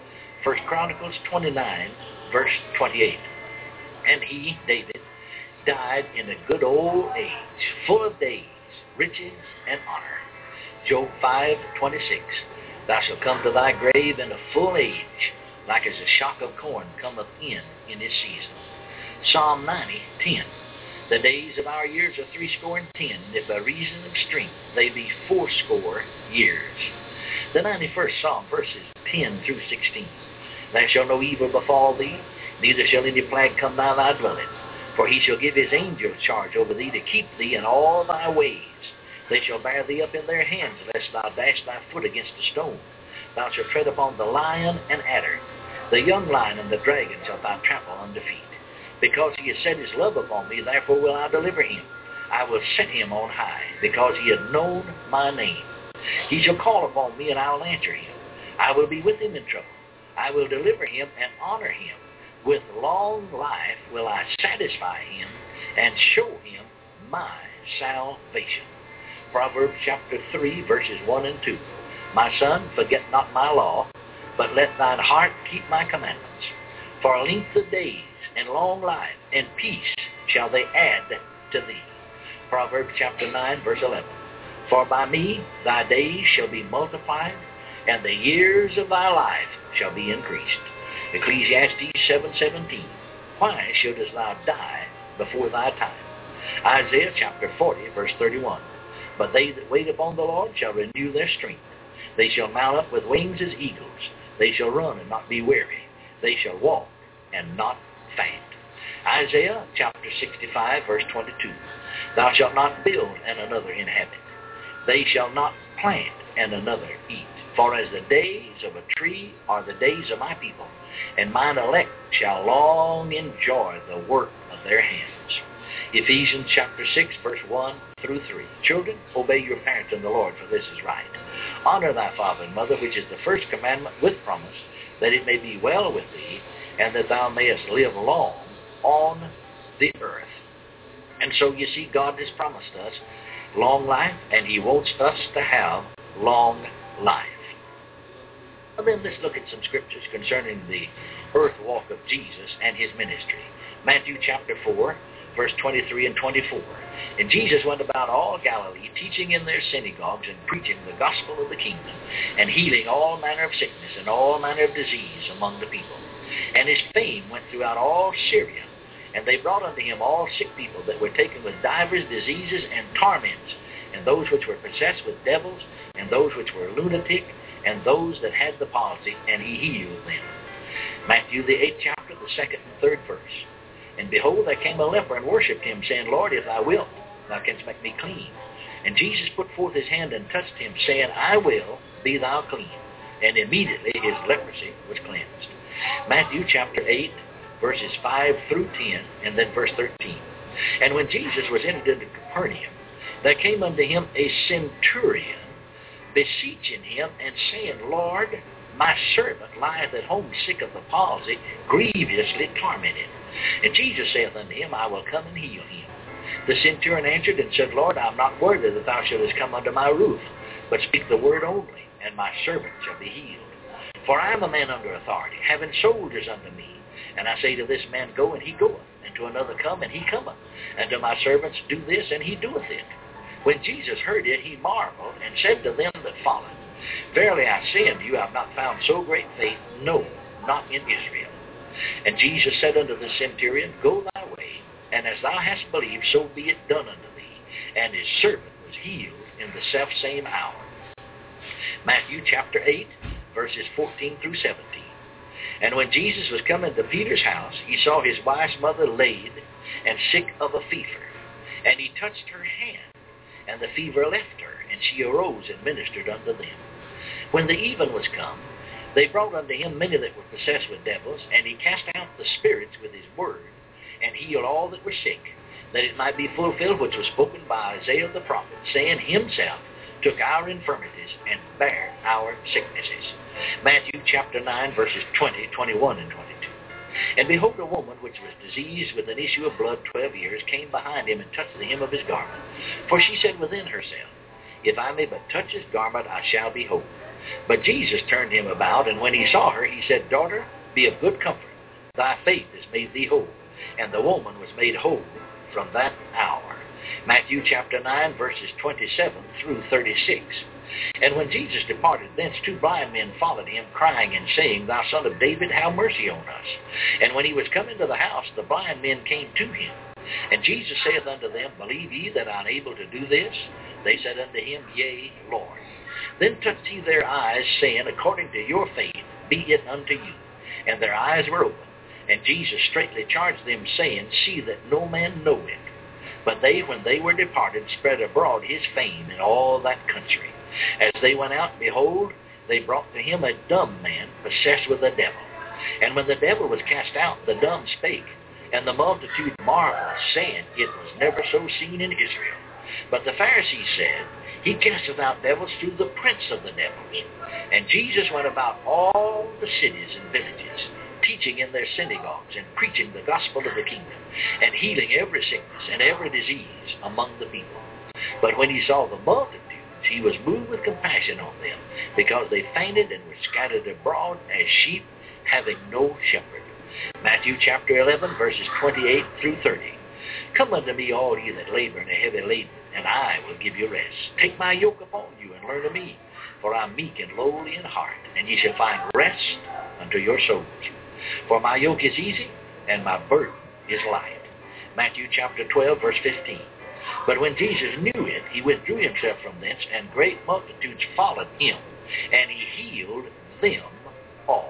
1 Chronicles 29, verse 28. And he, David, died in a good old age, full of days, riches, and honor. Job 5:26. Thou shalt come to thy grave in a full age, like as a shock of corn cometh in his season. Psalm 90:10. The days of our years are 80 and if by reason of strength they be 80 years. The 91st Psalm, verses 10 through 16. There shall no evil befall thee, neither shall any plague come nigh thy dwelling. For he shall give his angels charge over thee to keep thee in all thy ways. They shall bear thee up in their hands, lest thou dash thy foot against a stone. Thou shalt tread upon the lion and adder. The young lion and the dragon shalt thou trample under feet. Because he has set his love upon me, therefore will I deliver him. I will set him on high, because he hath known my name. He shall call upon me, and I will answer him. I will be with him in trouble. I will deliver him and honor him. With long life will I satisfy him and show him my salvation. Proverbs chapter 3, verses 1 and 2. My son, forget not my law, but let thine heart keep my commandments. For length of days and long life and peace shall they add to thee. Proverbs chapter 9, verse 11. For by me thy days shall be multiplied, and the years of thy life shall be increased. Ecclesiastes 7:17. Why shouldest thou die before thy time? Isaiah chapter 40, verse 31. But they that wait upon the Lord shall renew their strength. They shall mount up with wings as eagles. They shall run and not be weary. They shall walk and not faint. Isaiah chapter 65, verse 22. Thou shalt not build and another inhabit. They shall not plant and another eat. For as the days of a tree are the days of my people, and mine elect shall long enjoy the work of their hands. Ephesians chapter 6, verse 1 through 3. Children, obey your parents in the Lord, for this is right. Honor thy father and mother, which is the first commandment with promise, that it may be well with thee, and that thou mayest live long on the earth. And so you see, God has promised us long life, and he wants us to have long life. And then let's look at some scriptures concerning the earth walk of Jesus and his ministry. Matthew chapter 4, verse 23 and 24. And Jesus went about all Galilee, teaching in their synagogues and preaching the gospel of the kingdom, and healing all manner of sickness and all manner of disease among the people. And his fame went throughout all Syria, and they brought unto him all sick people that were taken with divers diseases and torments, and those which were possessed with devils, and those which were lunatic, and those that had the palsy, and he healed them. Matthew the 8th chapter, the 2nd and 3rd verse. And behold, there came a leper and worshipped him, saying, Lord, if thou wilt, thou canst make me clean. And Jesus put forth his hand and touched him, saying, I will, be thou clean. And immediately his leprosy was cleansed. Matthew chapter 8, verses 5 through 10, and then verse 13. And when Jesus was entered into Capernaum, there came unto him a centurion, beseeching him, and saying, Lord, my servant lieth at home sick of the palsy, grievously tormented. And Jesus saith unto him, I will come and heal him. The centurion answered and said, Lord, I am not worthy that thou shouldest come under my roof, but speak the word only, and my servant shall be healed. For I am a man under authority, having soldiers under me. And I say to this man, go, and he goeth, and to another, come, and he cometh, and to my servants, do this, and he doeth it. When Jesus heard it, he marveled, and said to them that followed, Verily I say unto you, I have not found so great faith, no, not in Israel. And Jesus said unto the centurion, Go thy way, and as thou hast believed, so be it done unto thee. And his servant was healed in the selfsame hour. Matthew chapter 8, verses 14 through 17. And when Jesus was come into Peter's house, he saw his wife's mother laid and sick of a fever. And he touched her hand, and the fever left her, and she arose and ministered unto them. When the even was come, they brought unto him many that were possessed with devils, and he cast out the spirits with his word, and healed all that were sick, that it might be fulfilled which was spoken by Isaiah the prophet, saying, Himself took our infirmities and bare our sicknesses. Matthew chapter 9, verses 20, 21, and 22. And behold, a woman which was diseased with an issue of blood 12 years came behind him and touched the hem of his garment. For she said within herself, If I may but touch his garment, I shall be whole. But Jesus turned him about, and when he saw her, he said, Daughter, be of good comfort. Thy faith has made thee whole. And the woman was made whole from that hour. Matthew chapter 9, verses 27 through 36. And when Jesus departed thence, 2 blind men followed him, crying and saying, Thou son of David, have mercy on us. And when he was come into the house, the blind men came to him. And Jesus saith unto them, Believe ye that I am able to do this? They said unto him, Yea, Lord. Then touched he their eyes, saying, According to your faith be it unto you. And their eyes were opened. And Jesus straitly charged them, saying, See that no man know it. But they, when they were departed, spread abroad his fame in all that country. As they went out, behold, they brought to him a dumb man, possessed with a devil. And when the devil was cast out, the dumb spake. And the multitude marveled, saying, It was never so seen in Israel. But the Pharisees said, He casteth out devils through the prince of the devils. And Jesus went about all the cities and villages, teaching in their synagogues and preaching the gospel of the kingdom, and healing every sickness and every disease among the people. But when he saw the multitudes, he was moved with compassion on them, because they fainted and were scattered abroad as sheep having no shepherd. Matthew chapter 11, verses 28 through 30. Come unto me, all ye that labor and are heavy laden, and I will give you rest. Take my yoke upon you and learn of me, for I am meek and lowly in heart, and ye shall find rest unto your souls. For my yoke is easy, and my burden is light. Matthew chapter 12, verse 15. But when Jesus knew it, he withdrew himself from thence, and great multitudes followed him, and he healed them all.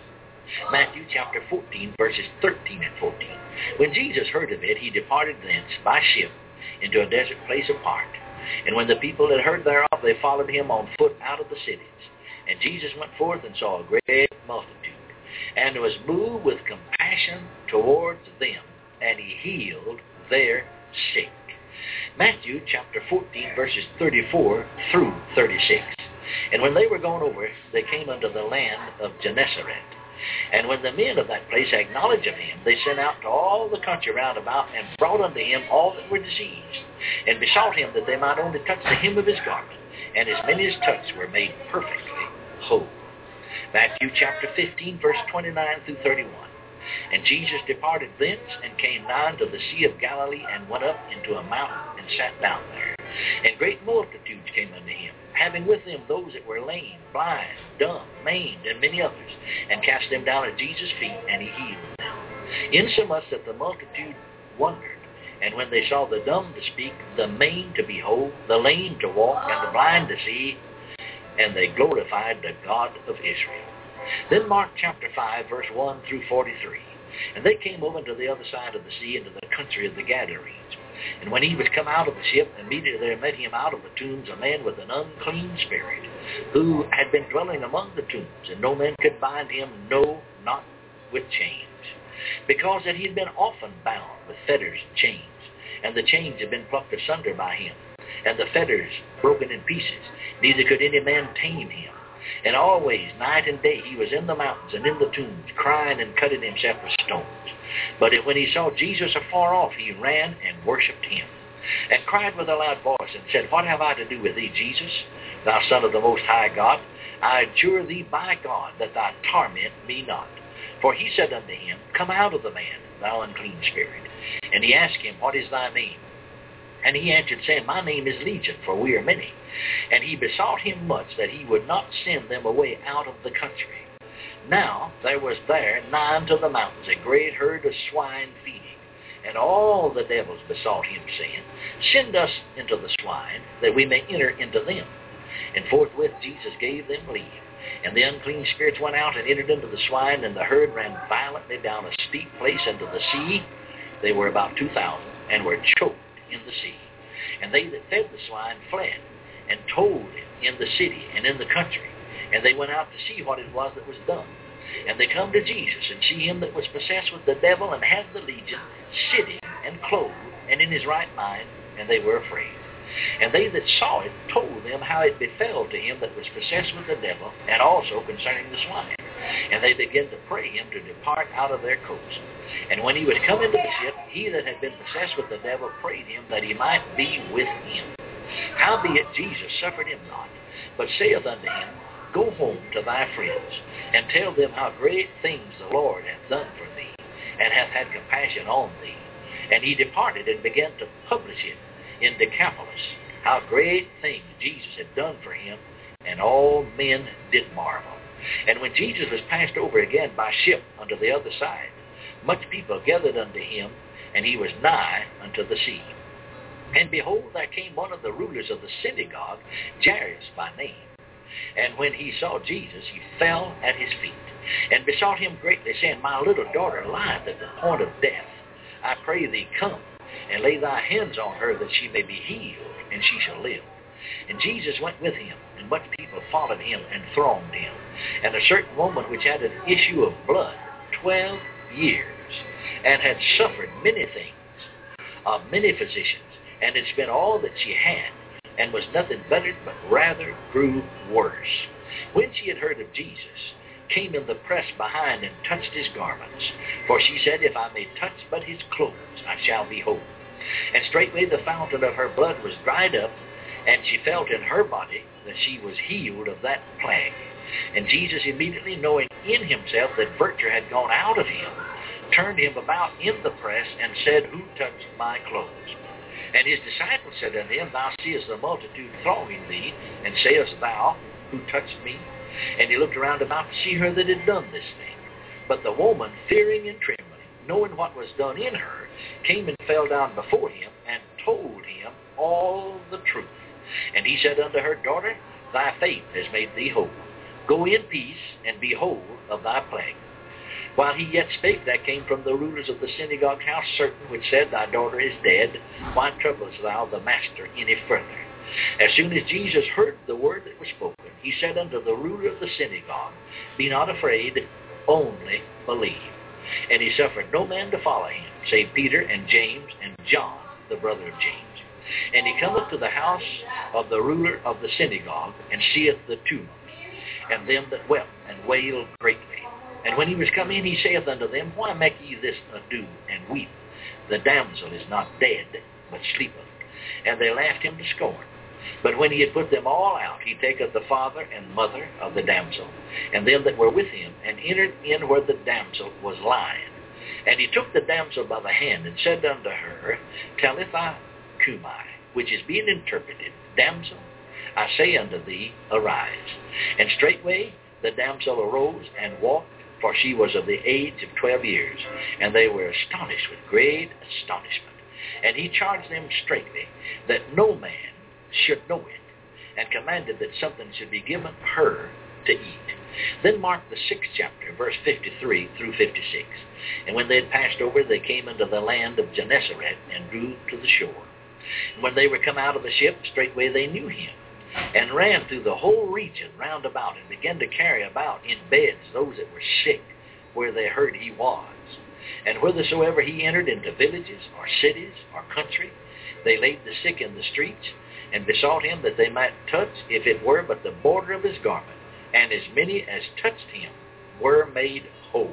Matthew chapter 14, verses 13 and 14. When Jesus heard of it, he departed thence by ship into a desert place apart. And when the people had heard thereof, they followed him on foot out of the cities. And Jesus went forth and saw a great multitude, and was moved with compassion towards them, and he healed their sick. Matthew chapter 14, verses 34 through 36. And when they were gone over, they came unto the land of Gennesaret. And when the men of that place had knowledge of him, they sent out to all the country round about, and brought unto him all that were diseased, and besought him that they might only touch the hem of his garment. And as many as touched were made perfectly whole. Matthew chapter 15, verse 29 through 31. And Jesus departed thence, and came nigh unto the Sea of Galilee, and went up into a mountain, and sat down there. And great multitudes came unto him, having with them those that were lame, blind, dumb, maimed, and many others, and cast them down at Jesus' feet, and he healed them. Insomuch that the multitude wondered. And when they saw the dumb to speak, the maimed to be whole, the lame to walk, and the blind to see, and they glorified the God of Israel. Then Mark chapter 5, verse 1 through 43. And they came over to the other side of the sea, into the country of the Gadarenes. And when he was come out of the ship, immediately there met him out of the tombs a man with an unclean spirit, who had been dwelling among the tombs, and no man could bind him, no, not with chains, because that he had been often bound with fetters and chains, and the chains had been plucked asunder by him, and the fetters broken in pieces, neither could any man tame him. And always, night and day, he was in the mountains and in the tombs, crying and cutting himself with stones. But when he saw Jesus afar off, he ran and worshipped him, and cried with a loud voice, and said, What have I to do with thee, Jesus, thou Son of the Most High God? I adjure thee by God that thou torment me not. For he said unto him, Come out of the man, thou unclean spirit. And he asked him, What is thy name? And he answered, saying, My name is Legion, for we are many. And he besought him much that he would not send them away out of the country. Now there was there nigh unto the mountains a great herd of swine feeding. And all the devils besought him, saying, Send us into the swine, that we may enter into them. And forthwith Jesus gave them leave. And the unclean spirits went out and entered into the swine, and the herd ran violently down a steep place into the sea. They were about 2,000, and were choked in the sea. And they that fed the swine fled, and told it in the city and in the country. And they went out to see what it was that was done. And they come to Jesus, and see him that was possessed with the devil, and had the legion, sitting and clothed, and in his right mind, and they were afraid. And they that saw it told them how it befell to him that was possessed with the devil, and also concerning the swine. And they began to pray him to depart out of their coast. And when he was come into the ship, he that had been possessed with the devil prayed him that he might be with him. Howbeit Jesus suffered him not, but saith unto him, Go home to thy friends, and tell them how great things the Lord hath done for thee, and hath had compassion on thee. And he departed and began to publish it in Decapolis, how great things Jesus had done for him, and all men did marvel. And when Jesus was passed over again by ship unto the other side, much people gathered unto him, and he was nigh unto the sea. And behold, there came one of the rulers of the synagogue, Jairus by name. And when he saw Jesus, he fell at his feet, and besought him greatly, saying, My little daughter lieth at the point of death. I pray thee, come, and lay thy hands on her, that she may be healed, and she shall live. And Jesus went with him, and much people followed him and thronged him. And a certain woman which had an issue of blood 12 years, and had suffered many things of many physicians, and had spent all that she had, and was nothing bettered, but rather grew worse. When she had heard of Jesus, came in the press behind and touched his garments. For she said, If I may touch but his clothes, I shall be whole. And straightway the fountain of her blood was dried up, and she felt in her body that she was healed of that plague. And Jesus, immediately knowing in himself that virtue had gone out of him, turned him about in the press, and said, Who touched my clothes? And his disciples said unto him, Thou seest the multitude thronging thee, and sayest thou, Who touched me? And he looked around about to see her that had done this thing. But the woman, fearing and trembling, knowing what was done in her, came and fell down before him, and told him all the truth. And he said unto her, Daughter, thy faith has made thee whole. Go in peace, and be whole of thy plague. While he yet spake, there came from the rulers of the synagogue house certain which said, Thy daughter is dead. Why troublest thou the master any further? As soon as Jesus heard the word that was spoken, he said unto the ruler of the synagogue, Be not afraid, only believe. And he suffered no man to follow him, save Peter and James and John, the brother of James. And he cometh to the house of the ruler of the synagogue, and seeth the tumult, and them that wept and wailed greatly. And when he was come in, he saith unto them, Why make ye this ado and weep? The damsel is not dead, but sleepeth. And they laughed him to scorn. But when he had put them all out, he taketh the father and mother of the damsel, and them that were with him, and entered in where the damsel was lying. And he took the damsel by the hand, and said unto her, Talitha cumi, which is being interpreted, Damsel, I say unto thee, arise. And straightway the damsel arose and walked, for she was of the age of 12 years. And they were astonished with great astonishment. And he charged them straitly that no man should know it, and commanded that something should be given her to eat. Then mark the 6th chapter, verse 53 through 56. And when they had passed over, they came into the land of Gennesaret, and drew to the shore. And when they were come out of the ship, straightway they knew him, and ran through the whole region round about, and began to carry about in beds those that were sick, where they heard he was. And whithersoever he entered into villages, or cities, or country, they laid the sick in the streets, and besought him that they might touch, if it were but the border of his garment. And as many as touched him were made whole.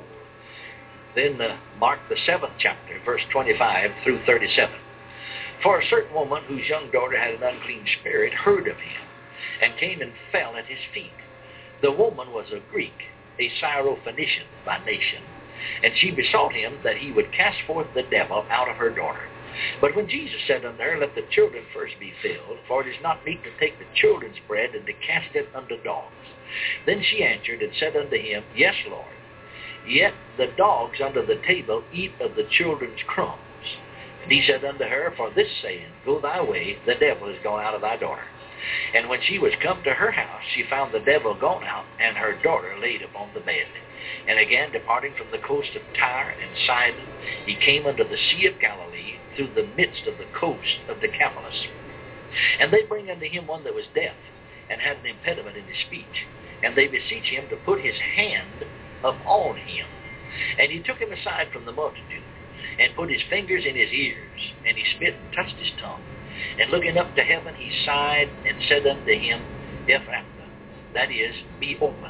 Then mark the 7th chapter, verse 25 through 37. For a certain woman whose young daughter had an unclean spirit heard of him, and came and fell at his feet. The woman was a Greek, a Syrophoenician by nation, and she besought him that he would cast forth the devil out of her daughter. But when Jesus said unto her, Let the children first be filled, for it is not meet to take the children's bread and to cast it unto dogs. Then she answered and said unto him, Yes, Lord. Yet the dogs under the table eat of the children's crumbs. And he said unto her, For this saying, Go thy way, the devil is gone out of thy daughter. And when she was come to her house, she found the devil gone out, and her daughter laid upon the bed. And again, departing from the coast of Tyre and Sidon, he came unto the Sea of Galilee, through the midst of the coast of Decapolis. And they bring unto him one that was deaf, and had an impediment in his speech. And they beseech him to put his hand upon him. And he took him aside from the multitude, and put his fingers in his ears, and he spit and touched his tongue. And looking up to heaven, he sighed, and said unto him, Ephrathah, that is, be open.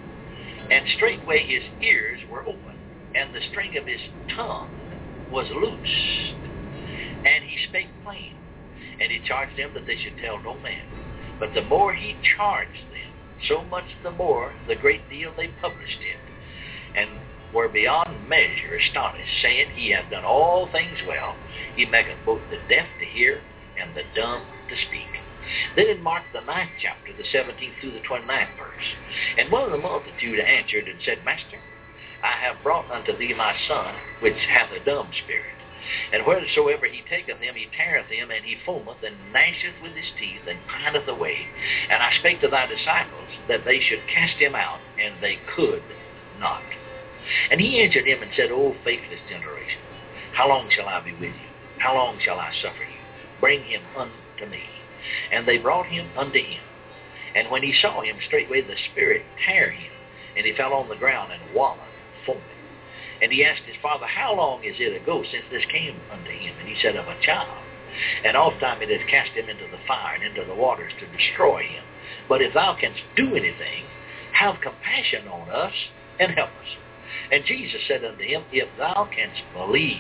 And straightway his ears were open, and the string of his tongue was loosed. And he spake plain, and he charged them that they should tell no man. But the more he charged them, so much the more the great deal they published it, and were beyond measure astonished, saying, He hath done all things well. He maketh both the deaf to hear, and the dumb to speak. Then in Mark the 9th chapter, the 17th through the 29th verse. And one of the multitude answered and said, Master, I have brought unto thee my son, which hath a dumb spirit. And wheresoever he taketh him, he teareth him, and he foameth, and gnasheth with his teeth, and pineth away. And I spake to thy disciples, that they should cast him out, and they could not. And he answered him and said, O faithless generation, how long shall I be with you? How long shall I suffer you? Bring him unto me. And they brought him unto him. And when he saw him, straightway the spirit tear him, and he fell on the ground and wallowed, foaming. And he asked his father, How long is it ago since this came unto him? And he said, Of a child. And oftentimes it has cast him into the fire and into the waters to destroy him. But if thou canst do anything, have compassion on us and help us. And Jesus said unto him, if thou canst believe,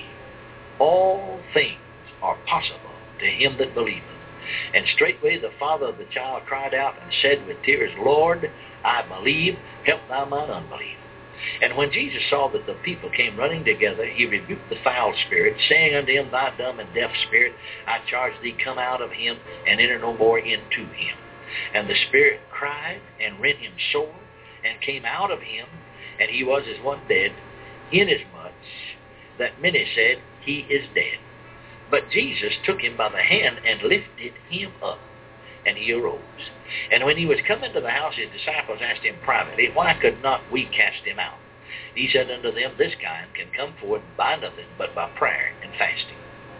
all things are possible to him that believeth. And straightway the father of the child cried out and said with tears, Lord, I believe, help thou mine unbelief. And when Jesus saw that the people came running together, he rebuked the foul spirit, saying unto him, Thou dumb and deaf spirit, I charge thee, come out of him, and enter no more into him. And the spirit cried and rent him sore, and came out of him, and he was as one dead, inasmuch that many said, He is dead. But Jesus took him by the hand and lifted him up, and he arose. And when he was come into the house, his disciples asked him privately, Why could not we cast him out? He said unto them, This kind can come forth by nothing but by prayer and fasting.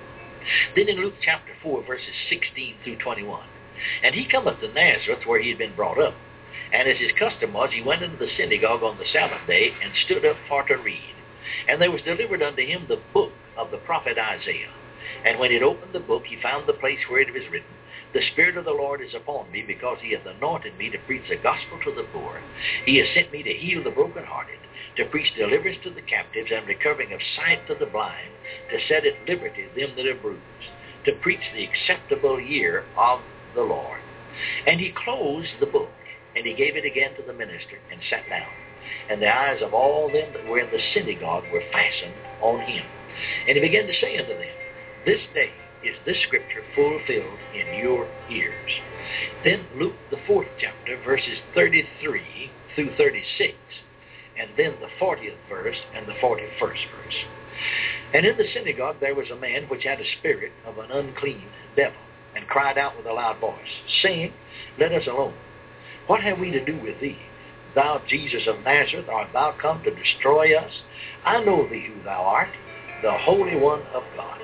Then in Luke chapter 4, verses 16 through 21, And he cometh to Nazareth, where he had been brought up. And as his custom was, he went into the synagogue on the Sabbath day, and stood up for to read. And there was delivered unto him the book of the prophet Isaiah. And when he had opened the book, he found the place where it was written, The Spirit of the Lord is upon me, because he hath anointed me to preach the gospel to the poor. He has sent me to heal the brokenhearted, to preach deliverance to the captives, and recovering of sight to the blind, to set at liberty them that are bruised, to preach the acceptable year of the Lord. And he closed the book, and he gave it again to the minister, and sat down. And the eyes of all them that were in the synagogue were fastened on him. And he began to say unto them, This day is this scripture fulfilled in your ears. Then Luke the 4th chapter, verses 33 through 36, and then the 40th verse and the 41st verse. And in the synagogue there was a man which had a spirit of an unclean devil, and cried out with a loud voice, saying, Let us alone. What have we to do with thee, thou Jesus of Nazareth? Art thou come to destroy us? I know thee who thou art, the Holy One of God.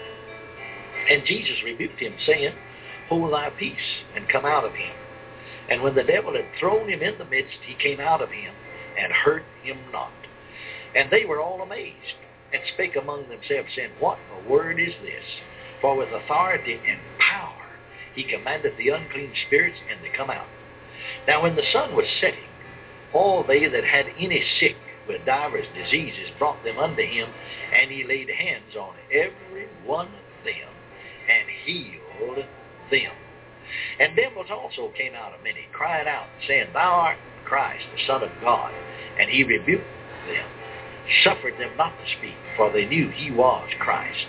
And Jesus rebuked him, saying, Hold thy peace, and come out of him. And when the devil had thrown him in the midst, he came out of him, and hurt him not. And they were all amazed, and spake among themselves, saying, What a word is this? For with authority and power he commanded the unclean spirits, and they come out. Now when the sun was setting, all they that had any sick with divers diseases brought them unto him, and he laid hands on every one of them, and healed them. And devils also came out of many, crying out, saying, Thou art Christ, the Son of God. And he rebuked them, suffered them not to speak, for they knew he was Christ.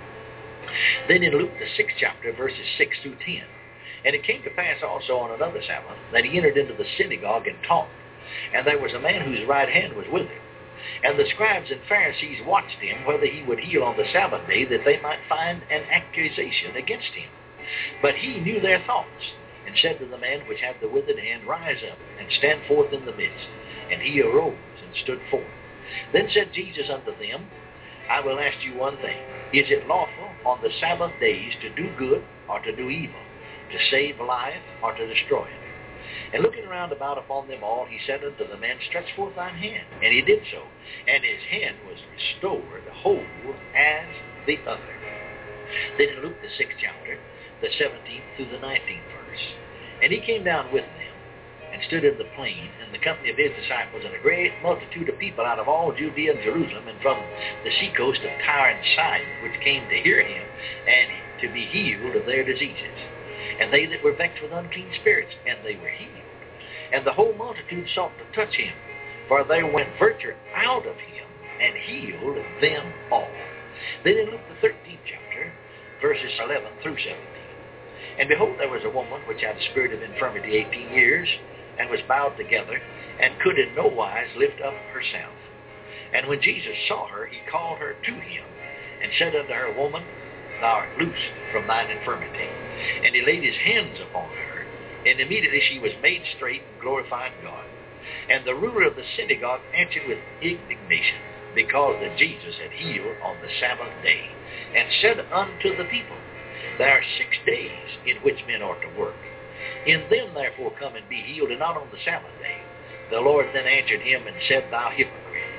Then in Luke the 6th chapter, verses 6 through 10, And it came to pass also on another Sabbath, that he entered into the synagogue and taught. And there was a man whose right hand was withered. And the scribes and Pharisees watched him, whether he would heal on the Sabbath day, that they might find an accusation against him. But he knew their thoughts, and said to the man which had the withered hand, Rise up, and stand forth in the midst. And he arose, and stood forth. Then said Jesus unto them, I will ask you one thing. Is it lawful on the Sabbath days to do good, or to do evil, to save life, or to destroy it? And looking around about upon them all, he said unto the man, Stretch forth thine hand. And he did so, and his hand was restored whole as the other. Then in Luke the 6th chapter, the 17th through the 19th verse, And he came down with them, and stood in the plain, and the company of his disciples, and a great multitude of people out of all Judea and Jerusalem, and from the seacoast of Tyre and Sidon, which came to hear him, and to be healed of their diseases. And they that were vexed with unclean spirits, and they were healed. And the whole multitude sought to touch him, for there went virtue out of him, and healed them all. Then in Luke the 13th chapter, verses 11 through 17, And behold, there was a woman which had a spirit of infirmity 18 years, and was bowed together, and could in no wise lift up herself. And when Jesus saw her, he called her to him, and said unto her, Woman, thou art loosed from thine infirmity. And he laid his hands upon her, and immediately she was made straight, and glorified God. And the ruler of the synagogue answered with indignation, because that Jesus had healed on the Sabbath day, and said unto the people, There are 6 days in which men ought to work. In them therefore come and be healed, and not on the Sabbath day. The Lord then answered him and said, Thou hypocrite,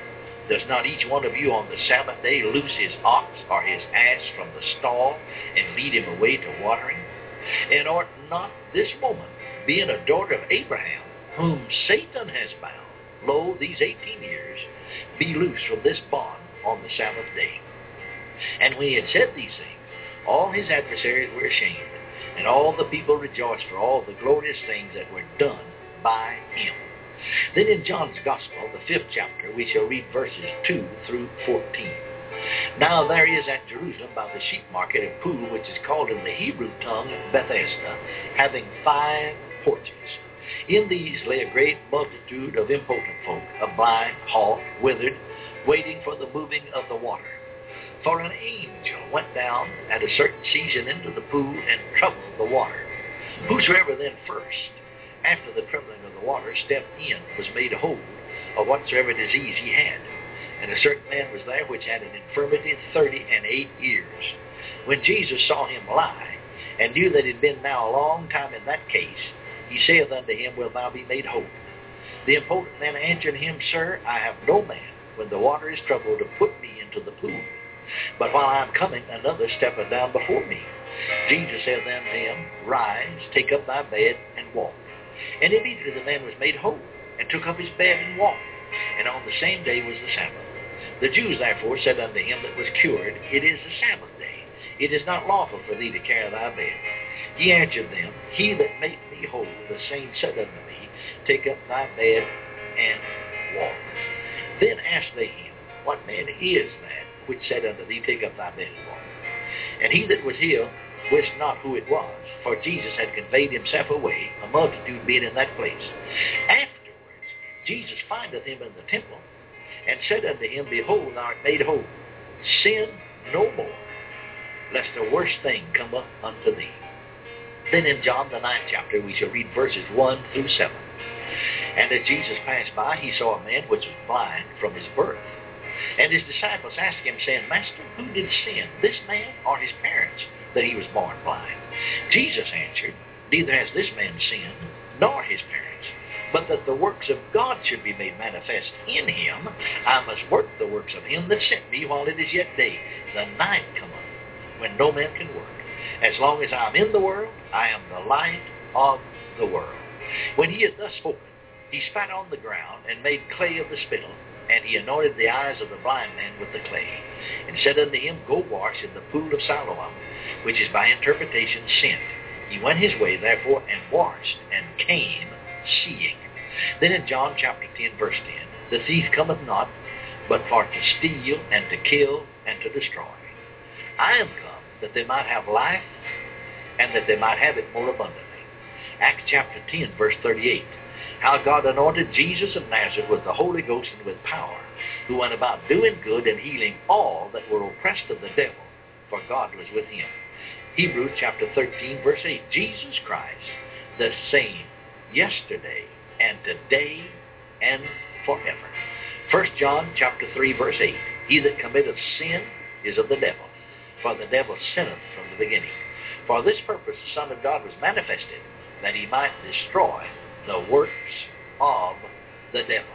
Does not each one of you on the Sabbath day loose his ox or his ass from the stall and lead him away to watering? And ought not this woman, being a daughter of Abraham, whom Satan has bound, lo, these 18 years, be loose from this bond on the Sabbath day? And when he had said these things, all his adversaries were ashamed, and all the people rejoiced for all the glorious things that were done by him. Then in John's Gospel, the 5th chapter, we shall read verses 2 through 14. Now there is at Jerusalem by the sheep market a pool which is called in the Hebrew tongue Bethesda, having 5 porches. In these lay a great multitude of impotent folk, a blind, halt, withered, waiting for the moving of the water. For an angel went down at a certain season into the pool and troubled the water. Whosoever then first, after the troubling of the water, stepped in, was made whole of whatsoever disease he had. And a certain man was there which had an infirmity 38 years. When Jesus saw him lie, and knew that it had been now a long time in that case, he saith unto him, Wilt thou be made whole? The impotent man answered him, Sir, I have no man, when the water is troubled, to put me into the pool. But while I am coming, another steppeth down before me. Jesus said then to him, Rise, take up thy bed, and walk. And immediately the man was made whole, and took up his bed and walked. And on the same day was the Sabbath. The Jews therefore said unto him that was cured, It is the Sabbath day. It is not lawful for thee to carry thy bed. He answered them, He that made me whole, the same said unto me, Take up thy bed and walk. Then asked they him, What man is that which said unto thee, Take up thy bed and walk? And he that was healed wist not who it was, for Jesus had conveyed himself away, a multitude being in that place. Afterwards Jesus findeth him in the temple, and said unto him, Behold, thou art made whole. Sin no more, lest a worse thing come up unto thee. Then in John the 9th chapter we shall read verses 1 through 7. And as Jesus passed by, he saw a man which was blind from his birth. And his disciples asked him, saying, Master, who did sin, this man or his parents, that he was born blind? Jesus answered, Neither has this man sinned, nor his parents, but that the works of God should be made manifest in him. I must work the works of him that sent me while it is yet day. The night cometh, when no man can work. As long as I am in the world, I am the light of the world. When he had thus spoken, he spat on the ground, and made clay of the spittle, and he anointed the eyes of the blind man with the clay, and said unto him, Go wash in the pool of Siloam, which is by interpretation sent. He went his way, therefore, and washed, and came seeing. Then in John chapter 10, verse 10, The thief cometh not, but for to steal, and to kill, and to destroy. I am come, that they might have life, and that they might have it more abundantly. Acts chapter 10, verse 38, How God anointed Jesus of Nazareth with the Holy Ghost and with power, who went about doing good and healing all that were oppressed of the devil, for God was with him. Hebrews chapter 13, verse 8, Jesus Christ, the same yesterday and today and forever. 1 John chapter 3, verse 8, He that committeth sin is of the devil, for the devil sinneth from the beginning. For this purpose the Son of God was manifested, that he might destroy the works of the devil.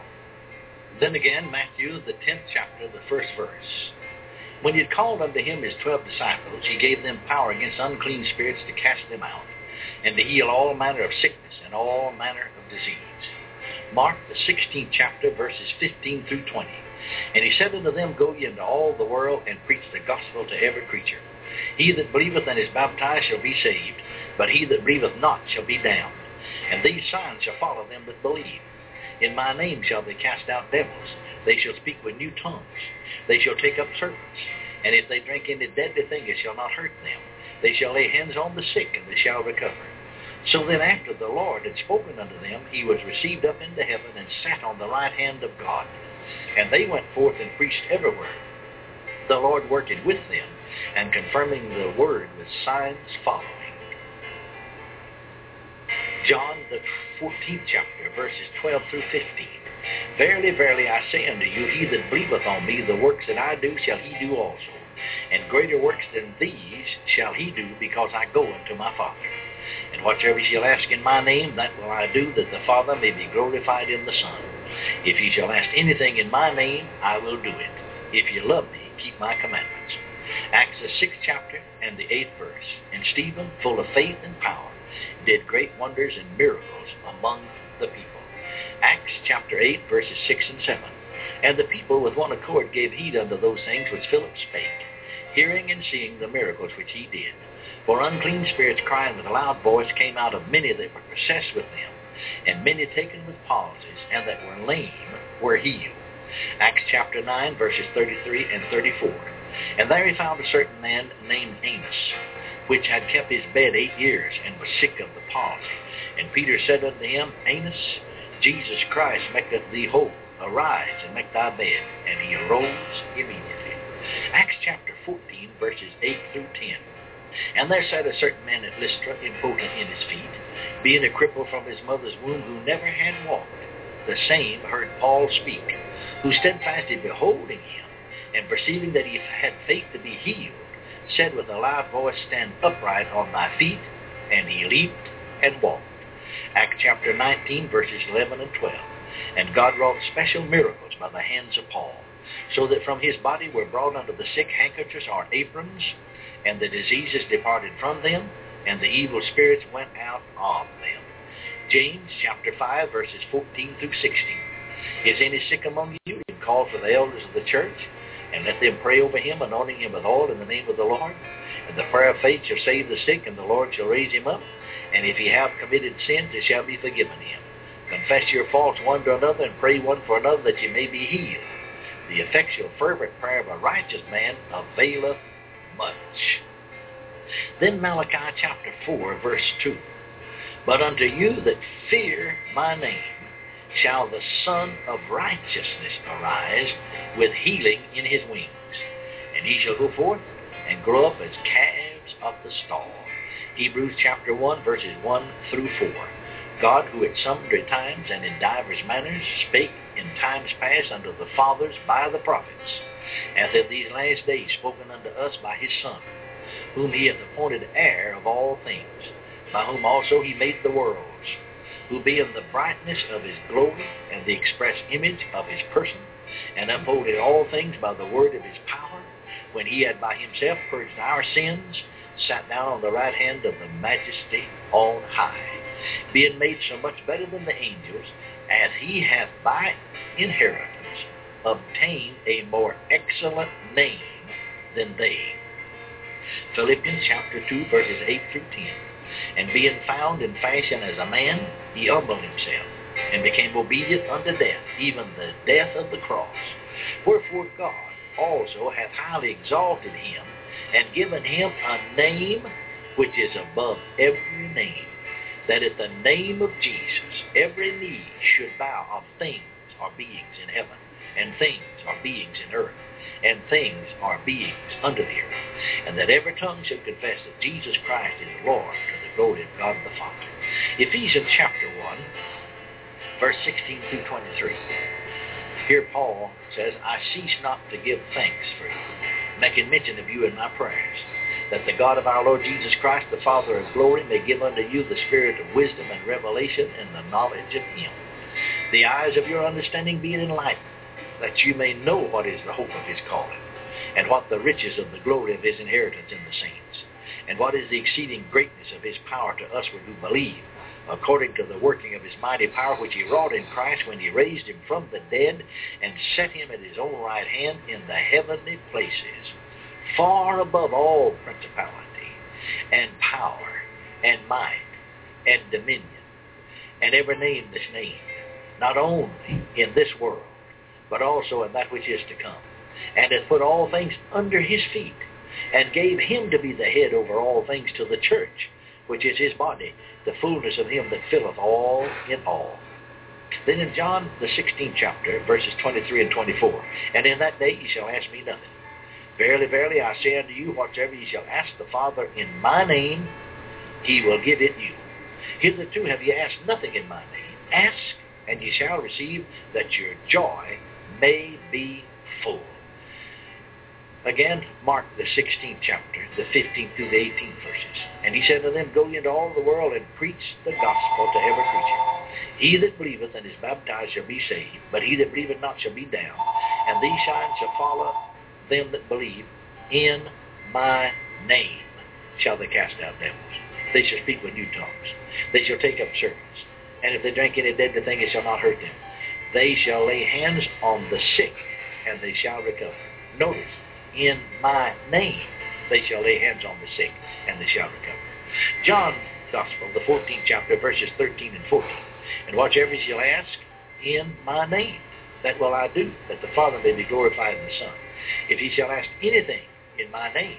Then again, Matthew, the 10th chapter, the 1st verse. When he had called unto him his 12 disciples, he gave them power against unclean spirits to cast them out, and to heal all manner of sickness and all manner of disease. Mark, the 16th chapter, verses 15 through 20. And he said unto them, Go ye into all the world, and preach the gospel to every creature. He that believeth and is baptized shall be saved, but he that believeth not shall be damned. And these signs shall follow them that believe. In my name shall they cast out devils. They shall speak with new tongues. They shall take up serpents. And if they drink any deadly thing, it shall not hurt them. They shall lay hands on the sick, and they shall recover. So then after the Lord had spoken unto them, he was received up into heaven, and sat on the right hand of God. And they went forth and preached everywhere, the Lord working with them, and confirming the word with signs following. John, the 14th chapter, verses 12 through 15. Verily, verily, I say unto you, he that believeth on me, the works that I do shall he do also. And greater works than these shall he do, because I go unto my Father. And whatsoever ye shall ask in my name, that will I do, that the Father may be glorified in the Son. If ye shall ask anything in my name, I will do it. If ye love me, keep my commandments. Acts the 6th chapter and the 8th verse. And Stephen, full of faith and power, did great wonders and miracles among the people. Acts chapter 8, verses 6 and 7. And the people with one accord gave heed unto those things which Philip spake, hearing and seeing the miracles which he did. For unclean spirits crying with a loud voice came out of many that were possessed with them, and many taken with palsies, and that were lame were healed. Acts chapter 9, verses 33 and 34. And there he found a certain man named Amos, which had kept his bed 8 years, and was sick of the palsy. And Peter said unto him, Amos, Jesus Christ maketh thee whole. Arise and make thy bed. And he arose immediately. Acts chapter 14, verses 8 through 10. And there sat a certain man at Lystra, impotent in his feet, being a cripple from his mother's womb, who never had walked. The same heard Paul speak, who steadfastly beholding him, and perceiving that he had faith to be healed, said with a loud voice, Stand upright on thy feet. And he leaped and walked. Acts chapter 19, verses 11 and 12. And God wrought special miracles by the hands of Paul, so that from his body were brought unto the sick handkerchiefs or aprons, and the diseases departed from them, and the evil spirits went out of them. James chapter 5, verses 14 through 16. Is any sick among you? You call for the elders of the church, and let them pray over him, anointing him with oil in the name of the Lord. And the prayer of faith shall save the sick, and the Lord shall raise him up. And if he have committed sins, it shall be forgiven him. Confess your faults one to another, and pray one for another, that ye may be healed. The effectual fervent prayer of a righteous man availeth much. Then Malachi chapter 4, verse 2. But unto you that fear my name shall the Son of Righteousness arise with healing in his wings. And he shall go forth and grow up as calves of the stall. Hebrews chapter 1, verses 1 through 4. God, who at sundry times and in divers manners spake in times past unto the fathers by the prophets, hath in these last days spoken unto us by his Son, whom he hath appointed heir of all things, by whom also he made the worlds, who being the brightness of his glory and the express image of his person, and upholding all things by the word of his power, when he had by himself purged our sins, sat down on the right hand of the majesty on high, being made so much better than the angels, as he hath by inheritance obtained a more excellent name than they. Philippians chapter 2, verses 8 through 10. And being found in fashion as a man, he humbled himself, and became obedient unto death, even the death of the cross. Wherefore God also hath highly exalted him, and given him a name which is above every name, that at the name of Jesus every knee should bow of things or beings in heaven, and things or beings in earth, and things or beings under the earth, and that every tongue should confess that Jesus Christ is Lord, to the glory of God the Father. Ephesians chapter 1, verse 16 through 23. Here Paul says, I cease not to give thanks for you, making mention of you in my prayers, that the God of our Lord Jesus Christ, the Father of glory, may give unto you the spirit of wisdom and revelation and the knowledge of him, the eyes of your understanding being enlightened, that you may know what is the hope of his calling, and what the riches of the glory of his inheritance in the saints, and what is the exceeding greatness of his power to us who believe, according to the working of his mighty power which he wrought in Christ when he raised him from the dead and set him at his own right hand in the heavenly places, far above all principality and power and might and dominion, and every name that's named, not only in this world, but also in that which is to come, and hath put all things under his feet, and gave him to be the head over all things to the church, which is his body, the fullness of him that filleth all in all. Then in John the 16th chapter, verses 23 and 24, and in that day ye shall ask me nothing. Verily, verily, I say unto you, whatsoever ye shall ask the Father in my name, he will give it you. Hitherto have ye asked nothing in my name. Ask, and ye shall receive, that your joy may be full. Again, Mark the 16th chapter, the 15th through the 18th verses. And he said to them, Go into all the world and preach the gospel to every creature. He that believeth and is baptized shall be saved, but he that believeth not shall be damned. And these signs shall follow them that believe. In my name shall they cast out devils. They shall speak with new tongues. They shall take up serpents. And if they drink any deadly thing, it shall not hurt them. They shall lay hands on the sick, and they shall recover. Notice, in my name they shall lay hands on the sick, and they shall recover. John Gospel, the 14th chapter, verses 13 and 14. And whatsoever ye shall ask in my name, that will I do, that the Father may be glorified in the Son. If ye shall ask anything in my name,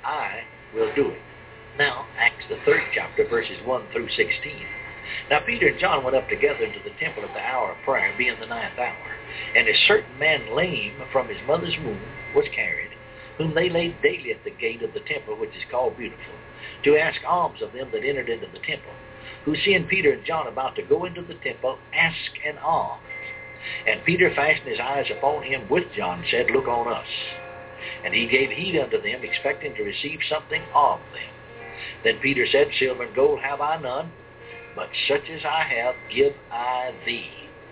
I will do it. Now, Acts the 3rd chapter, verses 1 through 16. Now Peter and John went up together into the temple at the hour of prayer, being the 9th hour. And a certain man lame from his mother's womb was carried, whom they laid daily at the gate of the temple, which is called Beautiful, to ask alms of them that entered into the temple, who seeing Peter and John about to go into the temple, asked an alms. And Peter fastened his eyes upon him with John, and said, Look on us. And he gave heed unto them, expecting to receive something of them. Then Peter said, Silver and gold have I none, but such as I have give I thee.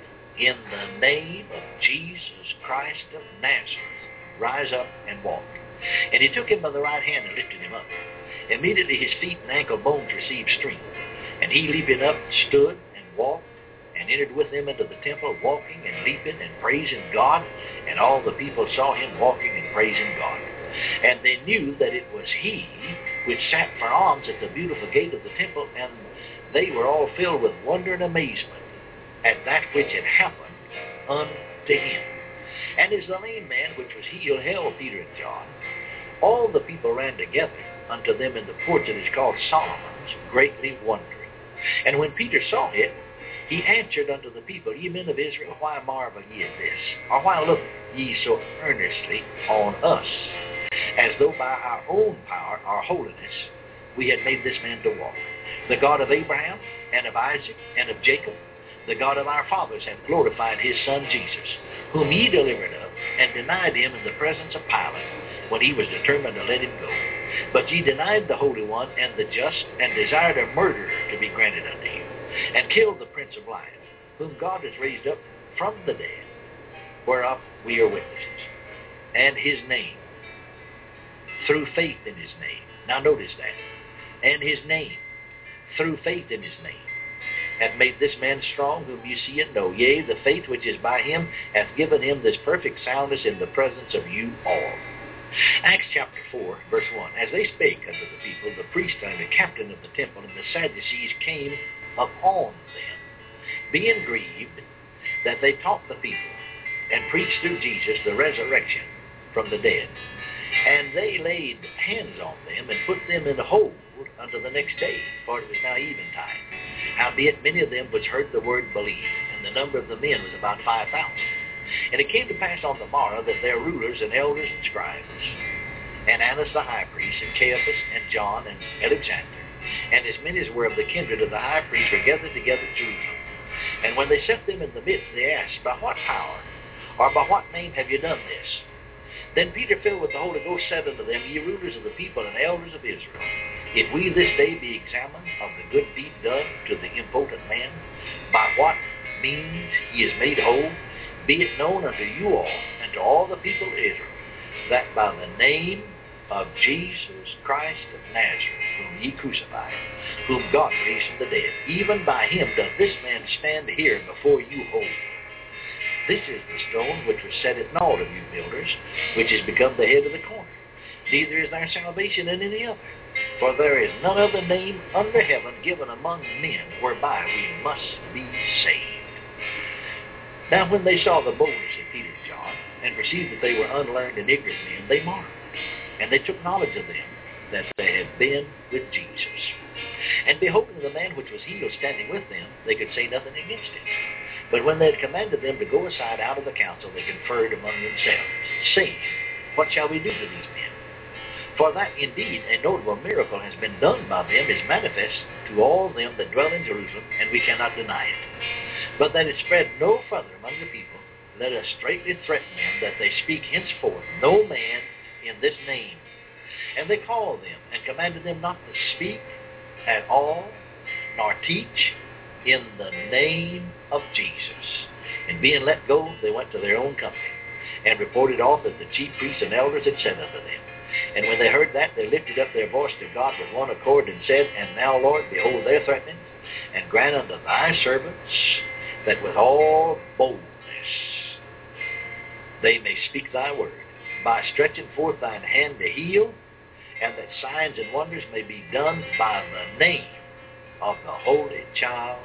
In the name of Jesus Christ of Nazareth, rise up and walk. And he took him by the right hand and lifted him up. Immediately his feet and ankle bones received strength. And he, leaping up, stood and walked, and entered with them into the temple, walking and leaping and praising God. And all the people saw him walking and praising God. And they knew that it was he which sat for alms at the beautiful gate of the temple, and they were all filled with wonder and amazement at that which had happened unto him. And as the lame man which was healed held Peter and John, all the people ran together unto them in the porch that is called Solomon's, greatly wondering. And when Peter saw it, he answered unto the people, Ye men of Israel, why marvel ye at this? Or why look ye so earnestly on us, as though by our own power or holiness we had made this man to walk? The God of Abraham, and of Isaac, and of Jacob, the God of our fathers, hath glorified his Son Jesus, whom ye delivered up, and denied him in the presence of Pilate, when he was determined to let him go. But ye denied the Holy One and the just, and desired a murderer to be granted unto you, and killed the Prince of Life, whom God has raised up from the dead, whereof we are witnesses. And his name, through faith in his name. Now notice that. And his name, through faith in his name, hath made this man strong, whom you see and know. Yea, the faith which is by him hath given him this perfect soundness in the presence of you all. Acts chapter 4, verse 1. As they spake unto the people, the priest and the captain of the temple and the Sadducees came upon them, being grieved that they taught the people and preached through Jesus the resurrection from the dead. And they laid hands on them and put them in hold until the next day, for it was now eventide. Howbeit many of them which heard the word believed, and the number of the men was about 5,000. And it came to pass on the morrow that their rulers and elders and scribes, and Annas the high priest, and Caiaphas, and John, and Alexander, and as many as were of the kindred of the high priest, were gathered together at Jerusalem. And when they set them in the midst, they asked, By what power, or by what name have you done this? Then Peter, filled with the Holy Ghost, said unto them, Ye rulers of the people and elders of Israel, if we this day be examined of the good deed done to the impotent man, by what means he is made whole, be it known unto you all and to all the people of Israel, that by the name of Jesus Christ of Nazareth, whom ye crucified, whom God raised from the dead, even by him doth this man stand here before you whole. This is the stone which was set at naught of you builders, which is become the head of the corner. Neither is there salvation in any other, for there is none other name under heaven given among men whereby we must be saved. Now when they saw the boldness of Peter and John, and perceived that they were unlearned and ignorant men, they marveled, and they took knowledge of them, that they had been with Jesus. And beholding the man which was healed standing with them, they could say nothing against him. But when they had commanded them to go aside out of the council, they conferred among themselves, saying, What shall we do to these men? For that indeed a notable miracle has been done by them is manifest to all them that dwell in Jerusalem, and we cannot deny it. But that it spread no further among the people, let us straitly threaten them that they speak henceforth no man in this name. And they called them and commanded them not to speak at all, nor teach in the name of Jesus. And being let go, they went to their own company, and reported all that the chief priests and elders had said unto them. And when they heard that, they lifted up their voice to God with one accord, and said, And now, Lord, behold their threatenings, and grant unto thy servants that with all boldness they may speak thy word, by stretching forth thine hand to heal, and that signs and wonders may be done by the name of the Holy Child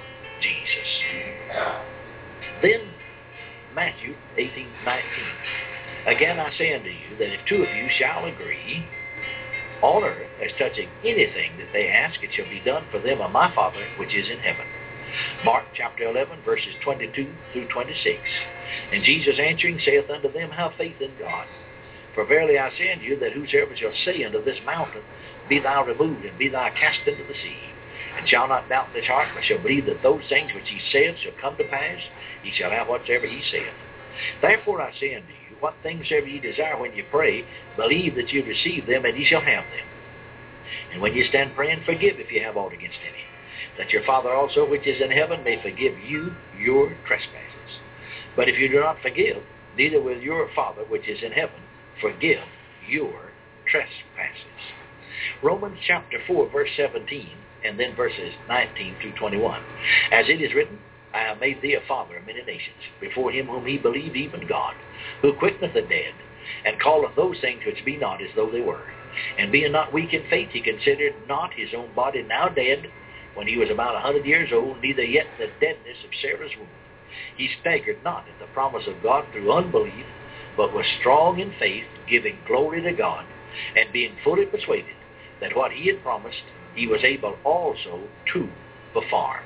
Jesus. Then Matthew 18:19. Again I say unto you, that if two of you shall agree on earth as touching anything that they ask, it shall be done for them of my Father which is in heaven. Mark chapter 11, verses 22 through 26. And Jesus answering saith unto them, Have faith in God. For verily I say unto you, that whosoever shall say unto this mountain, Be thou removed, and be thou cast into the sea, and shall not doubt in his heart, but shall believe that those things which he saith shall come to pass, he shall have whatsoever he saith. Therefore I say unto you, what things soever ye desire when ye pray, believe that ye receive them, and ye shall have them. And when ye stand praying, forgive if ye have aught against any, that your Father also which is in heaven may forgive you your trespasses. But if you do not forgive, neither will your Father which is in heaven forgive your trespasses. Romans chapter 4, verse 17, and then verses 19 through 21. As it is written, I have made thee a father of many nations, before him whom he believed, even God, who quickeneth the dead, and calleth those things which be not as though they were. And being not weak in faith, he considered not his own body now dead, when he was about 100 years old, neither yet the deadness of Sarah's womb. He staggered not at the promise of God through unbelief, but was strong in faith, giving glory to God, and being fully persuaded that what he had promised, he was able also to perform.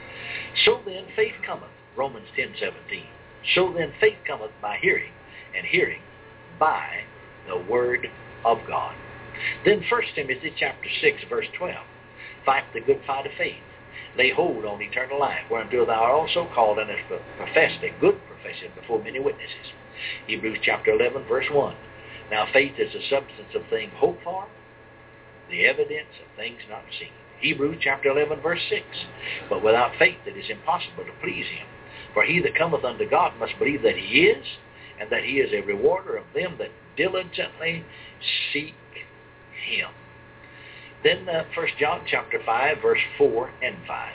So then faith cometh, Romans 10:17. So then faith cometh by hearing, and hearing by the word of God. Then 1 Timothy chapter 6, verse 12. Fight the good fight of faith. Lay hold on eternal life, whereunto thou art also called, and hast professed a good profession before many witnesses. Hebrews chapter 11, verse 1. Now faith is the substance of things hoped for, the evidence of things not seen. Hebrews chapter 11, verse 6. But without faith it is impossible to please him. For he that cometh unto God must believe that he is, and that he is a rewarder of them that diligently seek him. Then 1 John chapter 5, verse 4 and 5.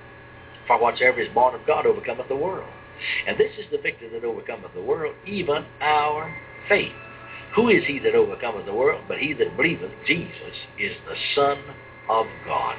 For whatsoever is born of God overcometh the world. And this is the victory that overcometh the world, even our faith. Who is he that overcometh the world? But he that believeth Jesus is the Son of God.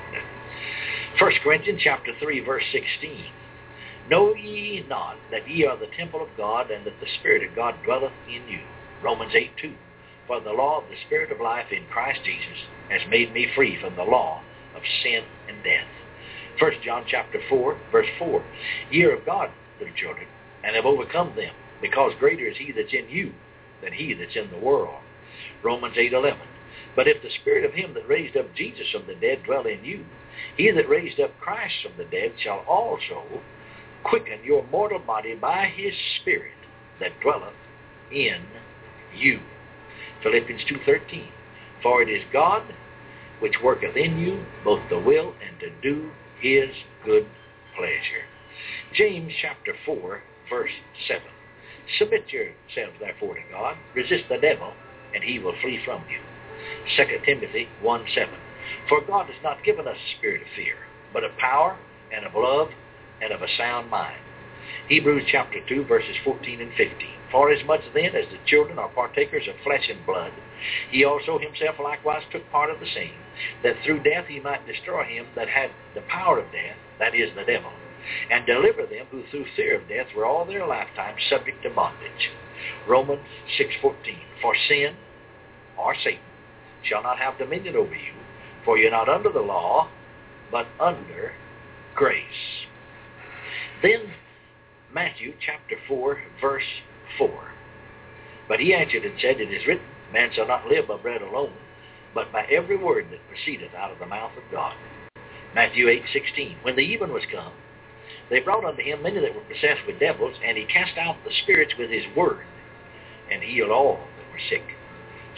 1 Corinthians chapter 3, verse 16. Know ye not that ye are the temple of God, and that the Spirit of God dwelleth in you? Romans 8:2. For the law of the Spirit of life in Christ Jesus has made me free from the law of sin and death. 1 John chapter 4, verse 4. Ye are of God, little children, and have overcome them, because greater is he that's in you than he that's in the world. Romans 8:11. But if the Spirit of him that raised up Jesus from the dead dwell in you, he that raised up Christ from the dead shall also quicken your mortal body by his Spirit that dwelleth in you. Philippians 2:13. For it is God which worketh in you both to will and to do his good pleasure. James chapter 4, verse 7. Submit yourselves therefore to God, resist the devil, and he will flee from you. 2 Timothy 1:7. For God has not given us a spirit of fear, but of power and of love and of a sound mind. Hebrews chapter 2, verses 14 and 15. For as much then as the children are partakers of flesh and blood, he also himself likewise took part of the same, that through death he might destroy him that had the power of death, that is, the devil, and deliver them who through fear of death were all their lifetime subject to bondage. Romans 6:14. For sin, or Satan, shall not have dominion over you, for you're not under the law, but under grace. Then Matthew chapter 4, verse 4. But he answered and said, It is written, Man shall not live by bread alone, but by every word that proceedeth out of the mouth of God. Matthew 8:16. When the even was come, they brought unto him many that were possessed with devils, and he cast out the spirits with his word, and healed all that were sick.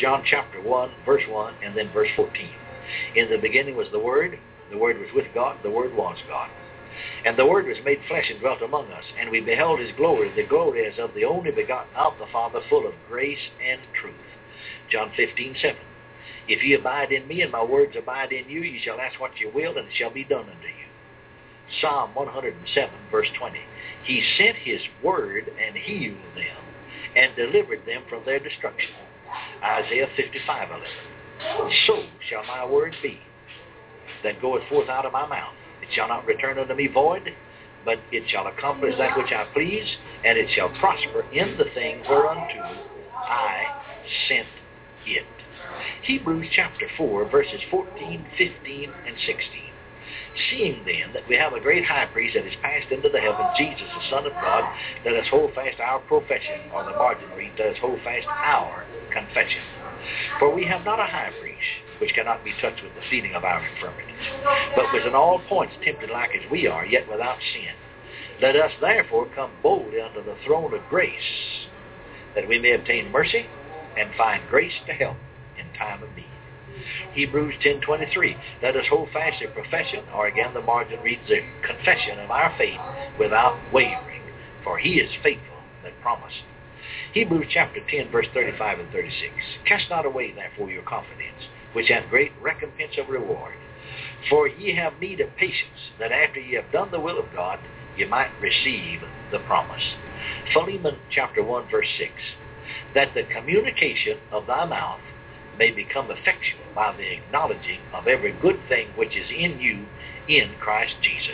John chapter 1, verse 1, and then verse 14. In the beginning was the Word was with God, the Word was God. And the Word was made flesh and dwelt among us, and we beheld his glory, the glory as of the only begotten of the Father, full of grace and truth. John 15:7. If ye abide in me, and my words abide in you, ye shall ask what ye will, and it shall be done unto you. Psalm 107, verse 20. He sent his word and healed them, and delivered them from their destruction. Isaiah 55:11. So shall my word be that goeth forth out of my mouth. It shall not return unto me void, but it shall accomplish that which I please, and it shall prosper in the thing whereunto I sent it. Hebrews chapter 4, verses 14, 15, and 16. Seeing then that we have a great high priest that is passed into the heaven, Jesus, the Son of God, let us hold fast our profession, or the margin reads, let us hold fast our confession. For we have not a high priest which cannot be touched with the feeling of our infirmities, but was in all points tempted like as we are, yet without sin. Let us therefore come boldly unto the throne of grace, that we may obtain mercy and find grace to help in time of need. Hebrews 10:23. Let us hold fast the profession, or again the margin reads, the confession of our faith without wavering, for he is faithful that promised. Hebrews chapter 10, verse 35 and 36. Cast not away therefore your confidence, which hath great recompense of reward. For ye have need of patience, that after ye have done the will of God, ye might receive the promise. Philemon chapter 1, verse 6. That the communication of thy mouth may become effectual by the acknowledging of every good thing which is in you in Christ Jesus.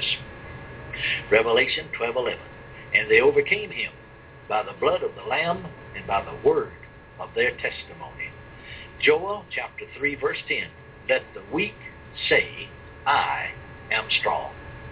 Revelation 12:11. And they overcame him by the blood of the Lamb and by the word of their testimony. Joel chapter 3, verse 10. Let the weak say, I am strong.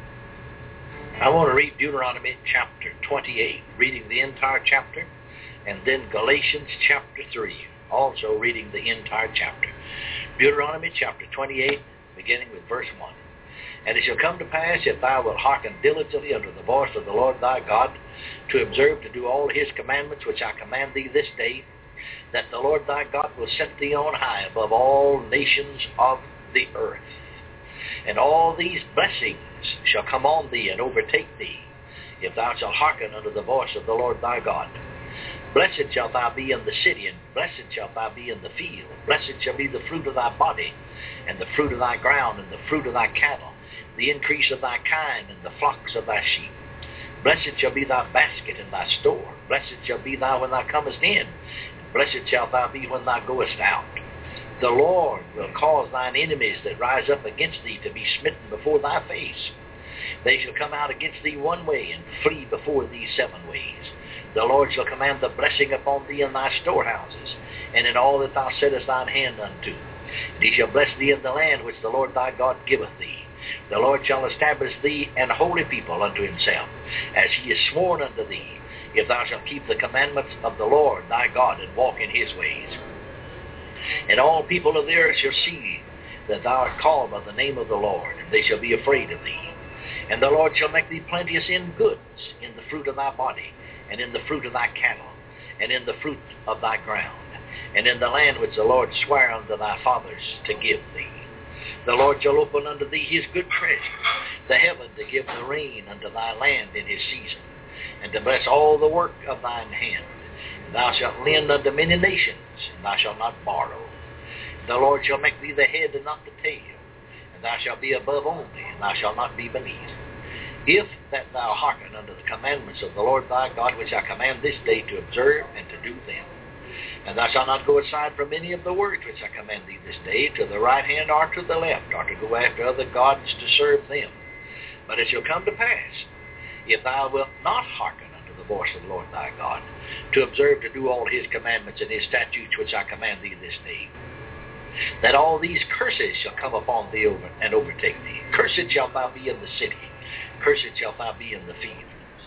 I want to read Deuteronomy chapter 28, reading the entire chapter, and then Galatians chapter 3, also reading the entire chapter. Deuteronomy chapter 28, beginning with verse 1. And it shall come to pass, if thou wilt hearken diligently unto the voice of the Lord thy God, to observe to do all his commandments which I command thee this day, that the Lord thy God will set thee on high above all nations of the earth. And all these blessings shall come on thee and overtake thee, if thou shalt hearken unto the voice of the Lord thy God. Blessed shalt thou be in the city, and blessed shalt thou be in the field. Blessed shall be the fruit of thy body, and the fruit of thy ground, and the fruit of thy cattle, the increase of thy kind, and the flocks of thy sheep. Blessed shall be thy basket and thy store. Blessed shall be thou when thou comest in, and blessed shalt thou be when thou goest out. The Lord will cause thine enemies that rise up against thee to be smitten before thy face. They shall come out against thee one way, and flee before thee 7 ways. The Lord shall command the blessing upon thee in thy storehouses, and in all that thou settest thine hand unto. And he shall bless thee in the land which the Lord thy God giveth thee. The Lord shall establish thee an holy people unto himself, as he has sworn unto thee, if thou shalt keep the commandments of the Lord thy God, and walk in his ways. And all people of the earth shall see that thou art called by the name of the Lord, and they shall be afraid of thee. And the Lord shall make thee plenteous in goods, in the fruit of thy body, and in the fruit of thy cattle, and in the fruit of thy ground, and in the land which the Lord sware unto thy fathers to give thee. The Lord shall open unto thee his good treasure, the heaven, to give the rain unto thy land in his season, and to bless all the work of thine hand. And thou shalt lend unto many nations, and thou shalt not borrow. And the Lord shall make thee the head and not the tail, and thou shalt be above only, and thou shalt not be beneath. If that thou hearken unto the commandments of the Lord thy God, which I command this day to observe and to do them. And thou shalt not go aside from any of the words which I command thee this day, to the right hand or to the left, or to go after other gods to serve them. But it shall come to pass, if thou wilt not hearken unto the voice of the Lord thy God, to observe to do all his commandments and his statutes which I command thee this day, that all these curses shall come upon thee and overtake thee. Cursed shalt thou be in the city, cursed shalt thou be in the fields,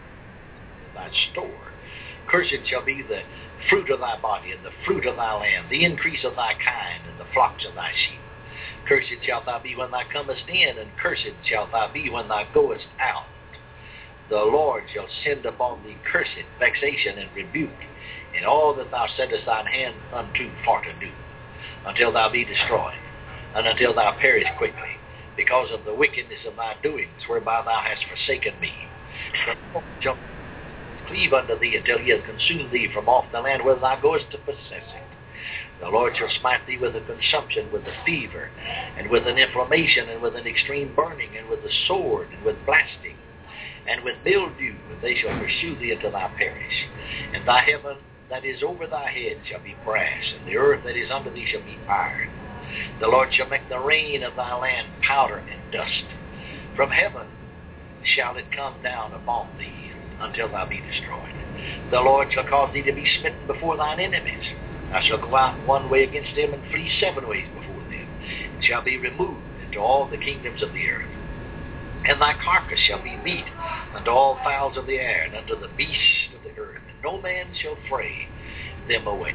thy store. Cursed shall be the fruit of thy body, and the fruit of thy land, the increase of thy kind, and the flocks of thy sheep. Cursed shalt thou be when thou comest in, and cursed shalt thou be when thou goest out. The Lord shall send upon thee cursed, vexation, and rebuke, and all that thou settest thine hand unto for to do, until thou be destroyed, and until thou perish quickly, because of the wickedness of thy doings, whereby thou hast forsaken me. The Lord shall cleave unto thee until he hath consumed thee from off the land whither thou goest to possess it. The Lord shall smite thee with a consumption, with a fever, and with an inflammation, and with an extreme burning, and with a sword, and with blasting, and with mildew, and they shall pursue thee until thou perish. And thy heaven that is over thy head shall be brass, and the earth that is under thee shall be iron. The Lord shall make the rain of thy land powder and dust. From heaven shall it come down upon thee until thou be destroyed. The Lord shall cause thee to be smitten before thine enemies. Thou shalt go out one way against them, and flee 7 ways before them, and shall be removed into all the kingdoms of the earth. And thy carcass shall be meat unto all fowls of the air, and unto the beasts of the earth, and no man shall fray them away.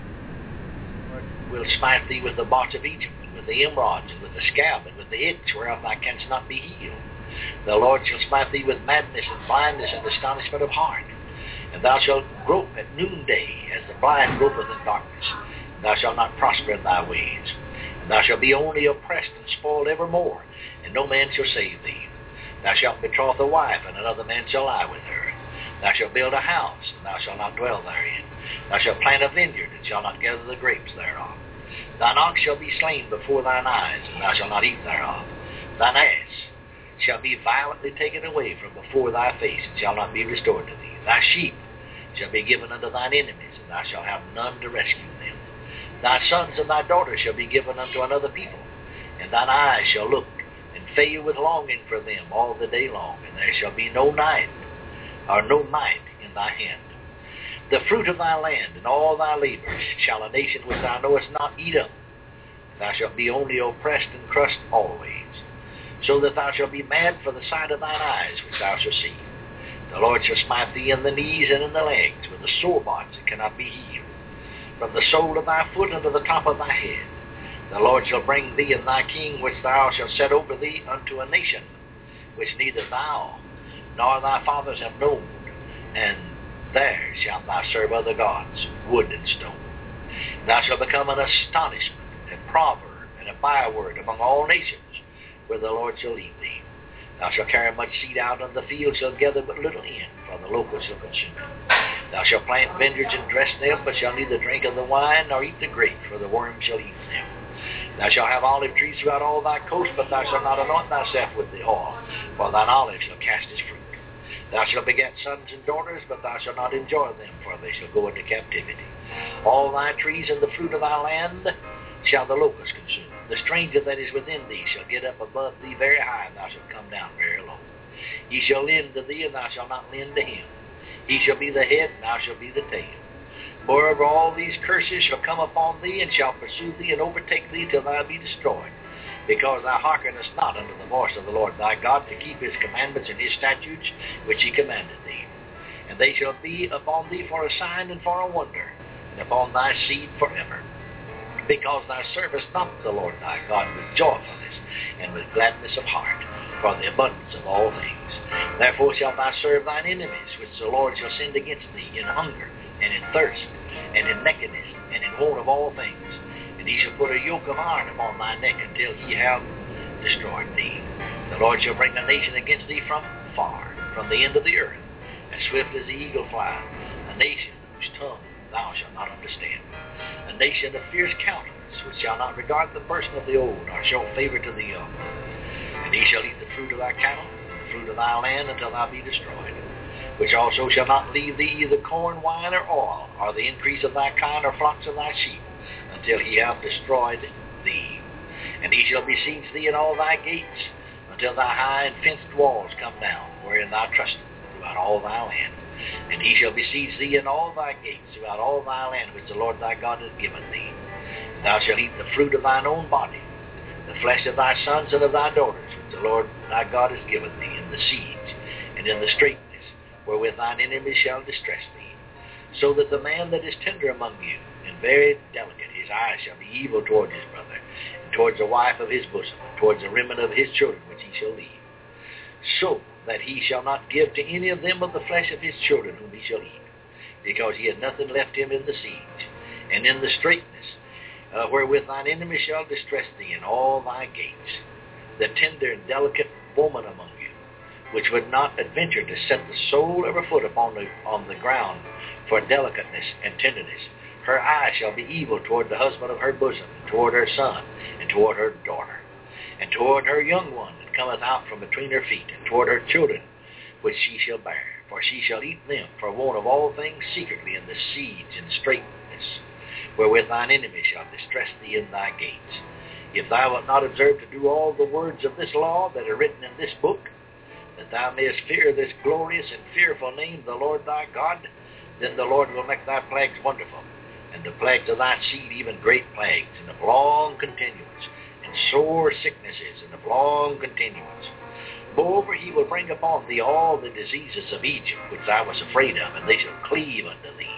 The Lord will smite thee with the botch of Egypt, and with the emerods, and with the scab, and with the itch, whereof thou canst not be healed. The Lord shall smite thee with madness, and blindness, and astonishment of heart. And thou shalt grope at noonday, as the blind gropeth in darkness. And thou shalt not prosper in thy ways. And thou shalt be only oppressed and spoiled evermore, and no man shall save thee. Thou shalt betroth a wife, and another man shall lie with her. Thou shalt build a house, and thou shalt not dwell therein. Thou shalt plant a vineyard, and shalt not gather the grapes thereof. Thine ox shall be slain before thine eyes, and thou shalt not eat thereof. Thine ass shall be violently taken away from before thy face, and shall not be restored to thee. Thy sheep shall be given unto thine enemies, and thou shalt have none to rescue them. Thy sons and thy daughters shall be given unto another people, and thine eyes shall look and fail with longing for them all the day long, and there shall be no night, or no might in thy hand. The fruit of thy land and all thy labors shall a nation which thou knowest not eat up. Thou shalt be only oppressed and crushed always, so that thou shalt be mad for the sight of thine eyes which thou shalt see. The Lord shall smite thee in the knees and in the legs with a sore bonds that cannot be healed, from the sole of thy foot unto the top of thy head. The Lord shall bring thee and thy king which thou shalt set over thee unto a nation which neither thou nor thy fathers have known, and there shalt thou serve other gods, wood and stone. Thou shalt become an astonishment, a proverb, and a byword among all nations, where the Lord shall lead thee. Thou shalt carry much seed out of the field, shalt gather but little in, for the locusts shall consume it. Thou shalt plant vineyards and dress them, but shalt neither drink of the wine nor eat the grape, for the worm shall eat them. Thou shalt have olive trees throughout all thy coast, but thou shalt not anoint thyself with the oil, for thine olive shall cast its fruit. Thou shalt beget sons and daughters, but thou shalt not enjoy them, for they shall go into captivity. All thy trees and the fruit of thy land shall the locust consume. The stranger that is within thee shall get up above thee very high, and thou shalt come down very low. He shall lend to thee, and thou shalt not lend to him. He shall be the head, and thou shalt be the tail. Moreover, all these curses shall come upon thee, and shall pursue thee, and overtake thee till thou be destroyed, because thou hearkenest not unto the voice of the Lord thy God, to keep his commandments and his statutes, which he commanded thee. And they shall be upon thee for a sign and for a wonder, and upon thy seed forever. Because thou servest not the Lord thy God with joyfulness and with gladness of heart, for the abundance of all things. Therefore shalt thou serve thine enemies, which the Lord shall send against thee, in hunger, and in thirst, and in nakedness, and in want of all things. And he shall put a yoke of iron upon thy neck, until he have destroyed thee. The Lord shall bring a nation against thee from far, from the end of the earth, as swift as the eagle fly, a nation whose tongue thou shalt not understand. A nation of fierce countenance, which shall not regard the person of the old, nor show favor to the young. And he shall eat the fruit of thy cattle, and the fruit of thy land, until thou be destroyed. Which also shall not leave thee either corn, wine, or oil, or the increase of thy kine, or flocks of thy sheep, until he have destroyed thee. And he shall besiege thee in all thy gates, until thy high and fenced walls come down, wherein thou trustest, throughout all thy land. And he shall besiege thee in all thy gates, throughout all thy land, which the Lord thy God hath given thee. And thou shalt eat the fruit of thine own body, the flesh of thy sons and of thy daughters, which the Lord thy God hath given thee, in the siege, and in the straitness, wherewith thine enemies shall distress thee. So that the man that is tender among you, and very delicate, his eyes shall be evil toward his brother, and towards the wife of his bosom, and towards the remnant of his children which he shall leave. So that he shall not give to any of them of the flesh of his children whom he shall eat. because he had nothing left him in the siege. And in the straitness, wherewith thine enemies shall distress thee in all thy gates, the tender and delicate woman among you, which would not adventure to set the sole of her foot upon the ground for delicateness and tenderness. Her eye shall be evil toward the husband of her bosom, and toward her son, and toward her daughter, and toward her young one that cometh out from between her feet, and toward her children which she shall bear. For she shall eat them for want of all things secretly in the siege and straitness, wherewith thine enemies shall distress thee in thy gates. If thou wilt not observe to do all the words of this law that are written in this book, that thou mayest fear this glorious and fearful name, the Lord thy God, then the Lord will make thy plagues wonderful, and the plagues of thy seed even great plagues, and of long continuance, and sore sicknesses, and of long continuance. Moreover, he will bring upon thee all the diseases of Egypt, which thou wast afraid of, and they shall cleave unto thee.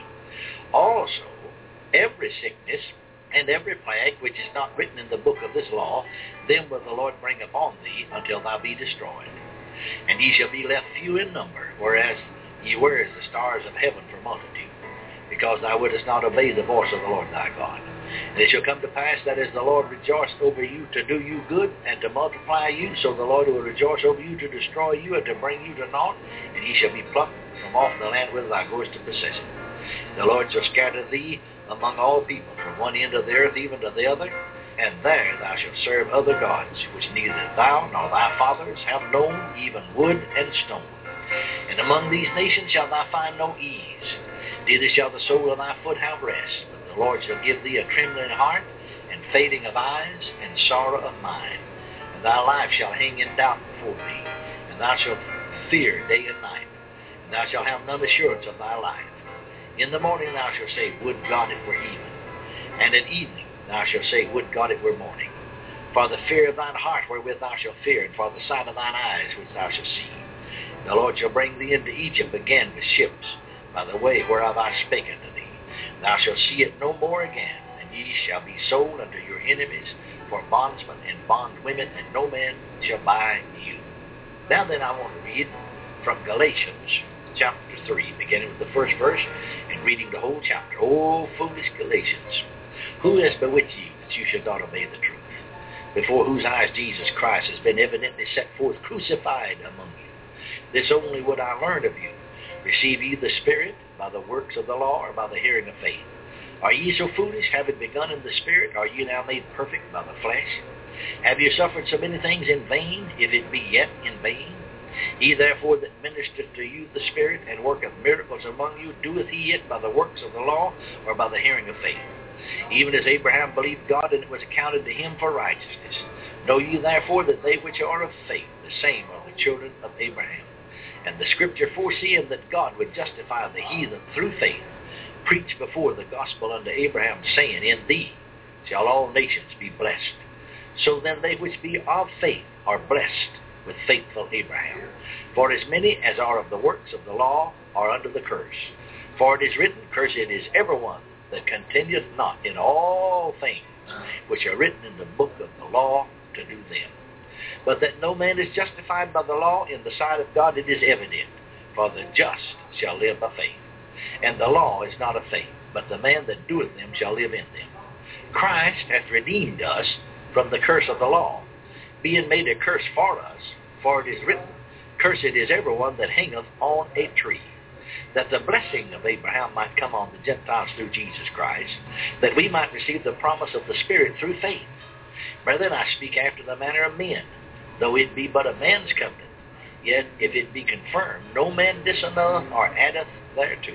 Also, every sickness and every plague which is not written in the book of this law, them will the Lord bring upon thee until thou be destroyed. And ye shall be left few in number, whereas ye were as the stars of heaven for multitude, because thou wouldest not obey the voice of the Lord thy God. And it shall come to pass that as the Lord rejoiced over you to do you good and to multiply you, so the Lord will rejoice over you to destroy you and to bring you to naught, and ye shall be plucked from off the land whither thou goest to possess it. The Lord shall scatter thee among all people, from one end of the earth even to the other, and there thou shalt serve other gods, which neither thou nor thy fathers have known, even wood and stone. And among these nations shalt thou find no ease, neither shall the sole of thy foot have rest. But the Lord shall give thee a trembling heart, and fading of eyes, and sorrow of mind. And thy life shall hang in doubt before thee, and thou shalt fear day and night, and thou shalt have none assurance of thy life. In the morning thou shalt say, Would God it were even. And at evening thou shalt say, Would God it were morning. For the fear of thine heart wherewith thou shalt fear, and for the sight of thine eyes which thou shalt see. The Lord shall bring thee into Egypt again with ships, by the way whereof I spake unto thee. Thou shalt see it no more again, and ye shall be sold unto your enemies for bondsmen and bondwomen, and no man shall buy you. Now then, I want to read from Galatians chapter 3, beginning with the first verse and reading the whole chapter. O foolish Galatians, who has bewitched ye that you should not obey the truth, before whose eyes Jesus Christ has been evidently set forth crucified among you? This only would I learn of you. Receive ye the Spirit by the works of the law, or by the hearing of faith? Are ye so foolish, having begun in the Spirit, are ye now made perfect by the flesh? Have you suffered so many things in vain, if it be yet in vain? He therefore that ministereth to you the Spirit, and worketh miracles among you, doeth he it by the works of the law, or by the hearing of faith? Even as Abraham believed God, and it was accounted to him for righteousness. Know ye therefore that they which are of faith, the same are the children of Abraham. And the Scripture, foreseeing that God would justify the heathen through faith, preached before the gospel unto Abraham, saying, In thee shall all nations be blessed. So then they which be of faith are blessed with faithful Abraham. For as many as are of the works of the law are under the curse. For it is written, Cursed is every one that continueth not in all things which are written in the book of the law to do them. But that no man is justified by the law in the sight of God, it is evident, for the just shall live by faith. And the law is not of faith, but the man that doeth them shall live in them. Christ hath redeemed us from the curse of the law, being made a curse for us, for it is written, Cursed is every one that hangeth on a tree, that the blessing of Abraham might come on the Gentiles through Jesus Christ, that we might receive the promise of the Spirit through faith. Brethren, I speak after the manner of men, though it be but a man's covenant. Yet if it be confirmed, no man disannulleth or addeth thereto.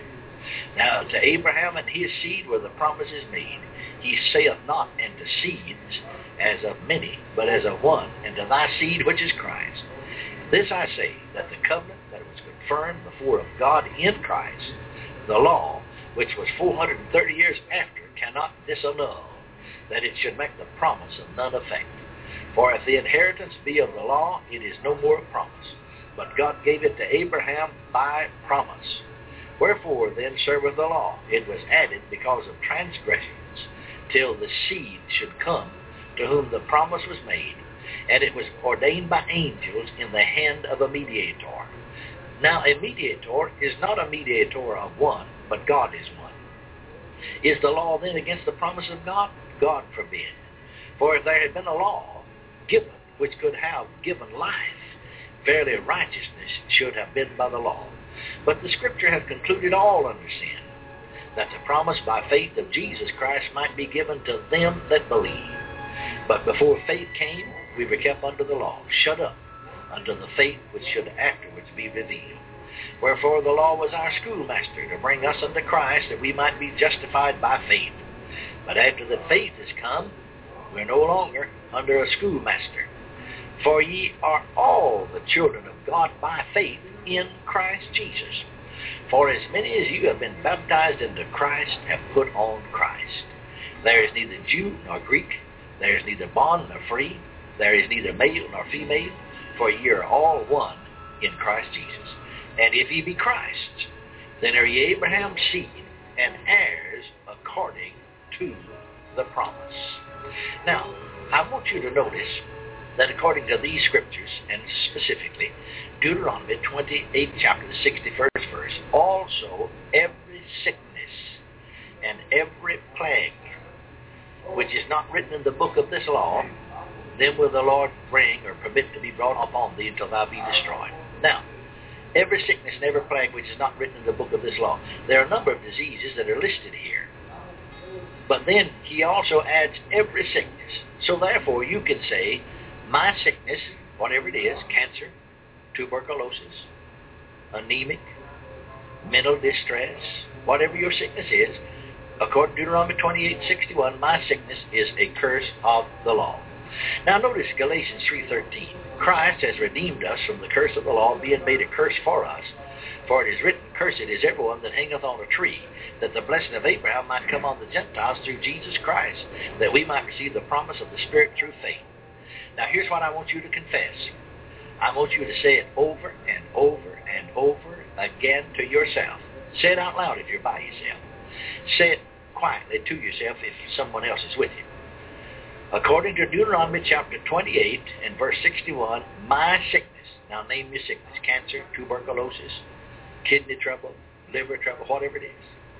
Now to Abraham and his seed were the promises made. He saith not unto seeds as of many, but as of one, and to thy seed which is Christ. This I say, that the covenant that was confirmed before of God in Christ, the law, which was 430 years after, cannot disannul, that it should make the promise of none effect. For if the inheritance be of the law, it is no more a promise, but God gave it to Abraham by promise. Wherefore then serveth the law? It was added because of transgressions, till the seed should come, to whom the promise was made, and it was ordained by angels in the hand of a mediator. Now a mediator is not a mediator of one, but God is one. Is the law then against the promise of God? God forbid. For if there had been a law given which could have given life, verily righteousness should have been by the law. But the Scripture hath concluded all under sin, that the promise by faith of Jesus Christ might be given to them that believe. But before faith came, we were kept under the law, shut up under the faith which should afterwards be revealed. Wherefore the law was our schoolmaster to bring us unto Christ, that we might be justified by faith. But after that faith is come, we are no longer under a schoolmaster. For ye are all the children of God by faith in Christ Jesus. For as many as you have been baptized into Christ have put on Christ. There is neither Jew nor Greek, there is neither bond nor free, there is neither male nor female, for ye are all one in Christ Jesus. And if ye be Christ's, then are ye Abraham's seed, and heirs according to the promise. Now, I want you to notice that according to these scriptures, and specifically Deuteronomy 28, chapter the 61st verse, also every sickness and every plague which is not written in the book of this law, then will the Lord bring or permit to be brought upon thee until thou be destroyed. Now, every sickness and every plague which is not written in the book of this law. There are a number of diseases that are listed here. But then he also adds every sickness. So therefore you can say, my sickness, whatever it is, cancer, tuberculosis, anemic, mental distress, whatever your sickness is, according to Deuteronomy 28:61, my sickness is a curse of the law. Now notice Galatians 3:13. Christ has redeemed us from the curse of the law, being made a curse for us. For it is written, cursed is everyone that hangeth on a tree, that the blessing of Abraham might come on the Gentiles through Jesus Christ, that we might receive the promise of the Spirit through faith. Now here's what I want you to confess. I want you to say it over and over and over again to yourself. Say it out loud if you're by yourself. Say it quietly to yourself if someone else is with you. According to Deuteronomy chapter 28 and verse 61, my sickness, now name your sickness, cancer, tuberculosis, kidney trouble, liver trouble, whatever it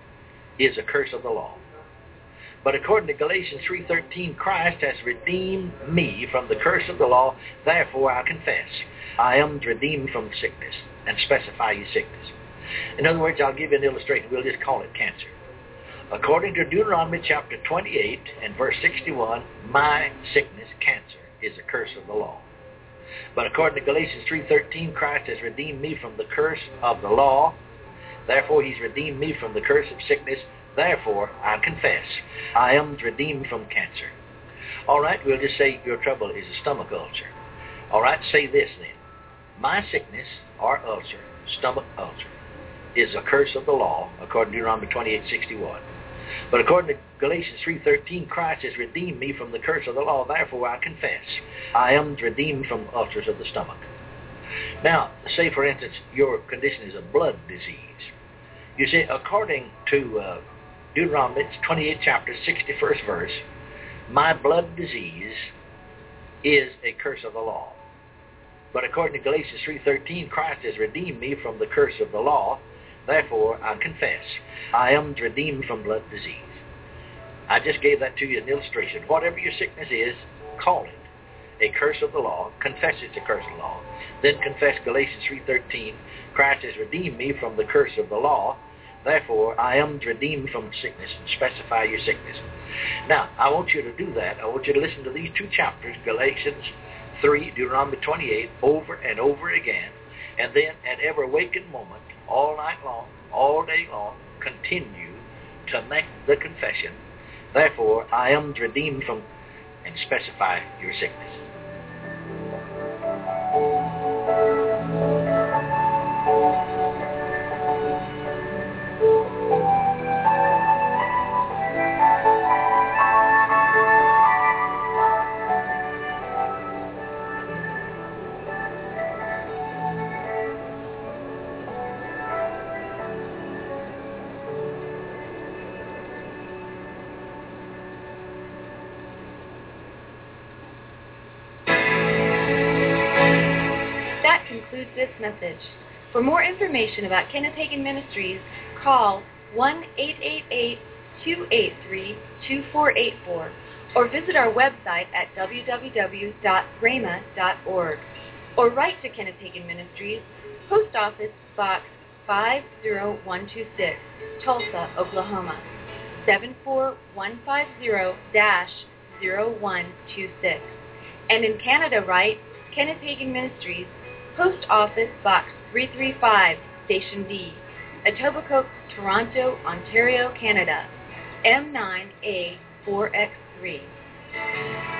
is a curse of the law. But according to Galatians 3:13, Christ has redeemed me from the curse of the law, therefore I confess, I am redeemed from sickness, and specify your sickness. In other words, I'll give you an illustration. We'll just call it cancer. According to Deuteronomy chapter 28 and verse 61, my sickness, cancer, is a curse of the law. But according to Galatians 3:13, Christ has redeemed me from the curse of the law. Therefore, he's redeemed me from the curse of sickness. Therefore, I confess, I am redeemed from cancer. All right, we'll just say your trouble is a stomach ulcer. All right, say this then. My sickness or ulcer, stomach ulcer, is a curse of the law, according to Deuteronomy 28:61. But according to Galatians 3:13, Christ has redeemed me from the curse of the law. Therefore, I confess, I am redeemed from ulcers of the stomach. Now, say, for instance, your condition is a blood disease. You see, according to Deuteronomy 28 chapter 61st verse, my blood disease is a curse of the law. But according to Galatians 3:13, Christ has redeemed me from the curse of the law. Therefore, I confess, I am redeemed from blood disease. I just gave that to you as an illustration. Whatever your sickness is, call it a curse of the law. Confess it's a curse of the law. Then confess Galatians 3:13, Christ has redeemed me from the curse of the law. Therefore, I am redeemed from sickness, and specify your sickness. Now, I want you to do that. I want you to listen to these two chapters, Galatians 3, Deuteronomy 28, over and over again. And then at every waking moment, all night long, all day long, continue to make the confession. Therefore, I am redeemed from, and specify your sickness. This message. For more information about Kenneth Hagin Ministries, call 1-888-283-2484, or visit our website at www.rhema.org, or write to Kenneth Hagin Ministries, Post Office Box 50126, Tulsa, Oklahoma, 74150-0126. And in Canada, write Kenneth Hagin Ministries, Post Office Box 335, Station D, Etobicoke, Toronto, Ontario, Canada, M9A4X3.